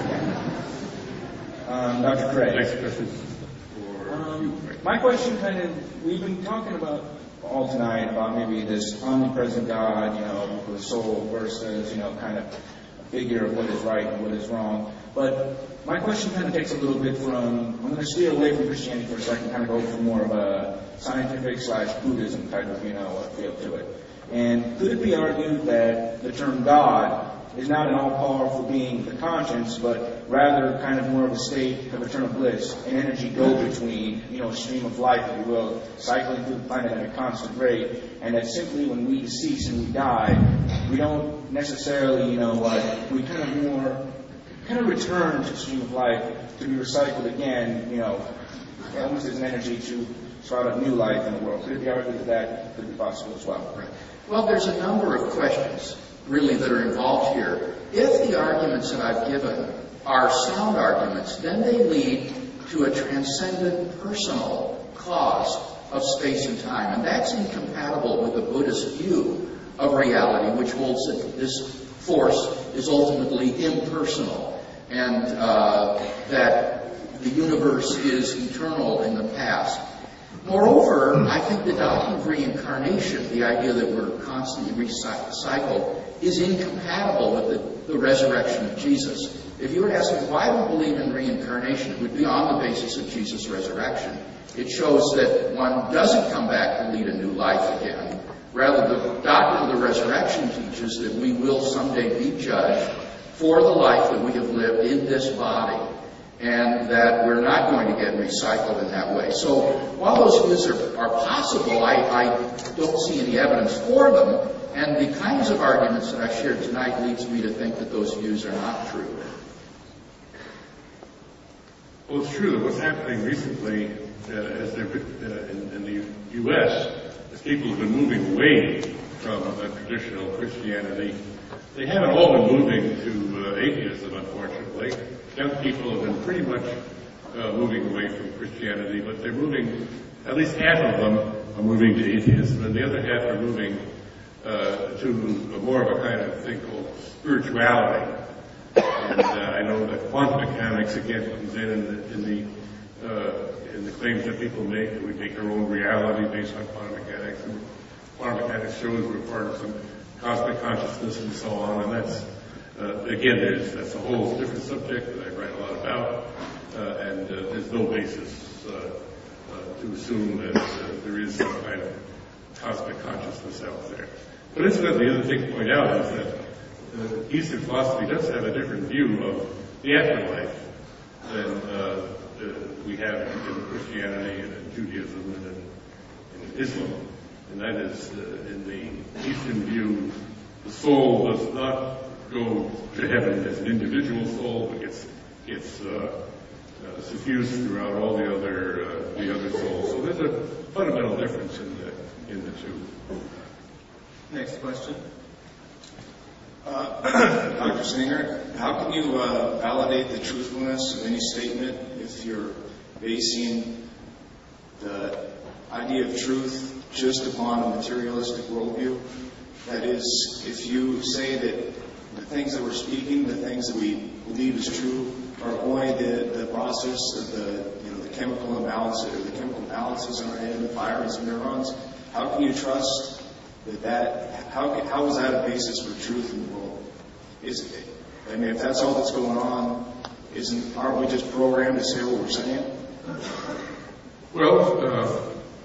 Um, Doctor Craig. Next question. Um, my question kind of, we've been talking about all tonight about maybe this omnipresent God, you know, with the soul versus, you know, kind of a figure of what is right and what is wrong. But my question kind of takes a little bit from, I'm going to steer away from Christianity for a second, kind of go for more of a scientific slash Buddhism type of, you know, feel to it. And could it be argued that the term God is not an all-powerful being of the conscience, but rather kind of more of a state of eternal bliss, an energy go-between, you know, a stream of life, if you will, cycling through the planet at a constant rate, and that simply when we decease and we die, we don't necessarily, you know, like, we kind of more, kind of return to the stream of life to be recycled again, you know, almost as an energy to start a new life in the world. Could it be argued that that could be possible as well? Right. Well, there's a number of questions, really, that are involved here. If the arguments that I've given are sound arguments, then they lead to a transcendent personal cause of space and time. And that's incompatible with the Buddhist view of reality, which holds that this force is ultimately impersonal and uh, that the universe is eternal in the past. Moreover, I think the doctrine of reincarnation, the idea that we're constantly recycled, is incompatible with the, the resurrection of Jesus. If you were to ask me why we believe in reincarnation, it would be on the basis of Jesus' resurrection. It shows that one doesn't come back to lead a new life again. Rather, the doctrine of the resurrection teaches that we will someday be judged for the life that we have lived in this body, and that we're not going to get recycled in that way. So while those views are, are possible, I, I don't see any evidence for them, and the kinds of arguments that I shared tonight leads me to think that those views are not true. Well, it's true that what's happening recently uh, as they're, uh, in, in the U S is people have been moving away from uh, traditional Christianity. They haven't all been moving to uh, atheism, unfortunately. Young people have been pretty much uh, moving away from Christianity, but they're moving, at least half of them are moving to atheism, and the other half are moving uh, to more of a kind of thing called spirituality. And uh, I know that quantum mechanics again comes in in the, in the, uh, in the claims that people make that we make our own reality based on quantum mechanics. And quantum mechanics shows we're part of some cosmic consciousness and so on, and that's Uh, again, there's, that's a whole different subject that I write a lot about, uh, and uh, there's no basis uh, uh, to assume that uh, there is some kind of cosmic consciousness out there. But incidentally, the other thing to point out is that uh, Eastern philosophy does have a different view of the afterlife than uh, uh, we have in Christianity and in Judaism and in, in Islam. And that is, uh, in the Eastern view, the soul does not go to heaven as an individual soul, but gets gets uh, uh, suffused throughout all the other uh, the other souls. So there's a fundamental difference in the in the two. Next question. Uh, Doctor Singer, how can you uh, validate the truthfulness of any statement if you're basing the idea of truth just upon a materialistic worldview? That is, if you say that the things that we're speaking, the things that we believe is true, are only the, the process of the, you know, the chemical imbalance or the chemical balances in our head, the firing of neurons, how can you trust that that, how, can, how is that a basis for truth in the world? Is, I mean, if that's all that's going on, isn't, aren't we just programmed to say what we're saying? Well, uh,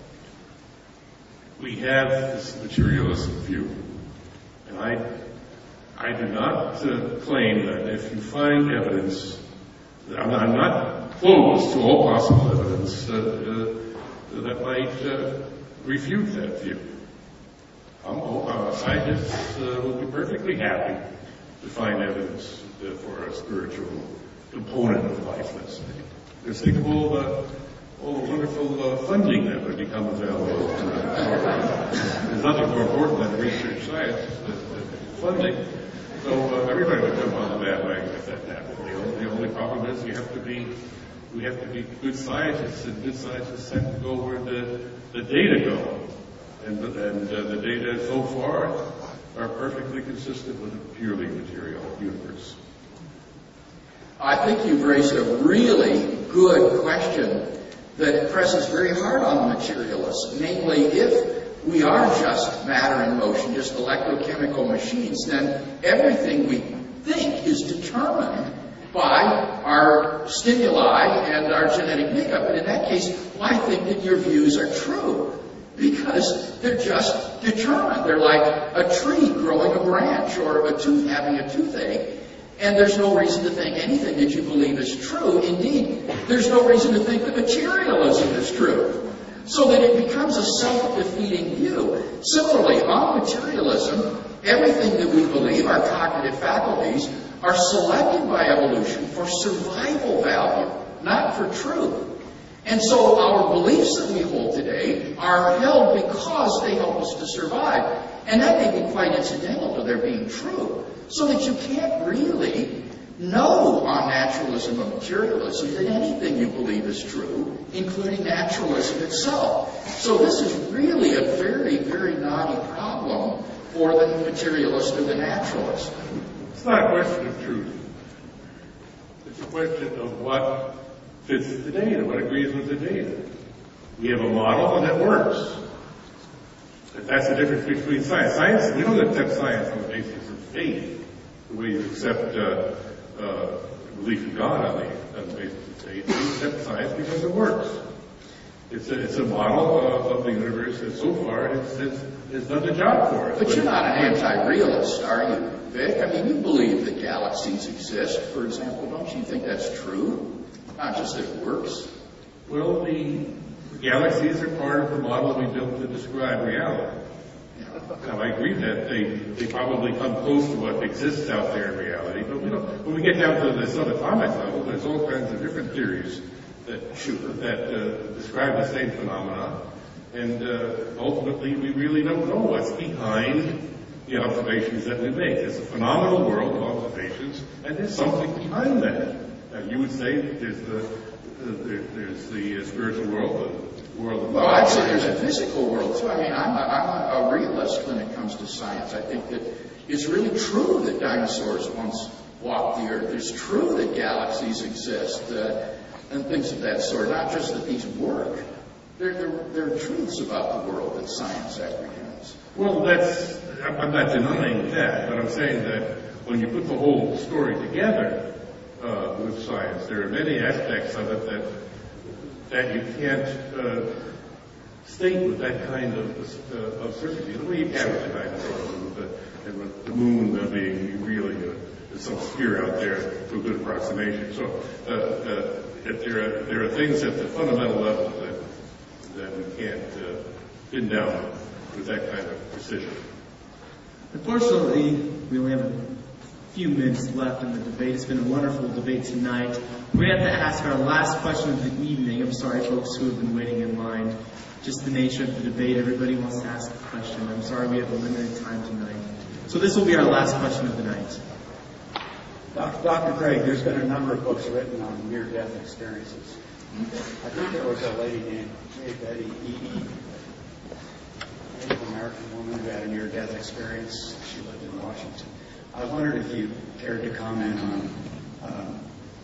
we have this materialistic view. And I, I do not uh, claim that if you find evidence, I'm not, I'm not closed to all possible evidence uh, uh, that might uh, refute that view. Um, uh, scientists uh, will be perfectly happy to find evidence uh, for a spiritual component of life, let's say. Because think of all the, all the wonderful uh, funding that would become available. Uh, there's nothing more important than research science than, than funding. So uh, everybody would come on the bandwagon if that happened. The only, the only problem is you have to be, we have to be good scientists, and good scientists tend to go where the, the data go. And, and uh, the data so far are perfectly consistent with a purely material universe. I think you've raised a really good question that presses very hard on the materialists. Namely, if we are just matter in motion, just electrochemical machines, then everything we think is determined by our stimuli and our genetic makeup. And in that case, why think that your views are true? Because they're just determined. They're like a tree growing a branch or a tooth having a toothache. And there's no reason to think anything that you believe is true. Indeed, there's no reason to think that materialism is true. So that it becomes a self-defeating view. Similarly, on materialism, everything that we believe, our cognitive faculties, are selected by evolution for survival value, not for truth. And so our beliefs that we hold today are held because they help us to survive. And that may be quite incidental to their being true. So that you can't really know on naturalism or materialism that anything you believe is true, including naturalism itself. So this is really a very, very knotty problem for the materialist or the naturalist. It's not a question of truth. It's a question of what fits the data, what agrees with the data. We have a model and it works. That's the difference between science. Science, we don't accept science on the basis of faith, the way you accept uh, uh, belief in God on the, on the basis of faith. We accept science because it works. It's a, it's a model uh, of the universe that so far has, has, has done the job for us. But you're not an anti-realist, are you, Vic? I mean, you believe that galaxies exist, for example. Don't you think that's true? Not just that it works. Well, the galaxies are part of the model we built to describe reality. Now, I agree that they, they probably come close to what exists out there in reality, but we don't, when we get down to the subatomic level, there's all kinds of different theories that, that uh, describe the same phenomena, and uh, ultimately we really don't know what's behind the observations that we make. It's a phenomenal world of observations, and there's something behind that. Now, you would say there's the, uh, there, there's the uh, spiritual world, the world of Well, I'd say there's a physical world, too. I mean, I'm a, I'm a realist when it comes to science. I think that it's really true that dinosaurs once walked the Earth. It's true that galaxies exist uh, and things of that sort, not just that these work. There, there, there are truths about the world that science apprehends. Well, that's, I'm not denying that, but I'm saying that when you put the whole story together uh, with science, there are many aspects of it that that you can't uh, state with that kind of, uh, of certainty. The way you can with the dinosaurs and with the, and with the moon uh, being really uh, some sphere out there to a good approximation. So uh, uh, if there are there are things at the fundamental level that that we can't uh, pin down with that kind of precision. Unfortunately, we only have a few minutes left in the debate. It's been a wonderful debate tonight. We have to ask our last question of the evening. I'm sorry, folks who have been waiting in line. Just the nature of the debate. Everybody wants to ask a question. I'm sorry we have a limited time tonight. So this will be our last question of the night. Doctor Craig, there's been a number of books written on near-death experiences. I think there was a lady named Betty Eady, a Native American woman who had a near-death experience. She lived in Washington. I wondered if you cared to comment on um,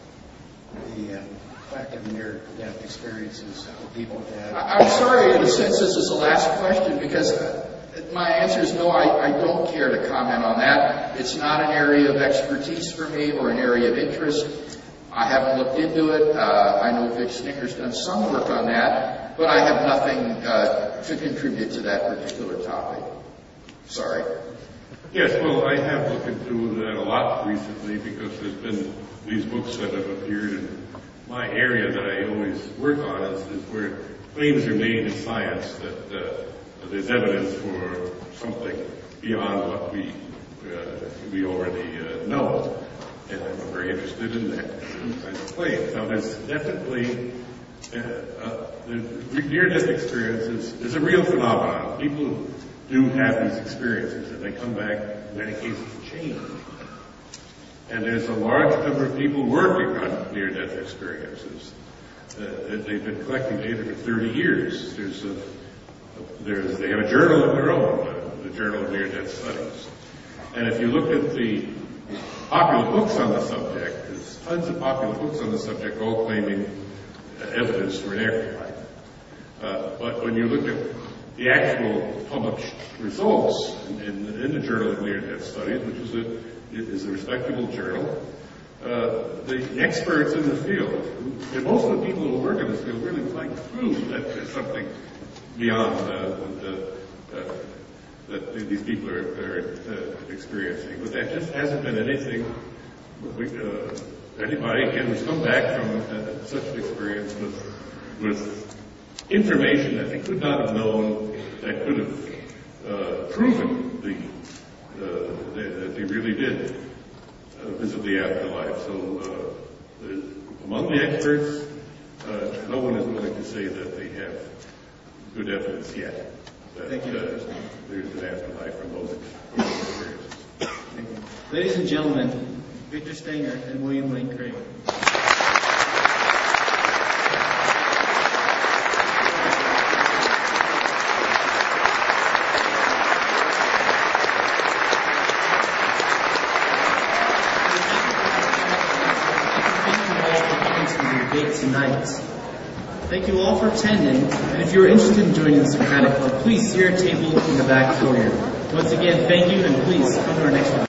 the uh, effect of near-death experiences for people who had. I'm sorry, in a sense, this is the last question because my answer is no, I, I don't care to comment on that. It's not an area of expertise for me or an area of interest. I haven't looked into it. Uh, I know Vic Stinger's done some work on that, but I have nothing uh, to contribute to that particular topic. Sorry. Yes, well, I have looked into that a lot recently because there's been these books that have appeared in my area that I always work on is, is where claims are made in science that uh, there's evidence for something beyond what we uh, we already uh, know. And I'm very interested in that kind of claim. Now, there's definitely uh, uh, the near-death experiences is a real phenomenon. People do have these experiences, and they come back, in many cases, changed. And there's a large number of people working on near-death experiences. Uh, they've been collecting data for thirty years. There's a, there's, they have a journal of their own, uh, the Journal of Near-Death Studies. And if you look at the popular books on the subject, there's tons of popular books on the subject all claiming uh, evidence for an afterlife. Uh, but when you look at the actual published results in, in, in the Journal of Near-Death Studies, which is a, is a respectable journal, uh, the experts in the field, and most of the people who work in this field really would like to prove that there's something beyond uh, the, uh, that these people are, are uh, experiencing. But that just hasn't been anything, we, uh, anybody again who's come back from uh, such an experience with, with information that they could not have known, that could have uh, proven the, uh, they, that they really did uh, visit the afterlife. So uh, among the experts, uh, no one is willing to say that they have good evidence yet that Thank you. Uh, there's an afterlife from those experiences. Thank you. Ladies and gentlemen, Victor Stenger and William Lane Craig. Tonight. Thank you all for attending, and if you are interested in joining the Socratic Club, please see our table in the back foyer. Once again, thank you, and please come to our next one.